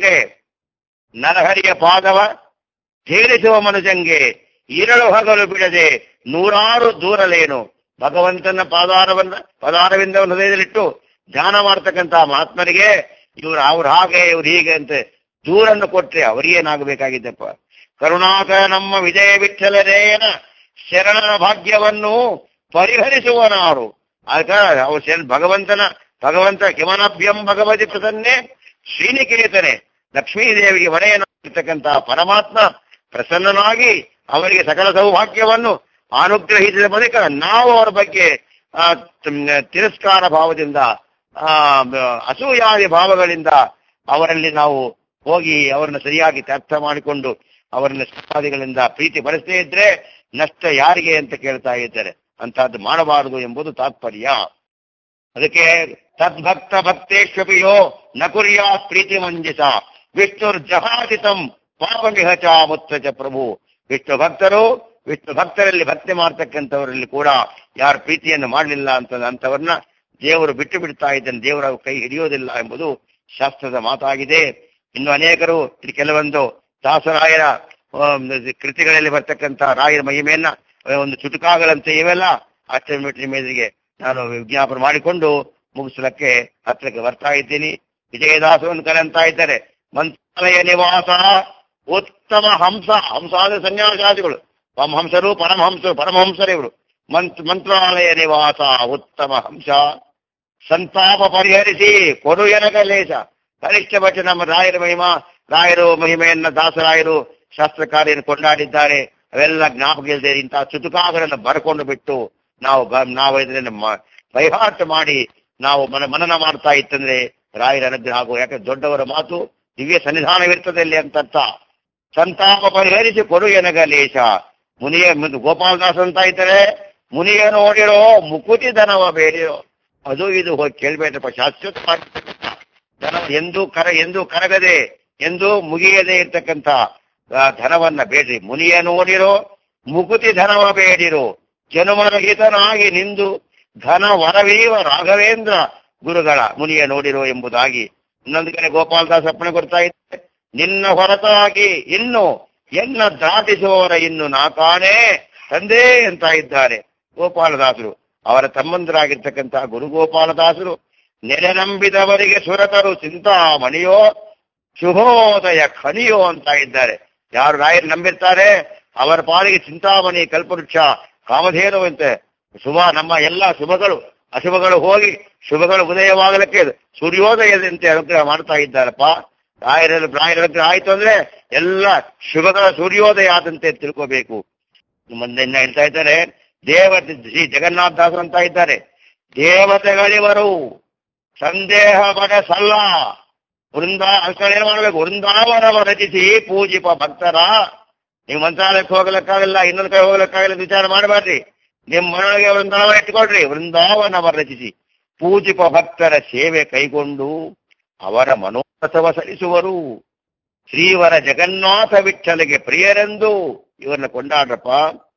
ಮನುಜಂಗೆ ಇರಳು ಹಗಲು ಬಿಡದೆ 100 ದೂರಲೇನು. ಭಗವಂತನ ಪದಾರವಿಂದ ಹೃದಯದಲ್ಲಿಟ್ಟು ಧ್ಯಾನ ಮಾಡ್ತಕ್ಕಂತಹ ಮಹಾತ್ಮರಿಗೆ ಅವ್ರು ಹಾಗೆ ಇವ್ರು ಹೀಗೆ ಅಂತ ದೂರನ್ನು ಕೊಟ್ರೆ ಅವರಿಗೇನಾಗಬೇಕಾಗಿದ್ದಪ್ಪ. ಕರುಣಾಕರ ನಮ್ಮ ವಿಜಯ ವಿಠಲರೇನ ಶರಣನ ಭಾಗ್ಯವನ್ನು ಪರಿಹರಿಸುವನಾರು. ಭಗವಂತ ಕಿಮನಭ್ಯಂ ಭಗವತಿ ಪ್ರಸನ್ನೆ ಶ್ರೀನಿಕೇತನೆ. ಲಕ್ಷ್ಮೀದೇವಿಗೆ ಒಡೆಯನಾಗಿರ್ತಕ್ಕಂತಹ ಪರಮಾತ್ಮ ಪ್ರಸನ್ನನಾಗಿ ಅವರಿಗೆ ಸಕಲ ಸೌಭಾಗ್ಯವನ್ನು ಅನುಗ್ರಹಿಸಿದ ಬಳಿಕ ನಾವು ಅವರ ಬಗ್ಗೆ ತಿರಸ್ಕಾರ ಭಾವದಿಂದ ಅಸೂಯಾದಿ ಭಾವಗಳಿಂದ ಅವರಲ್ಲಿ ನಾವು ಹೋಗಿ ಅವರನ್ನು ಸರಿಯಾಗಿ ಅರ್ಥ ಮಾಡಿಕೊಂಡು ಅವರನ್ನು ಸಮಾಧಿಗಳಿಂದ ಪ್ರೀತಿ ಬಳಸದೇ ಇದ್ರೆ ನಷ್ಟ ಯಾರಿಗೆ ಅಂತ ಕೇಳ್ತಾ ಇದ್ದಾರೆ. ಅಂತಹದ್ದು ಮಾಡಬಾರದು ಎಂಬುದು ತಾತ್ಪರ್ಯ. ಅದಕ್ಕೆ ತದ್ಭಕ್ತ ಭಕ್ತೇಶ್ವಪಿಯೋ ನ ಕುರ್ಯಾತ್ ಪ್ರೀತಿ ಮಂಜಿಸ ವಿಷ್ಣುರ್ಜಹಾದಿತಂ ಪಾಪಮಿಹಚ ಮುತ್ತಚ ಪ್ರಭು. ವಿಷ್ಣು ಭಕ್ತರಲ್ಲಿ ಭಕ್ತಿ ಮಾಡ್ತಕ್ಕಂಥವರಲ್ಲಿ ಕೂಡ ಯಾರು ಪ್ರೀತಿಯನ್ನು ಮಾಡಲಿಲ್ಲ ಅಂತವ್ರನ್ನ ದೇವರು ಬಿಟ್ಟು ಬಿಡ್ತಾ ಇದ್ದಾನೆ, ದೇವರ ಕೈ ಹಿಡಿಯೋದಿಲ್ಲ ಎಂಬುದು ಶಾಸ್ತ್ರದ ಮಾತಾಗಿದೆ. ಇನ್ನು ಅನೇಕರು ಕೆಲವೊಂದು ದಾಸರಾಯರ ಕೃತಿಗಳಲ್ಲಿ ಬರ್ತಕ್ಕಂಥ ರಾಯರ ಮಹಿಮೆಯನ್ನ ಒಂದು ಚುಟುಕಾಗಳಂತೆ ಇವೆಲ್ಲ ಅಷ್ಟಮೀಟರ್ ಮೇರೆಗೆ ನಾನು ವಿಜ್ಞಾಪನೆ ಮಾಡಿಕೊಂಡು ಮುಗಿಸಲಕ್ಕೆ ಹತ್ರಕ್ಕೆ ಬರ್ತಾ ಇದ್ದೀನಿ. ವಿಜಯದಾಸವನ್ನು ಕರೆಂತಾ ಇದ್ದಾರೆ. ಮಂತ್ರಾಲಯ ನಿವಾಸ ಉತ್ತಮ ಹಂಸ. ಹಂಸಾದ ಸನ್ಯಾಸಾದಿಗಳು, ಹಂಸರು ಪರಮಹಂಸರು ಇವರು. ಮಂತ್ರಾಲಯ ನಿವಾಸ ಉತ್ತಮ ಹಂಸ. ಸಂತಾಪ ಪರಿಹರಿಸಿ ಕೊಡು ಎನಗ ಲೇಸ. ಕನಿಷ್ಠ ಪಕ್ಷ ನಮ್ಮ ರಾಯರ ರಾಯರು ಮಹಿಮೆಯನ್ನ ದಾಸರಾಯರು ಶಾಸ್ತ್ರಕಾರ್ಯವನ್ನು ಕೊಂಡಾಡಿದ್ದಾರೆ. ಅವೆಲ್ಲ ಜ್ಞಾಪಕ ಇಲ್ಲದೆ ಇಂತಹ ಚುಟುಕಾಗಳನ್ನು ಬರ್ಕೊಂಡು ಬಿಟ್ಟು ನಾವು ಇದನ್ನ ಬೈಹಾಟ್ ಮಾಡಿ ನಾವು ಮನನ ಮಾಡ್ತಾ ಇತ್ತಂದ್ರೆ ರಾಯರ ಅನುಗ್ರಹ ಆಗುವ. ಯಾಕಂದ್ರೆ ದೊಡ್ಡವರ ಮಾತು ದಿವ್ಯ ಸನ್ನಿಧಾನವಿರ್ತದೆ ಅಲ್ಲಿ ಅಂತ. ಸಂತಾಪ ಪರಿಹರಿಸಿ ಕೊಡು ಎನಗ ಲೇಷ. ಮುನಿಯ ಗೋಪಾಲದಾಸ್ ಅಂತ ಇದ್ದಾರೆ. ಮುನಿಯ ನೋಡಿರೋ ಮುಕುತಿ ಧನವ ಬೇಡಿರೋ. ಅದು ಇದು ಹೋಗಿ ಕೇಳ್ಬೇಕಪ್ಪ. ಶಾಶ್ವತವಾಗಿರ್ತಕ್ಕಂಥ ಧನ ಎಂದೂ ಕರಗದೆ ಎಂದು ಮುಗಿಯದೆ ಇರ್ತಕ್ಕಂಥ ಧನವನ್ನ ಬೇಡ್ರಿ. ಮುನಿಯ ನೋಡಿರೋ ಮುಕುತಿ ಧನವ ಬೇಡಿರೋ. ಜನುಮರಹಿತನಾಗಿ ನಿಂದು ಘನ ವರವೀವ ರಾಘವೇಂದ್ರ ಗುರುಗಳ ಮುನಿಯ ನೋಡಿರೋ ಎಂಬುದಾಗಿ ಇನ್ನೊಂದು ಕಡೆ ಗೋಪಾಲದಾಸ್ ಅಪ್ಪಣೆ ಕೊಡ್ತಾ ಇದ್ದಾರೆ. ನಿನ್ನ ಹೊರತಾಗಿ ಇನ್ನು ಎನ್ನ ದಾಟಿಸುವವರ ಇನ್ನು ನಾ ಕಾಣೆ ತಂದೆ ಅಂತ ಇದ್ದಾರೆ ಗೋಪಾಲದಾಸರು. ಅವರ ತಮ್ಮಂದರಾಗಿರ್ತಕ್ಕಂತಹ ಗುರುಗೋಪಾಲದಾಸರು ನೆಲೆ ನಂಬಿದವರಿಗೆ ಸುರತರು ಚಿಂತಾಮಣಿಯೋ ಶುಭೋದಯ ಖಣಿಯೋ ಅಂತ ಇದ್ದಾರೆ. ಯಾರು ರಾಯರು ನಂಬಿರ್ತಾರೆ ಅವರ ಪಾಲಿಗೆ ಚಿಂತಾಮಣಿ, ಕಲ್ಪವೃಕ್ಷ, ಕಾಮಧೇನು ಅಂತೆ ನಮ್ಮ ಎಲ್ಲ ಶುಭಗಳು ಅಶುಭಗಳು ಹೋಗಿ ಶುಭಗಳು ಉದಯವಾಗಲಿಕ್ಕೆ ಸೂರ್ಯೋದಯದಂತೆ ಅನುಗ್ರಹ ಮಾಡ್ತಾ ಇದ್ದಾರಪ್ಪ. ರಾಯರ ಅನುಗ್ರಹ ಆಯ್ತು ಅಂದ್ರೆ ಎಲ್ಲ ಶುಭಗಳ ಸೂರ್ಯೋದಯ ಆದಂತೆ ತಿಳ್ಕೋಬೇಕು. ಮುಂದೆ ಹೇಳ್ತಾ ಇದ್ದಾರೆ ಶ್ರೀ ಜಗನ್ನಾಥದಾಸರು ಅಂತ ಇದ್ದಾರೆ. ದೇವತೆಗಳಿವರು ಸಂದೇಹ ಪಡೆಸಲ್ಲ ಏನ್ ಮಾಡ್ಬೇಕು? ವೃಂದಾವನವ ರಚಿಸಿ ಪೂಜಿಪ ಭಕ್ತರ. ನೀವು ಮಂತ್ರಾಲಯಕ್ಕೆ ಹೋಗ್ಲಿಕ್ಕಾಗಲ್ಲ, ಇನ್ನೊಂದು ಕಡೆ ಹೋಗ್ಲಿಕ್ಕಾಗಲ್ಲ, ವಿಚಾರ ಮಾಡಬೇಡ್ರಿ. ನಿಮ್ಮ ಮನೆಯೊಳಗೆ ವೃಂದಾವನ ಇಟ್ಕೊಳ್ರಿ. ವೃಂದಾವನವ ರಚಿಸಿ ಪೂಜಿಪ ಭಕ್ತರ ಸೇವೆ ಕೈಗೊಂಡು ಅವರ ಮನೋರಥವ ಸಲ್ಲಿಸುವರು. ಶ್ರೀವರ ಜಗನ್ನಾಥ ವಿಠ್ಠಲಿಗೆ ಪ್ರಿಯರೆಂದು ಇವರನ್ನ ಕೊಂಡಾಡ್ರಪ್ಪ.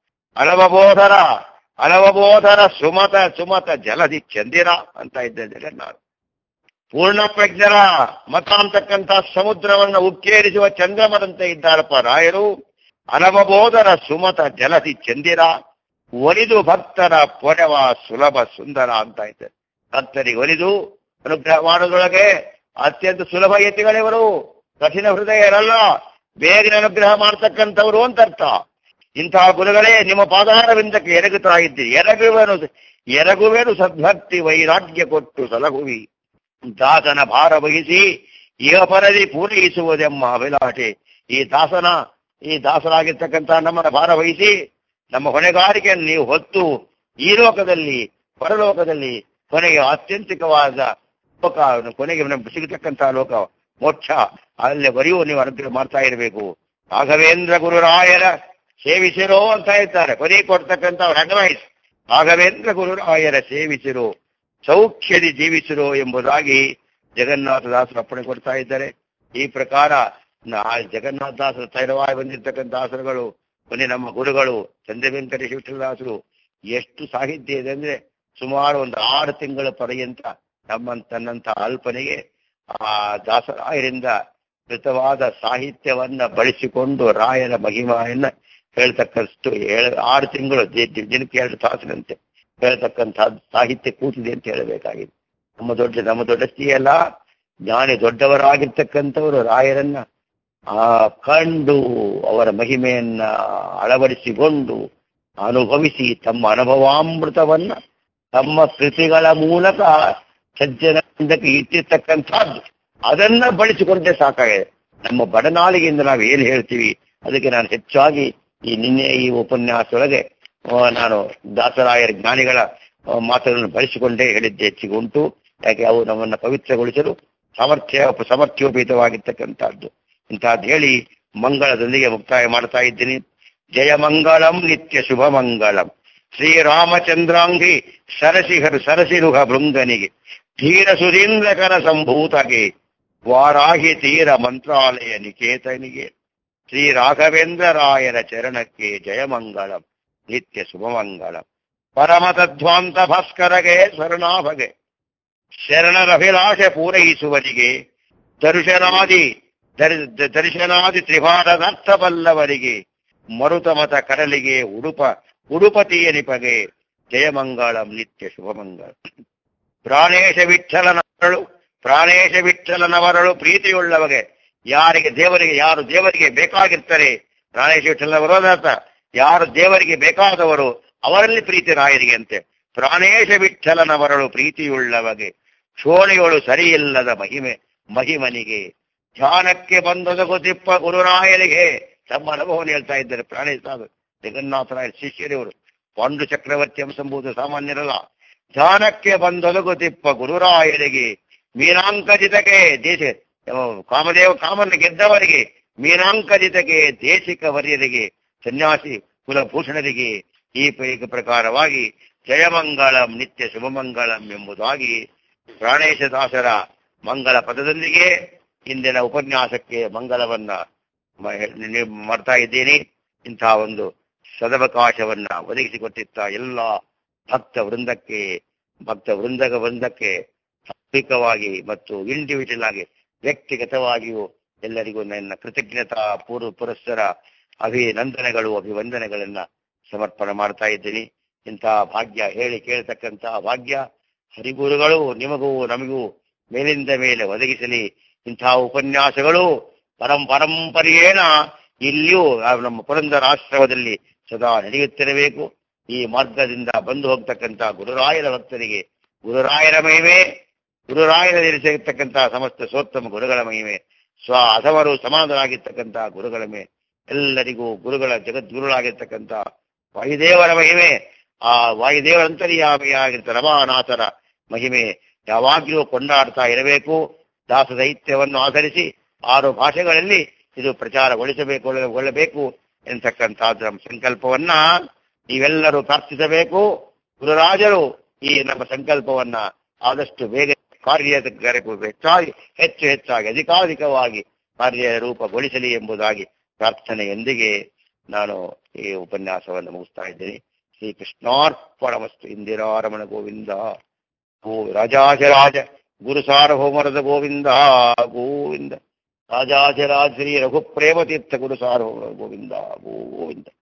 ಅಳವಬೋಧರ ಸುಮತ ಜಲದಿ ಚಂದಿರ ಅಂತ ಇದ್ದ ಜಗನ್ನಾಥ. ಪೂರ್ಣ ಪ್ರಜ್ಞರ ಮತ ಅಂತಕ್ಕಂಥ ಸಮುದ್ರವನ್ನ ಉಕ್ಕೇರಿಸುವ ಚಂದ್ರಮರಂತೆ ಇದ್ದಾರಪ್ಪ ರಾಯರು. ಅನವಬೋಧರ ಸುಮತ ಜಲದಿ ಚಂದಿರ ಒಲಿದು ಭಕ್ತರ ಪೊರೆವ ಸುಲಭ ಸುಂದರ ಅಂತ ಇದ್ದಾರೆ. ಭಕ್ತರಿಗೆ ಒಲಿದು ಅನುಗ್ರಹ ಮಾಡೋದ್ರೊಳಗೆ ಅತ್ಯಂತ ಸುಲಭ ಯತಿಗಳಿವರು, ಕಠಿಣ ಹೃದಯರಲ್ಲ, ಬೇಗನೆ ಅನುಗ್ರಹ ಮಾಡ್ತಕ್ಕಂಥವ್ರು ಅಂತ ಅರ್ಥ. ಇಂತಹ ಗುರುಗಳೇ ನಿಮ್ಮ ಪಾದಾರವಿಂದಕ್ಕೆ ಎರಗುತ್ತಾ ಇದ್ದೀರಿ. ಎರಗುವೆನು ಸದ್ಭಕ್ತಿ ವೈರಾಗ್ಯ ಕೊಟ್ಟು ಸಲಹುವಿ. ದಾಸನ ಭಾರ ವಹಿಸಿ ಇಹಪರದಿ ಪೂರೈಸುವುದೆಮ್ಮ ಅಭಿಲಾಷೆ. ಈ ದಾಸರಾಗಿರ್ತಕ್ಕಂಥ ನಮ್ಮನ್ನ ಭಾರ ವಹಿಸಿ ನಮ್ಮ ಹೊಣೆಗಾರಿಕೆಯನ್ನು ನೀವು ಹೊತ್ತು ಈ ಲೋಕದಲ್ಲಿ ಪರಲೋಕದಲ್ಲಿ ಕೊನೆಗೆ ಆತ್ಯಂತಿಕವಾದ ಲೋಕ, ಕೊನೆಗೆ ನಮ್ಗೆ ಸಿಗತಕ್ಕಂತಹ ಲೋಕ ಮೋಕ್ಷ, ಅಲ್ಲಿವರೆಗೂ ನೀವು ಅನುಗ್ರಹ ಮಾಡ್ತಾ ಇರಬೇಕು. ರಾಘವೇಂದ್ರ ಗುರುರಾಯರ ಸೇವಿಸಿರೋ ಅಂತ ಹೇಳ್ತಾರೆ. ಕೊನೆ ಕೊಡ್ತಕ್ಕಂಥ ಅಡ್ವೈಸ್, ರಾಘವೇಂದ್ರ ಗುರುರಾಯರ ಸೇವಿಸಿರೋ ಸೌಖ್ಯದಿ ಜೀವಿಸಿರೋ ಎಂಬುದಾಗಿ ಜಗನ್ನಾಥದಾಸರು ಅಪ್ಪಣೆ ಕೊಡ್ತಾ ಇದ್ದಾರೆ. ಈ ಪ್ರಕಾರ ಜಗನ್ನಾಥದಾಸರು ತೈರವಾಗಿ ಬಂದಿರತಕ್ಕಂಥ ದಾಸರುಗಳು, ಕೊನೆ ನಮ್ಮ ಗುರುಗಳು ಚಂದ್ರವೆಂಕಟೇಶ ವಿಠಲದಾಸರು ಎಷ್ಟು ಸಾಹಿತ್ಯ ಇದೆ ಅಂದ್ರೆ ಸುಮಾರು ಒಂದು 6 ತಿಂಗಳ ಪರ್ಯಂತ ತನ್ನಂಥ ಅಲ್ಪನೆಗೆ ಆ ದಾಸರಾಯರಿಂದ ಕೃತವಾದ ಸಾಹಿತ್ಯವನ್ನ ಬಳಸಿಕೊಂಡು ರಾಯರ ಮಹಿಮೆಯನ್ನ ಹೇಳ್ತಕ್ಕಷ್ಟು 6 ತಿಂಗಳು ದಿನಕ್ಕೆ 2 ತಾಸಿನಂತೆ ಹೇಳ್ತಕ್ಕಂಥ ಸಾಹಿತ್ಯ ಕೂತಿದೆ ಅಂತ ಹೇಳಬೇಕಾಗಿದೆ. ನಮ್ಮ ದೊಡ್ಡಸ್ತಿಯಲ್ಲ, ಜ್ಞಾನಿ ದೊಡ್ಡವರಾಗಿರ್ತಕ್ಕಂಥವರು ರಾಯರನ್ನ ಕಂಡು ಅವರ ಮಹಿಮೆಯನ್ನ ಅಳವಡಿಸಿಕೊಂಡು ಅನುಭವಿಸಿ ತಮ್ಮ ಅನುಭವಾಮೃತವನ್ನ ತಮ್ಮ ಕೃತಿಗಳ ಮೂಲಕ ಸಜ್ಜನಕ್ಕೆ ಇಟ್ಟಿರ್ತಕ್ಕಂಥದ್ದು ಅದನ್ನ ಬಳಸಿಕೊಂಡೇ ಸಾಕಾಗಿದೆ. ನಮ್ಮ ಬಡನಾಳಿಗೆಯಿಂದ ನಾವು ಏನು ಹೇಳ್ತೀವಿ ಅದಕ್ಕೆ ನಾನು ಹೆಚ್ಚಾಗಿ ನಿನ್ನೆ ಈ ಉಪನ್ಯಾಸದೊಳಗೆ ನಾನು ದಾಸರಾಯರ ಜ್ಞಾನಿಗಳ ಮಾತುಗಳನ್ನು ಬಳಸಿಕೊಂಡೇ ಹೇಳಿದ್ದೆ ಹೆಚ್ಚಿಗೆ ಉಂಟು. ಯಾಕೆ ಅವು ನಮ್ಮನ್ನ ಪವಿತ್ರಗೊಳಿಸಲು ಸಮರ್ಥ್ಯೋಪೇತವಾಗಿರ್ತಕ್ಕಂಥದ್ದು. ಇಂಥದ್ದು ಹೇಳಿ ಮಂಗಳದೊಂದಿಗೆ ಮುಕ್ತಾಯ ಮಾಡ್ತಾ ಇದ್ದೀನಿ. ಜಯ ಮಂಗಳಂ ನಿತ್ಯ ಶುಭ ಮಂಗಳಂ ಶ್ರೀರಾಮಚಂದ್ರಾಂಗಿ ಸರಸಿರುಹ ಭೃಂಗನಿಗೆ ಧೀರ ಸುಧೀಂದ್ರಕರ ಸಂಭೂತಗೆ ವಾರಾಹಿ ತೀರ ಮಂತ್ರಾಲಯ ನಿಕೇತನಿಗೆ ಶ್ರೀ ರಾಘವೇಂದ್ರ ರಾಯರ ಚರಣಕ್ಕೆ ಜಯಮಂಗಳಂ ನಿತ್ಯ ಶುಭಮಂಗಳಂ. ಪರಮತಧ್ವಾಂತ ಭಾಸ್ಕರಗೆ ಸ್ವರ್ಣಾಭಗೆ ಶರಣರಭಿಲಾಷೆ ಪೂರೈಸುವರಿಗೆ ದರ್ಶನಾದಿ ತ್ರಿಭಾರದರ್ಥಬಲ್ಲವರಿಗೆ ಮರುತಮತ ಕಡಲಿಗೆ ಉಡುಪತಿಯ ನಿಪಗೆ ಜಯಮಂಗಳಂ ನಿತ್ಯ ಶುಭಮಂಗಳ. ಪ್ರಾಣೇಶ ವಿಠ್ಠಲನವರಳು ಪ್ರೀತಿಯುಳ್ಳವಗೆ ಯಾರು ದೇವರಿಗೆ ಬೇಕಾಗಿರ್ತಾರೆ, ಪ್ರಾಣೇಶ ವಿಠ್ಠಲನವರೋದಾತ ಯಾರು ದೇವರಿಗೆ ಬೇಕಾದವರು ಅವರಲ್ಲಿ ಪ್ರೀತಿ ರಾಯರಿಗೆ ಅಂತೆ. ಪ್ರಾಣೇಶ ವಿಠ್ಠಲನವರಳು ಪ್ರೀತಿಯುಳ್ಳವಗೆ ಶೋಣಿಗಳು ಸರಿಯಿಲ್ಲದ ಮಹಿಮನಿಗೆ ಧ್ಯಾನಕ್ಕೆ ಬಂದೊದಗುತ್ತಿಪ್ಪ ಗುರುರಾಯರಿಗೆ ತಮ್ಮ ಅನುಭವವನ್ನು ಹೇಳ್ತಾ ಇದ್ದಾರೆ. ಪ್ರಾಣೇಶ ಜಗನ್ನಾಥರಾಯ ಶಿಷ್ಯರಿವರು ಪಾಂಡು ಚಕ್ರವರ್ತಿ ಎಂಬುದು ಸಾಮಾನ್ಯರಲ್ಲ. ಧ್ಯಾನಕ್ಕೆ ಬಂದೊದಗುತ್ತಿಪ್ಪ ಗುರುರಾಯರಿಗೆ ಮೀನಾಂಕಜಿತಕ್ಕೆ ಕಾಮನ ಗೆದ್ದವರಿಗೆ ಮೀನಾಂಕಜಿತಕ್ಕೆ ದೇಶಿಕ ವರ್ಯರಿಗೆ ಸನ್ಯಾಸಿ ಕುಲಭೂಷಣರಿಗೆ ಈ ಪ್ರಕಾರವಾಗಿ ಜಯಮಂಗಳಂ ನಿತ್ಯ ಶುಭಮಂಗಳಂ ಎಂಬುದಾಗಿ ಪ್ರಾಣೇಶದಾಸರ ಮಂಗಳ ಪದದೊಂದಿಗೆ ಇಂದಿನ ಉಪನ್ಯಾಸಕ್ಕೆ ಮಂಗಲವನ್ನ ಮಾಡ್ತಾ ಇದ್ದೀನಿ. ಇಂತಹ ಒಂದು ಸದವಕಾಶವನ್ನ ಒದಗಿಸಿಕೊಟ್ಟಿದ್ದ ಎಲ್ಲ ಭಕ್ತ ವೃಂದಕ್ಕೆ ಸಾತ್ವಿಕವಾಗಿ ಮತ್ತು ಇಂಡಿವಿಜುವಲ್ ಆಗಿ ವ್ಯಕ್ತಿಗತವಾಗಿಯೂ ಎಲ್ಲರಿಗೂ ನನ್ನ ಕೃತಜ್ಞತಾ ಪುರಸ್ಸರ ಅಭಿವಂದನೆಗಳನ್ನ ಸಮರ್ಪಣೆ ಮಾಡ್ತಾ ಇದ್ದೀನಿ. ಇಂತಹ ಭಾಗ್ಯ ಹೇಳಿ ಕೇಳತಕ್ಕಂತಹ ಭಾಗ್ಯ ಹರಿಗುರುಗಳು ನಿಮಗೂ ನಮಗೂ ಮೇಲಿಂದ ಮೇಲೆ ಒದಗಿಸಲಿ. ಇಂತಹ ಉಪನ್ಯಾಸಗಳು ಪರಂಪರೆಯೇನ ಇಲ್ಲಿಯೂ ನಮ್ಮ ಪುರಂದರ ಆಶ್ರಮದಲ್ಲಿ ಸದಾ ನಡೆಯುತ್ತಿರಬೇಕು. ಈ ಮಾರ್ಗದಿಂದ ಬಂದು ಹೋಗ್ತಕ್ಕಂಥ ಗುರುರಾಯರ ಭಕ್ತರಿಗೆ ಗುರುರಾಯರ ಮಹಿಮೆ, ಗುರುರಾಯರಲ್ಲಿರತಕ್ಕಂತಹ ಸಮಸ್ತ ಸೋತ್ತಮ ಗುರುಗಳ ಮಹಿಮೆ, ಅಧಮರು ಸಮಾನರಾಗಿರ್ತಕ್ಕಂಥ ಗುರುಗಳ ಮೇ ಎಲ್ಲರಿಗೂ ಜಗದ್ಗುರುಗಳಾಗಿರ್ತಕ್ಕಂಥ ವಾಯುದೇವರ ಮಹಿಮೆ, ಆ ವಾಯುದೇವರ ಅಂತರ್ಯಾಮಿಯಾಗಿರ್ತ ರಮಾನಾಥರ ಮಹಿಮೆ ಯಾವಾಗಲೂ ಕೊಂಡಾಡ್ತಾ ಇರಬೇಕು. ದಾಸದೈತ್ಯವನ್ನು ಆಧರಿಸಿ 6 ಭಾಷೆಗಳಲ್ಲಿ ಇದು ಪ್ರಚಾರಗೊಳ್ಳಬೇಕು ಎಂತಕ್ಕಂಥದ್ದು ನಮ್ಮ ಸಂಕಲ್ಪವನ್ನ ನೀವೆಲ್ಲರೂ ಪ್ರಾರ್ಥಿಸಬೇಕು. ಗುರುರಾಜರು ಈ ನಮ್ಮ ಸಂಕಲ್ಪವನ್ನ ಆದಷ್ಟು ಬೇಗ ಹೆಚ್ಚಾಗಿ ಅಧಿಕಾಧಿಕವಾಗಿ ಕಾರ್ಯರೂಪಗೊಳಿಸಲಿ ಎಂಬುದಾಗಿ ಪ್ರಾರ್ಥನೆಯೊಂದಿಗೆ ನಾನು ಈ ಉಪನ್ಯಾಸವನ್ನು ಮುಗಿಸ್ತಾ ಇದ್ದೇನೆ. ಶ್ರೀ ಕೃಷ್ಣಾರ್ಪಣಮಸ್ತು. ಇಂದಿರಾರಮಣ ಗೋವಿಂದ ರಾಜಾಜರಾಜ ಗುರು ಸಾರ್ವಭೌಮರದ ಗೋವಿಂದ ಗೋವಿಂದ. ರಾಜಾಜರಾಜ ಶ್ರೀ ರಘುಪ್ರೇಮ ತೀರ್ಥ ಗುರು ಸಾರ್ವಭೌಮ ಗೋವಿಂದ ಗೋವಿಂದ.